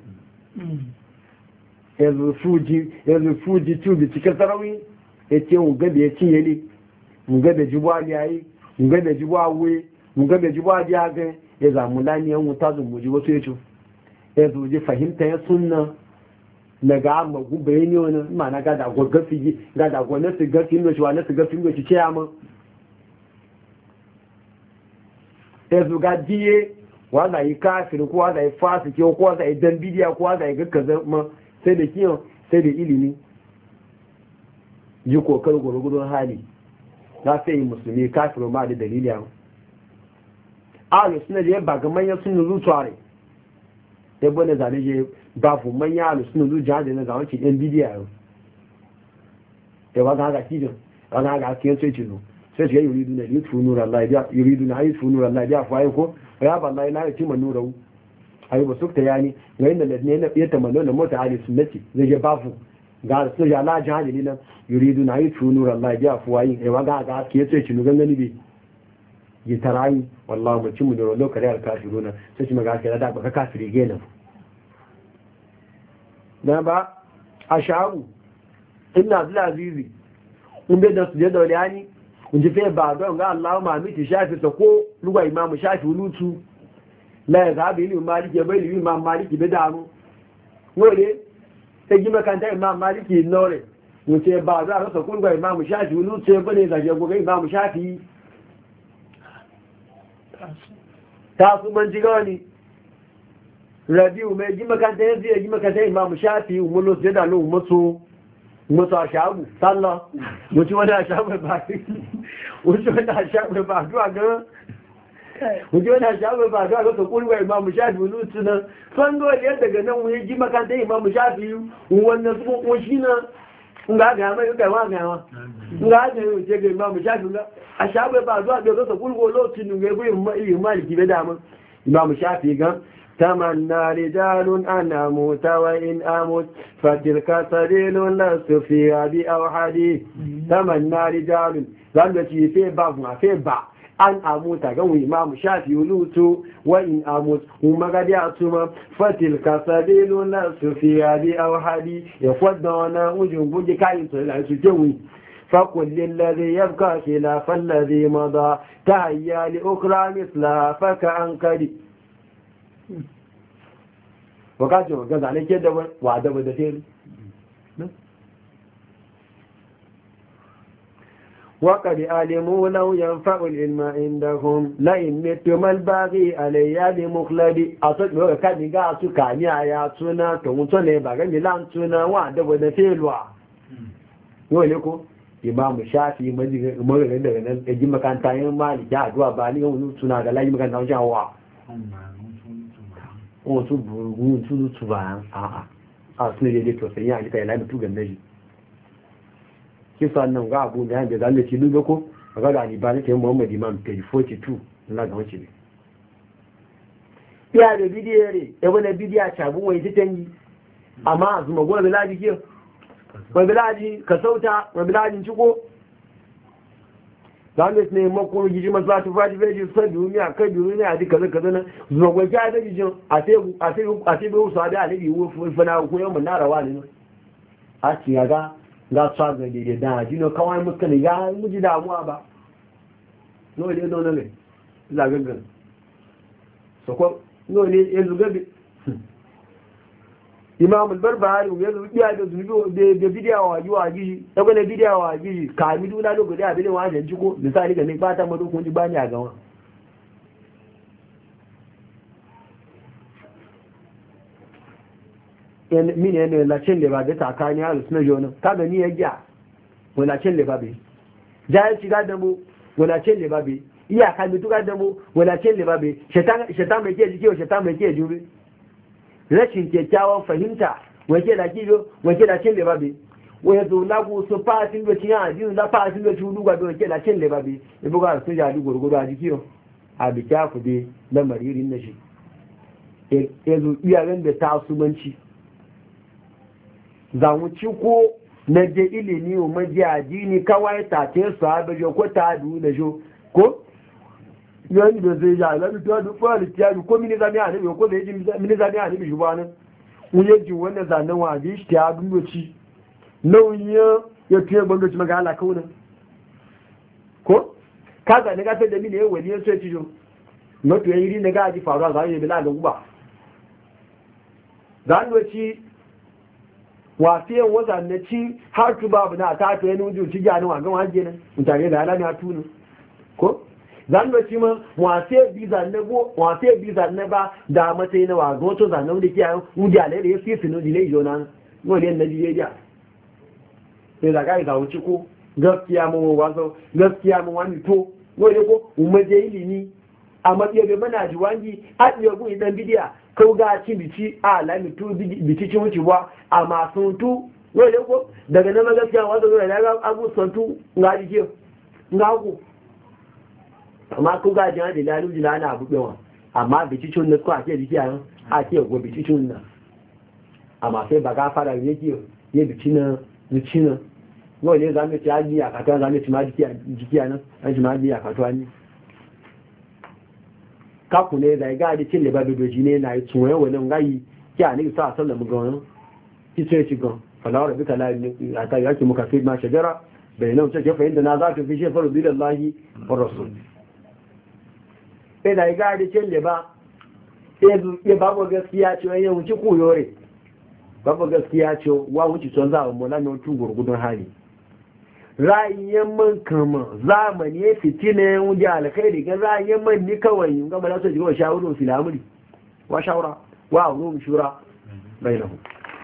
[SPEAKER 3] yanzu fuji yanzu fuji tubi cikin sarawi ya ce mu gabe ya cinye ne mu gabe jibuwa yayi mu gabe jibuwa we mu gabe jibuwa ya ga ya zamu laniyan wuta zu mu ji wasu ya ci ya zo ji fahimta ya sunna na ga amma gube ne wani ma na gada gwagafi gada gwanasi gafi ne shi wa nasu gafi ne shi ce ya mun yanzu ga diye wanda yi kafin ko wanda yi fasike ko wanda yi dan bidiya ko wanda yi gaggaza ma sai da kiyon sai da ilimi ji kokar gurgurun hali na sai yi musulmi kafin ma da dalili yawon alu suna da ba ga manyan suna zutuwa ya bane zane je ba fu manyan alu suna zuciya da na zawon ci yan bidiya yau ya ba ga haka kijin wani haka kiyon sai ci zo sai ce yuridu na yutfu nur Allah ya yuridu na yutfu nur Allah ya fa ko ya ba Allah la yutima nuru ayi ba sukta yani ga inda da ne ya tamanno na mota ali sunnati zai je bafu ga sai ya la jahili nan yuridu na yutfu nur Allah ya fa yi e waga ga ke sai ci nugan gani bi yi tarayi wallahi mu cin mu da lokare al kafiruna sai ci maga ka da ba kafiri gena na ba ashabu inna abdul azizi in bai da su je da wani kunji fe ba don ga Allah ma miti shafi ta ko lugwa imam shafi lutu la ya zabi ni maliki bai ni imam maliki be damu wole sai gima kan ta imam maliki nore mun ce ba za ka ko lugwa imam shafi lutu ba ne da je go ga imam shafi ta su man ji gani rabiu mai ji makanta yanzu ya ji makanta imam shafi umulo sai da lo musu musu ashabu sallah mutu wani ashabu ba mutu wani ashabu ba duwa ga mutu wani ashabu ba duwa ga to kurwa imam shafi mutu nan sango ne daga nan mu ji makanta imam shafi wannan su ko shi na nga ga mai ga wa ga wa nga ga yo je ga imam shafi nga ashabu ba duwa ga to kurwa lo tinu ga bu maliki da dama imam shafi ga تمنى رجال أن أموت وإن أموت فتلك سبيل لست فيها بأوحدي تمنى رجال لأنه في بعض في بعض أن أموت كما إمام شافعي يلوت وإن أموت وما قد يعتم فتلك سبيل لست فيها بأوحدي يفضلنا وجنب كاين سلسل فقل للذي يبقى خلاف الذي مضى تهيا لأخرى مثلها فكأنكدي wakacin wa gaza ne ke da wa da da fere وقد علموا لو ينفع العلم عندهم لئن متم الباغي علي بمخلدي أصد لو كان يقع سكاني آياتنا تونسون باغي لانتنا وعد ودفيلوا يقول imam shafi maganin daga nan ya ji makanta yin maliki a zuwa ba ni yawon suna da layi makanta wajen hawa wọn tún burúkú tún tún bá a a tún lè tó sẹ́yìn àjíká ìlànà tó gẹ̀mẹ́ yìí kí sọ náà ga abu da yanzu zanen ci lube ko a ga galiba na ke muhammad imam page forty-two na ga wancin ne iya da bidiyar re ebe na bidiyar shagun wani titan yi amma a zuma gona bilaji ke wani bilaji ka sauta wani bilajin ciko zanen ne makon gishi masu lati fati feji san duniya kai duniya a duka zaka zana zuma gwaji a zaki jin a sai bai wasu da alibi fana ko yau mun narawa ne a ci ga ga tsa ga daidai da jino kawai muka ne ya muji damuwa ba no ne no ne la gangan so ko no ne yanzu gabe imam al-barbahari yanzu biya da zunubi da bidiyawa wa yiwa giji da bane bidiyawa wa giji ka mi duna lokaci a bidin wajen jiko misali ga ne fata mu kun ji bani a gawa en mini ne la cin le ba da takani a suna jona ka ga ni ya giya wala cin le ba be jai ci ga da mu wala cin le ba be iya ka mi tuka da mu wala cin le ba be shetan shetan mai ke jiki shetan mai ke jure rashin kyakkyawan fahimta wace da kido wace da cin lebabe wai zo na ku su fatin da cin addini da fatin da tudu ga wace da cin lebabe e buga su ja du gurguru a jikiyo a bi kafu de da maririn na shi e e zo iyayen da ta sumanci za mu ci ko na je ilimi o maji addini kawai ta te su abe ko ta du da jo ko yanzu da zai ja lalu ta da fara tiyari ko mini zami a nabi ko zai ji mini zami a nabi shubanin wuje ji wannan zanen wa ji shi ta dundoci nauyin ya tuye bandoci maga ala kauna ko ka zane ka sai da mini ya wani ya sai cijo na tuye yiri na gaji faruwa za a yi bila da guba zandoci wafiyan wazanne ci har tu babu na ta tuye nuju ci gyanin wa gama hajji nan mutane da halami a tunu ko zanwaci ma wace bi zanne go wace bi zanne ba da matsayi na wago wato zanne wanda ke yayin wuja da ya fi sinu dile jona no ne na jiya sai da kai da wuci ko gaskiya mu wazo gaskiya mu wani to no ne ko umaje ilimi a matsayi da mana ji wangi a diyo gun idan bidiya ko ga ci bici a lami to bici ci wuci ba a masun tu no ne ko daga nan gaskiya wazo da ga abu santu ngaji ke ngago amma ko ga jina da lalu jina na buɗewa amma bicicin na ko ake jiki a ake go bicicin na amma sai ba ga fara yake ya bicina bicina no ne za mu ci aji a katuwa za mu ci ma jiki jiki nan an ci ma aji a katuwa ni ka ku ne da ga da cin da doji ne na yi tsuwaye wannan gayi ki a ne sa sallan mu ga ki sai ci ga fala rabbika la ta yaki muka fi ma shajara bayanan ce fa inda na za ta fi shefaru billahi wa rasul sai da ya gadi cin da ba ya babu gaskiya ce wani wuce koyore babu gaskiya ce wa wuce son za a mula na tun gurgudun hali ra'ayin man kama zamani ya fitina ya wuce alkhairi ga ra'ayin man ni kawai yin gama da su jiwa shawarar filamuri wa shawara wa ruwan shura bai na hu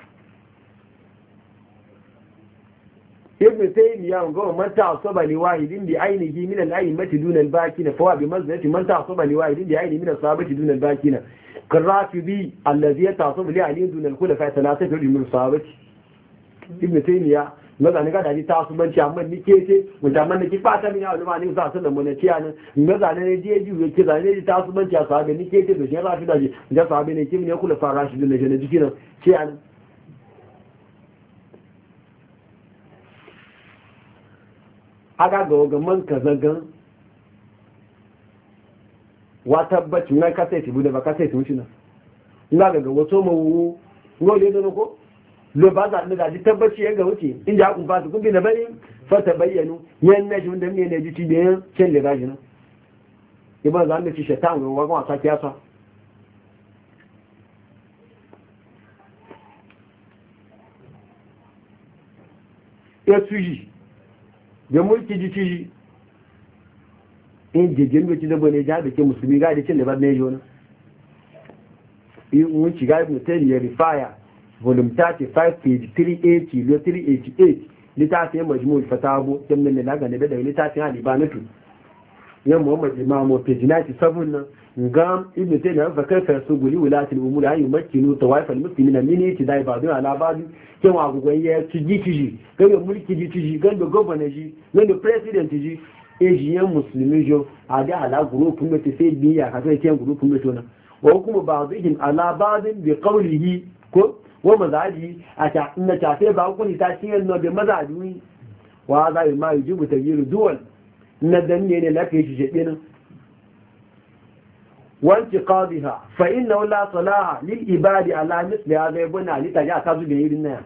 [SPEAKER 3] ibn taymiya ga man ta'assaba li wahidin bi ainihi min al-a'immati dun al-bakin fa huwa bi manzilati man ta'assaba li wahidin bi ainihi min as-sahabati dun al-bakin كالرافضي الذي يتعصب لي عليه دون الخلفاء ثلاثة من الصحابة ابن تيمية maza ne gada ni ta su banci amma ni ke ce musamman da ki fata min ya ulama ne za su da mun ci ana maza ne je ji ke zane ni ta su banci a sahabe ni ke ce da shi rafi da shi da sahabe ne kimi ne kula fara shi da ne jiki nan ce ana aga ga ga man kazagan wa tabbacin na kasai ti bude ba kasai ti wuce na ina ga ga wato mawu ngole da ko lo ba za da ji tabbaci yanga wuce inda kun fasu kun bi da bari fa ta bayyanu yan na jun da me ne ji ti da cin da gaji na iban zan da ci shaitan wa ga wasa kiyasa ya tuji da mulki ji tuji in jejjen da ci da bane ja da ke musulmi ga da cin da ba ne jona in mun ci ga mutai ya rifaya volume thirty-five page three eighty to three eighty-eight littafin majmu'ul fatawa kin nan na gane da littafin alibanatu yan muhammad imamu page ninety-seven nan ngam ibn taymiyyah fa kaifa su guli wulati al-umur ayu makinu tawaif al-muslimin min tidai ba'du ala ba'du kin wa gugun ya tiji tiji gaba mulki ji tiji gaba governor ji gaba president ji ejiyan musulmi jo ada ala group ne te sai biya ka sai kin group ne to na wa hukumu ba'dihim ala ba'din bi qawlihi ko wa mazaji a ta inda ta sai ba hukuni ta ciyar no da mazaji wa za ma yujibu tagyiru duwal na danne ne lafiya shi shebe nan وانتقاضها فإنه لا صلاح للإباد على مثل هذا يبنى لتجاء تزوج يرنا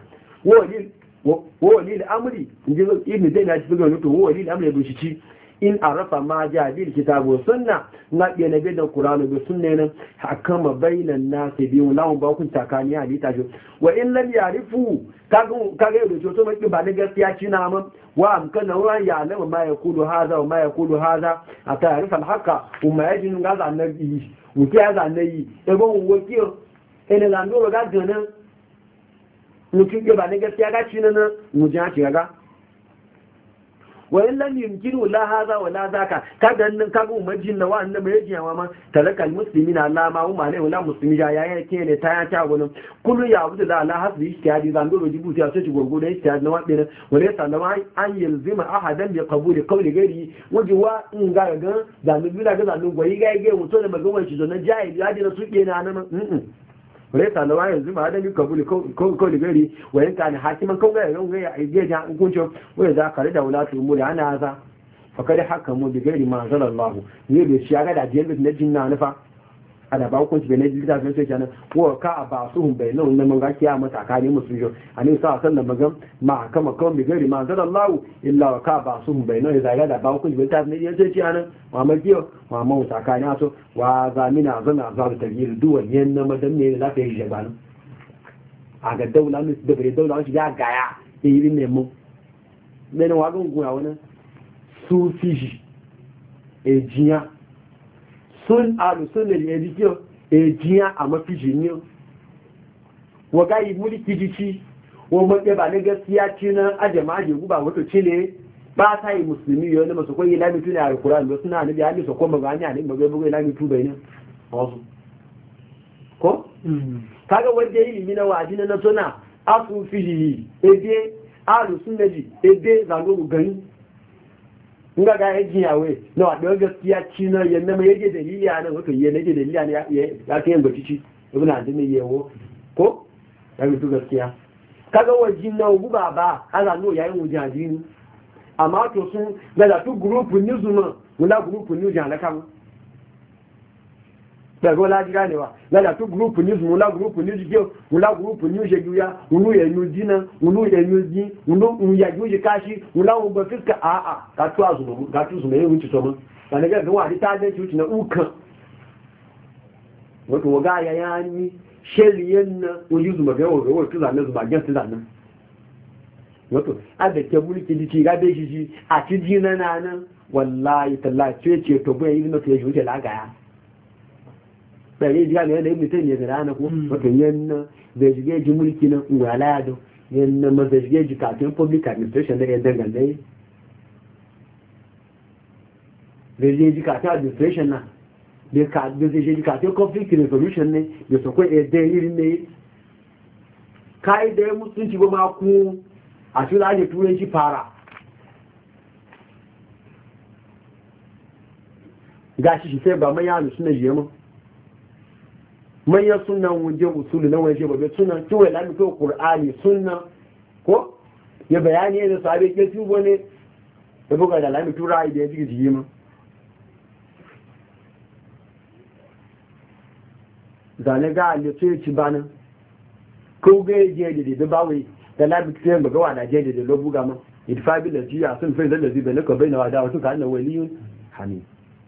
[SPEAKER 3] هو لي الأمر ابن تيمية يقول هو لي الأمر يبشي in arafa ma ja bil kitabu sunna na biya na bidan qur'ani da sunna nan hakama bainan nas biyu lawun ba kun takani ali ta jo wa in lam yarifu kaga kaga yau to mai ba da gaskiya cina mun wa amkana wa ya lam ma yaqulu hadha wa ma yaqulu hadha ata yarifa al-haqa kuma yajin ga za annabi wuki ya za annabi e bon wakiyo ene la ndo ga ganan mutum ba da gaskiya ga cina nan mu ja ci ga wayan lam yumkinu la hadha wala zaka kaga nan kaga umajin na wannan mai jiyawa ma talakal muslimina la ma umma ne wala muslimi ya yayin ke ne ta ya ta gunin kullu ya abudu la la hasbi istiyadi zan do jibuti ya sai gurgudu istiyadi na wadin wala sallama an yalzima ahadan bi qabuli qawli ghairi wajiwa in ga ga zan bi la ga zan goyi ga ga muto da magawan shi zo na jahili ya dina su ke na nan وليس لو يلزم هذا يقبل كل غيري وإن كان حاكما كون غير غير يجي كنتم وإذا قرد ولاة الأمور عن هذا فقد حكموا بغير ما أنزل الله يبي الشيء هذا دين بنجنا نفع ada ba hukunci bai na jilda sun sai kenan wa ka ba su hun bai nan nan ga kiyama tsakanin musulmi ani sa san da magan ma kama kawai bi gari ma zalla Allah illa wa ka ba su hun bai nan da ga ba hukunci bai ta ne sai kenan wa ma kiyo wa ma tsakanin aso wa zamina zana za ta tagir duwan yan na madan ne la ta yi jabal a ga daula ne da bai daula shi ga gaya yi ne mu ne wa gun guya wannan su fiji e jiya sun alusun da ya jikiyo e jiya a mafi jiniyo wa gayi mulki jici wa maɓe ba na gaskiya ci na ajama aje guba wato ci ne ba ta yi musulmi yau na masu kwaye lamitu ne a rikuran da suna nabi hannun su kuma ga hanyar ne magai bugai lamitu bai ne wasu ko? kaga wanda yi ilimi na waji na suna asu fili ebe alusun da ji ebe zagoro gani nga ga yaji yawe na wadda gaskiya ci na yanna mai yaje dalili a nan wato yi nake dalili ne ya kai yanga cici ibn azmi yewo ko ya mutu gaskiya kaga wajin na guba ba ana no yayin wujajin amma to sun ga da tu group ni zuma wala group ni jan kan da go la jira ne wa ga da tu group ni zuma wala group ni jiyo wala group ni jeguya unu ye nu dina unu ye nu di unu ya juji kashi wala u ba fiska a a ka tu azu ga tu su me wuci to mun kana ga wa di ta da wuci na ukan wato ga ya yani sheliyen na wani zuma ga wa ga tu zanne zuma ga tu zanne wato a da ke mulki ji ci gabe shi shi a ci jina na nan wallahi tallahi ce ce to bai yi maka ya shi wuce lagaya bai yi jiga ne da yi mutum ne da rana ko wato yanna da shige ji mulki nan wala ya do yanna ma da shige ji kafin public administration da ya dangane da shige ji kafin administration na da ka da shige ji kafin conflict resolution ne da su kai da irin ne kai da musulunci ba ma ku a shi da turanci fara gashi shi sai ba manyan suna jiye mu manyan sunan wuje usulu na waje ba sunan kiwai lami ko qur'ani sunna ko ya bayani ne sabe ke tubo ne da buga da lami tura da ya ji jiye mu zane ga alle sai ci bana ko ga je da ba wai da lami sai ga wa da je da lo buga mu idfa bil lajiya sun fa da lazi banaka baina wa da wasu ka annabi waliyun hamid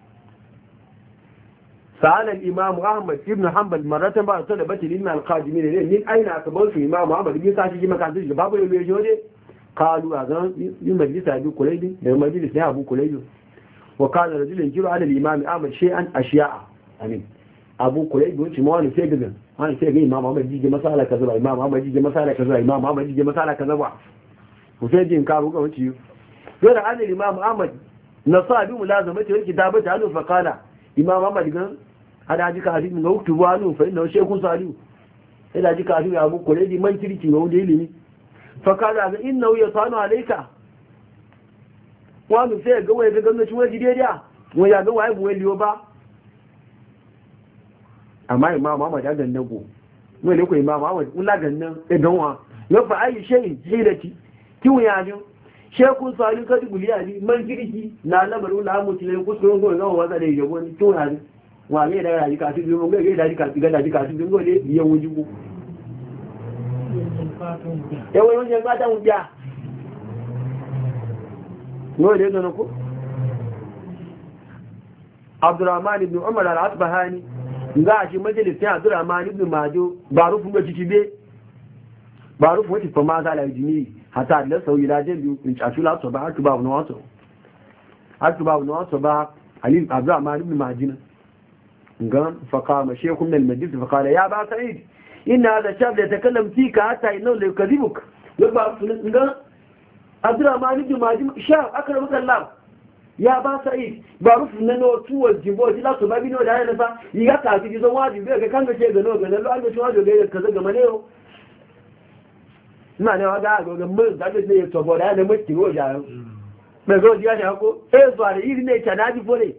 [SPEAKER 3] سأل الإمام أحمد ابن حنبل مرة بعد طلبة العلم القادمين من أين أقبل في الإمام أحمد بن سعد كما كان تجي بابا يجوني قالوا أذان يمجلس أبو كليب يمجلس أبو كليب وكان رجل ينكر على الإمام أحمد شيئا أشياء أمين أبو كليب وش ما أنا سيجنا أنا سيجنا إمام أحمد يجي مسألة كذا إمام أحمد يجي مسألة كذا إمام أحمد يجي مسألة كذا وسيجي إنكاره كمان شيء يقول عن الإمام أحمد نصاب ملازمته الكتابة عنه فقال إمام أحمد قال hada ji kafin min huktu wani fa inna shaykhu salihu ila ji kafin abu kore di man kirki ga wanda ilimi fa kaza ga inna yasanu alayka wani sai ga waye ga gwamnati wani dai wani ya ga waye bu wani ba amma imam Muhammad ya ganna go wani ko imam Muhammad ula ganna e ganwa ya fa ayi shay hilati kiwu ya jo shaykhu salihu ka dubuli ali man kirki na lamarin la mutilai kusuron go ga waza da yabo ni to ya wà ní ẹ̀dá ìdájíká sí ìlú ọgbẹ́ ìdájíká sí ìlú ọlé ìyẹ ohun jígbó ẹwọ́ oúnjẹ gbátàun já ní ọdẹ tó nukú Abdurrahman ibn Umar al-Asbahani ga a ṣe majalis ní Abdurrahman ibn Majo baro fún gbẹ́ci bẹ́ baro fún ti fọmá sára ìjìní àti àdìlẹ́sọ̀ ìlàjẹ́ ìlú àṣúlá sọ̀bá àtúbà wọn sọ̀bá Abdurrahman ibn Majina قام فقام شيخ من المجلس فقال يا أبا سعيد إن هذا الشاب يتكلم فيك حتى إنه ليكذبك يقول قام عبد الرحمن بن ماجم شاب أكرمك الله يا أبا سعيد بعرف إنه تو الجبوة لا تبابين ولا أنا فا يقطع في جزء واجب بيك كان شيء جنوب قال له أنا شو هذا جاي كذا جمانيو ما أنا هذا أقول جمل ده بس نيجي تبغى ده أنا مت تقول جاهو بقول جاهو أقول إيه سؤال إيه نيجي تنادي فوري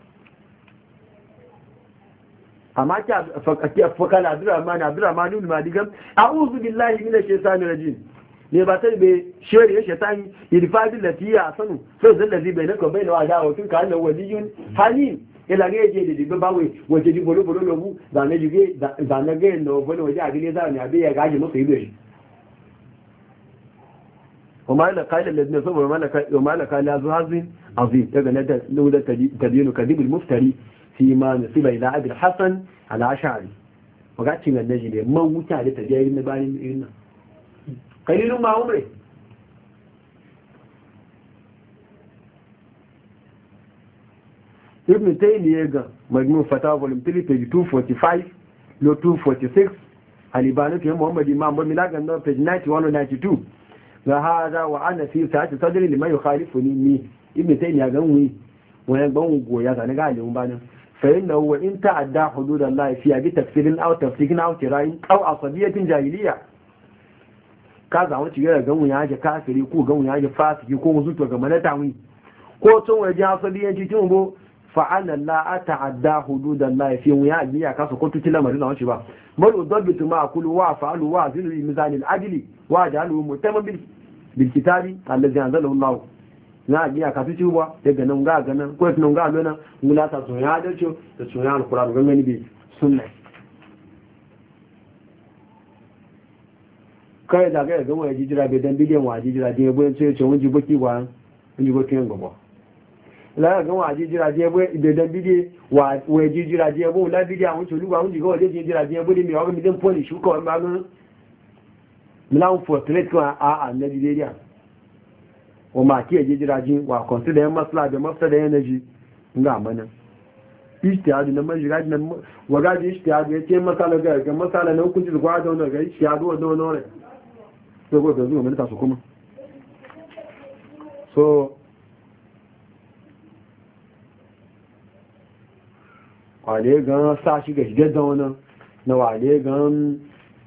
[SPEAKER 3] amma ki fakala Abdurrahman Abdurrahman ibn Madigam a'udhu billahi minash shaitani rajim ne ba sai be shiri ya shaitani idfa bil latiya sanu sai zan lazi bai naka bai da wada wa tun ka Allah waliyun halim ila ga je da dibe bawe waje di bolo bolo lobu da ne juge da na ga no bolo waje abin za ne abi ya gaji masa ido shi kuma la qala alladhina sabaru malaka wa malaka la zuhazin azim daga ne da da tadinu kadibul muftari fi ma nasiba ila abul hasan al-ash'ari wagacin annaji ne man wuta da tabiyayin na bayin irin nan kalilun ma umre ibn taymiyyah ga majmu' fatawa volume three page two forty-five lo two forty-six al-ibani fi muhammad imam bin milagan no page ninety-one and ninety-two ga hada wa ana fi sa'ati sadri liman yukhalifuni ni ibn taymiyyah ga wi wa ban goya ga ga alimun banan فإنه وإن تعدى حدود الله فيها بتفسير أو تفسير أو تراي أو عصبية جاهلية kaza wani cigara gan wuya ya kafiri ko gan wuya ya fasiki ko muzuto ga malata wi ko tun waje asaliyanci tun bo fa'ala la ata'adda hududallahi fi wuya biya kaso ko tuti lamarin wannan shi ba bal udabbitu ma kullu wa fa'alu wa zilu bi mizan al-adli wa ja'alu mutamman bil bil kitabi allazi anzalahu Allah na biya ka tuti ba daga nan ga ga nan ko tun ga lona mula ta so ya dace da sunan al-Qur'an ga ngani bi sunna kai da ga ga wani jijira bai dan bidiyon wa jijira je boye sai ce wani baki wa wani baki yan gaba la ga wa jijira je boye bai dan bidiye wa wa jijira je boye la bidiyon wani tulu wa wani ga wani jijira je boye mi wa mi dan poli shu ko ma ga milan for trade ko a a na bidiya
[SPEAKER 1] wa ma ke jiraji wa consider yan masla da mafsada energy ga mana ijtihadi na manjiga na wa ga ijtihadi ya ce masala ga ga masala na hukunci zuwa da wannan ga ijtihadi wa da wannan so go da zuwa mun ta su kuma so wale gan sa shi ga shigar da wani na wale gan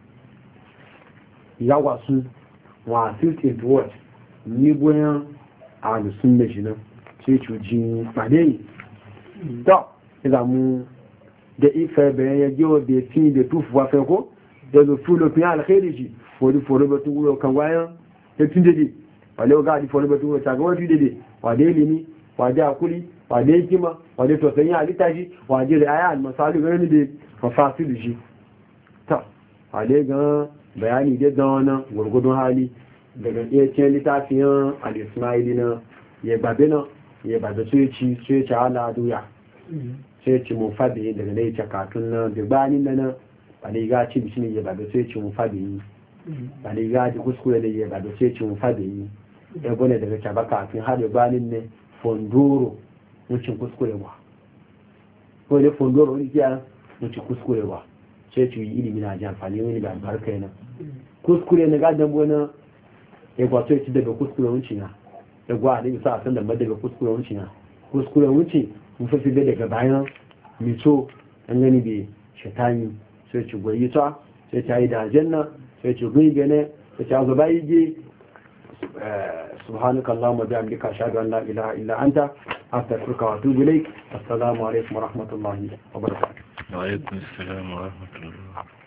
[SPEAKER 1] yawa su wa fifteen to what ni goyon a da sun da shi nan sai cuji pàdé yìí tọ́ ìlàmú da ife bayan ya gewa da fi da tufu wa ko da zo fulo fi alkhairi shi fori fori ba tuwo kan wayan ya tun dade wale ga di fori ba tuwo ta ga wani dade wa da ilimi wa da akuri wa da hikima wa da tausayin halitta shi wa da riaya almasalu gani da mafasilu shi ta wale ga bayani da da wannan gurgudun hali daga iya cin littafiyan al-ismaili na ya babe na ya babe su ci su ci ala duya sai ci mun faɗi daga dai cakatun nan da bani na nan ba ne ga ci bishi ne ya babe sai ci mun faɗi ba ne ga ji kuskure da ya babe sai ci mun faɗi ya gone daga cabaka tun har da bani ne fondoro mucin kuskure ba ko ne fondoro ne kiya mucin kuskure ba sai ci ilimi na ji amfani wani da albarka yana kuskure na gadan bona ya gwato ya ci daga kuskure wuce na ya gwa da bisa a san da daga kuskure wuce na kuskure wuce mun fi da daga bayan mito an gani bai shatani sai ci goyi ta sai ta yi da aljanna sai ci gwi gane sai ta zo bayi je subhanaka allahumma bihamdika ashhadu an la ilaha illa anta astaghfiruka wa atubu ilaik assalamu alaikum wa rahmatullahi wa barakatuh
[SPEAKER 5] wa alaikum assalam wa rahmatullahi